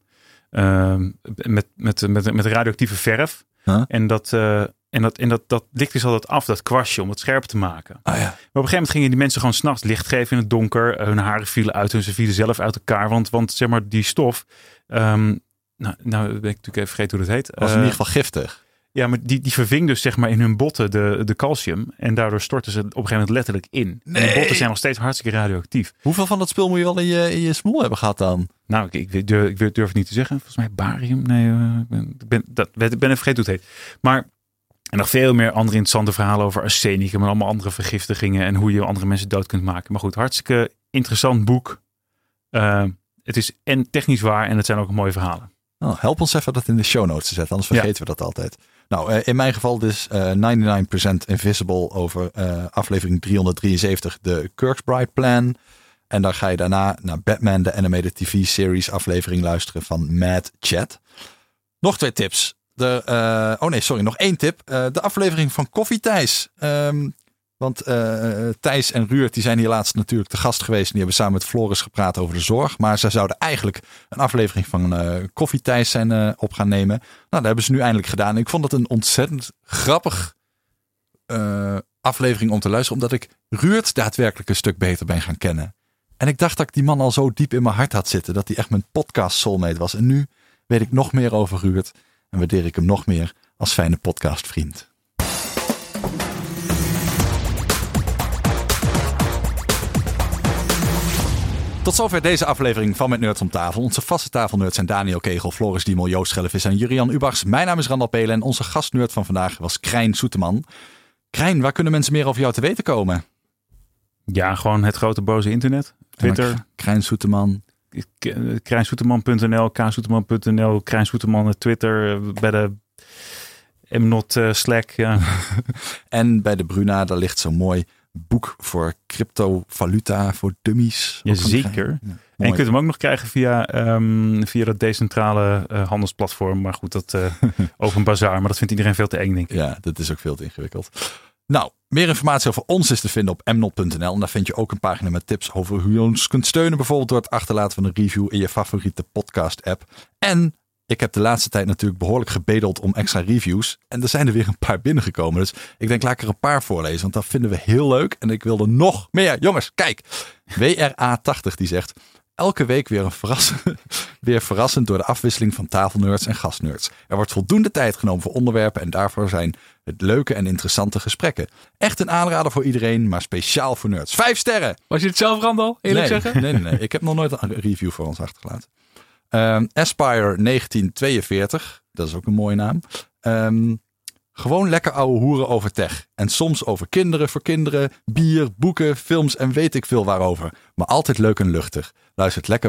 Met radioactieve verf. Huh? En dat licht is altijd af, dat kwastje, om het scherp te maken. Oh, ja. Maar op een gegeven moment gingen die mensen gewoon 's nachts licht geven in het donker. Hun haren vielen uit en ze vielen zelf uit elkaar. Want die stof... nou ben ik natuurlijk even vergeten hoe dat heet. Was in ieder geval giftig. Ja, maar die verving dus in hun botten de calcium. En daardoor stortten ze op een gegeven moment letterlijk in. Nee. En die botten zijn nog steeds hartstikke radioactief. Hoeveel van dat spul moet je wel in je smoel hebben gehad dan? Nou, ik durf het niet te zeggen. Volgens mij barium. Nee, ik ben even vergeten hoe het heet. Maar en nog veel meer andere interessante verhalen over arsenicum en allemaal andere vergiftigingen. En hoe je andere mensen dood kunt maken. Maar goed, hartstikke interessant boek. Het is en technisch waar en het zijn ook mooie verhalen. Nou, help ons even dat in de show notes te zetten, anders vergeten we dat altijd. Nou, in mijn geval dus 99% Invisible over aflevering 373, de Kirkbride Plan. En dan ga je daarna naar Batman, de animated TV-series aflevering luisteren van Mad Chat. Nog 2 tips. Nog 1 tip. De aflevering van Koffie Thijs. Want Thijs en Ruurt die zijn hier laatst natuurlijk te gast geweest. En die hebben samen met Floris gepraat over de zorg. Maar zij zouden eigenlijk een aflevering van Koffie Thijs zijn op gaan nemen. Nou, dat hebben ze nu eindelijk gedaan. En ik vond het een ontzettend grappig aflevering om te luisteren. Omdat ik Ruurt daadwerkelijk een stuk beter ben gaan kennen. En ik dacht dat ik die man al zo diep in mijn hart had zitten. Dat hij echt mijn podcast soulmate was. En nu weet ik nog meer over Ruurt. En waardeer ik hem nog meer als fijne podcastvriend. Tot zover deze aflevering van Met Nerds om Tafel. Onze vaste tafelnerds zijn Daniel Kegel, Floris Diemel, Joost Schellevis en Jurian Ubachs. Mijn naam is Randal Pelen en onze gastnerd van vandaag was Krijn Soeteman. Krijn, waar kunnen mensen meer over jou te weten komen? Ja, gewoon het grote boze internet. Twitter. Krijn Soeteman. Krijnsoeteman.nl, ksoeteman.nl, Krijn Soeteman Twitter, bij de Mnot Slack. Ja. En bij de Bruna, daar ligt zo'n mooi boek voor cryptovaluta, voor dummies. Jazeker. Ja, en je kunt hem ook nog krijgen via dat decentrale handelsplatform. Maar goed, dat over een bazaar. Maar dat vindt iedereen veel te eng, denk ik. Ja, dat is ook veel te ingewikkeld. Nou, meer informatie over ons is te vinden op mnot.nl. En daar vind je ook een pagina met tips over hoe je ons kunt steunen. Bijvoorbeeld door het achterlaten van een review in je favoriete podcast app. En ik heb de laatste tijd natuurlijk behoorlijk gebedeld om extra reviews. En er zijn er weer een paar binnengekomen. Dus ik denk, laat ik er een paar voorlezen. Want dat vinden we heel leuk. En ik wilde nog meer. Jongens, kijk. WRA80 die zegt: elke week weer verrassend door de afwisseling van tafelnerds en gastnerds. Er wordt voldoende tijd genomen voor onderwerpen. En daarvoor zijn het leuke en interessante gesprekken. Echt een aanrader voor iedereen, maar speciaal voor nerds. 5 sterren! Was je het zelf, Randal? Eerlijk zeggen? Nee. Ik heb nog nooit een review voor ons achtergelaten. Aspire 1942, dat is ook een mooie naam. Gewoon lekker ouwe hoeren over tech. En soms over kinderen voor kinderen, bier, boeken, films en weet ik veel waarover. Maar altijd leuk en luchtig. Luistert lekker weg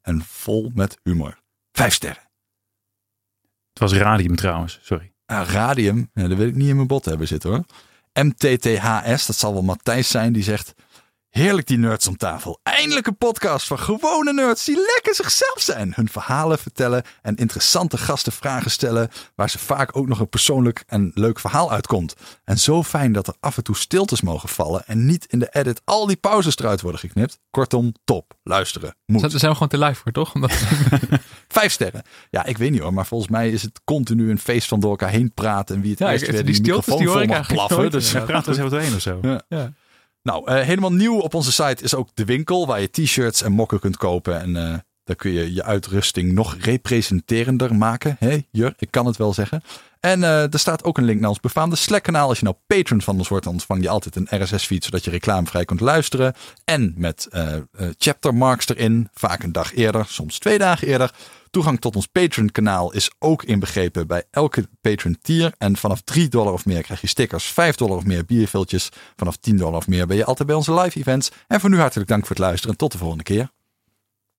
en vol met humor. 5 sterren. Het was Radium trouwens, sorry. Radium, ja, dat wil ik niet in mijn bot hebben zitten hoor. MTTHS, dat zal wel Matthijs zijn, die zegt... Heerlijk die nerds om tafel. Eindelijk een podcast van gewone nerds die lekker zichzelf zijn. Hun verhalen vertellen en interessante gasten vragen stellen... waar ze vaak ook nog een persoonlijk en leuk verhaal uitkomt. En zo fijn dat er af en toe stiltes mogen vallen... en niet in de edit al die pauzes eruit worden geknipt. Kortom, top. Luisteren. Moet. Daar zijn we gewoon te live voor, toch? 5 sterren. Ja, ik weet niet hoor, maar volgens mij is het continu een feest van door elkaar heen praten... en wie het eerst weer die microfoon vol mag blaffen. Dus praten we eens even doorheen of zo. Ja. Nou, helemaal nieuw op onze site is ook de winkel... waar je t-shirts en mokken kunt kopen. En daar kun je je uitrusting nog representerender maken. Hé, Jur, ik kan het wel zeggen. En er staat ook een link naar ons befaamde Slack-kanaal. Als je nou patron van ons wordt, dan ontvang je altijd een RSS-feed... zodat je reclamevrij kunt luisteren. En met chaptermarks erin, vaak een dag eerder, soms 2 dagen eerder... Toegang tot ons Patreon-kanaal is ook inbegrepen bij elke Patreon-tier. En vanaf $3 of meer krijg je stickers, $5 of meer bierviltjes. Vanaf $10 of meer ben je altijd bij onze live-events. En voor nu hartelijk dank voor het luisteren en tot de volgende keer.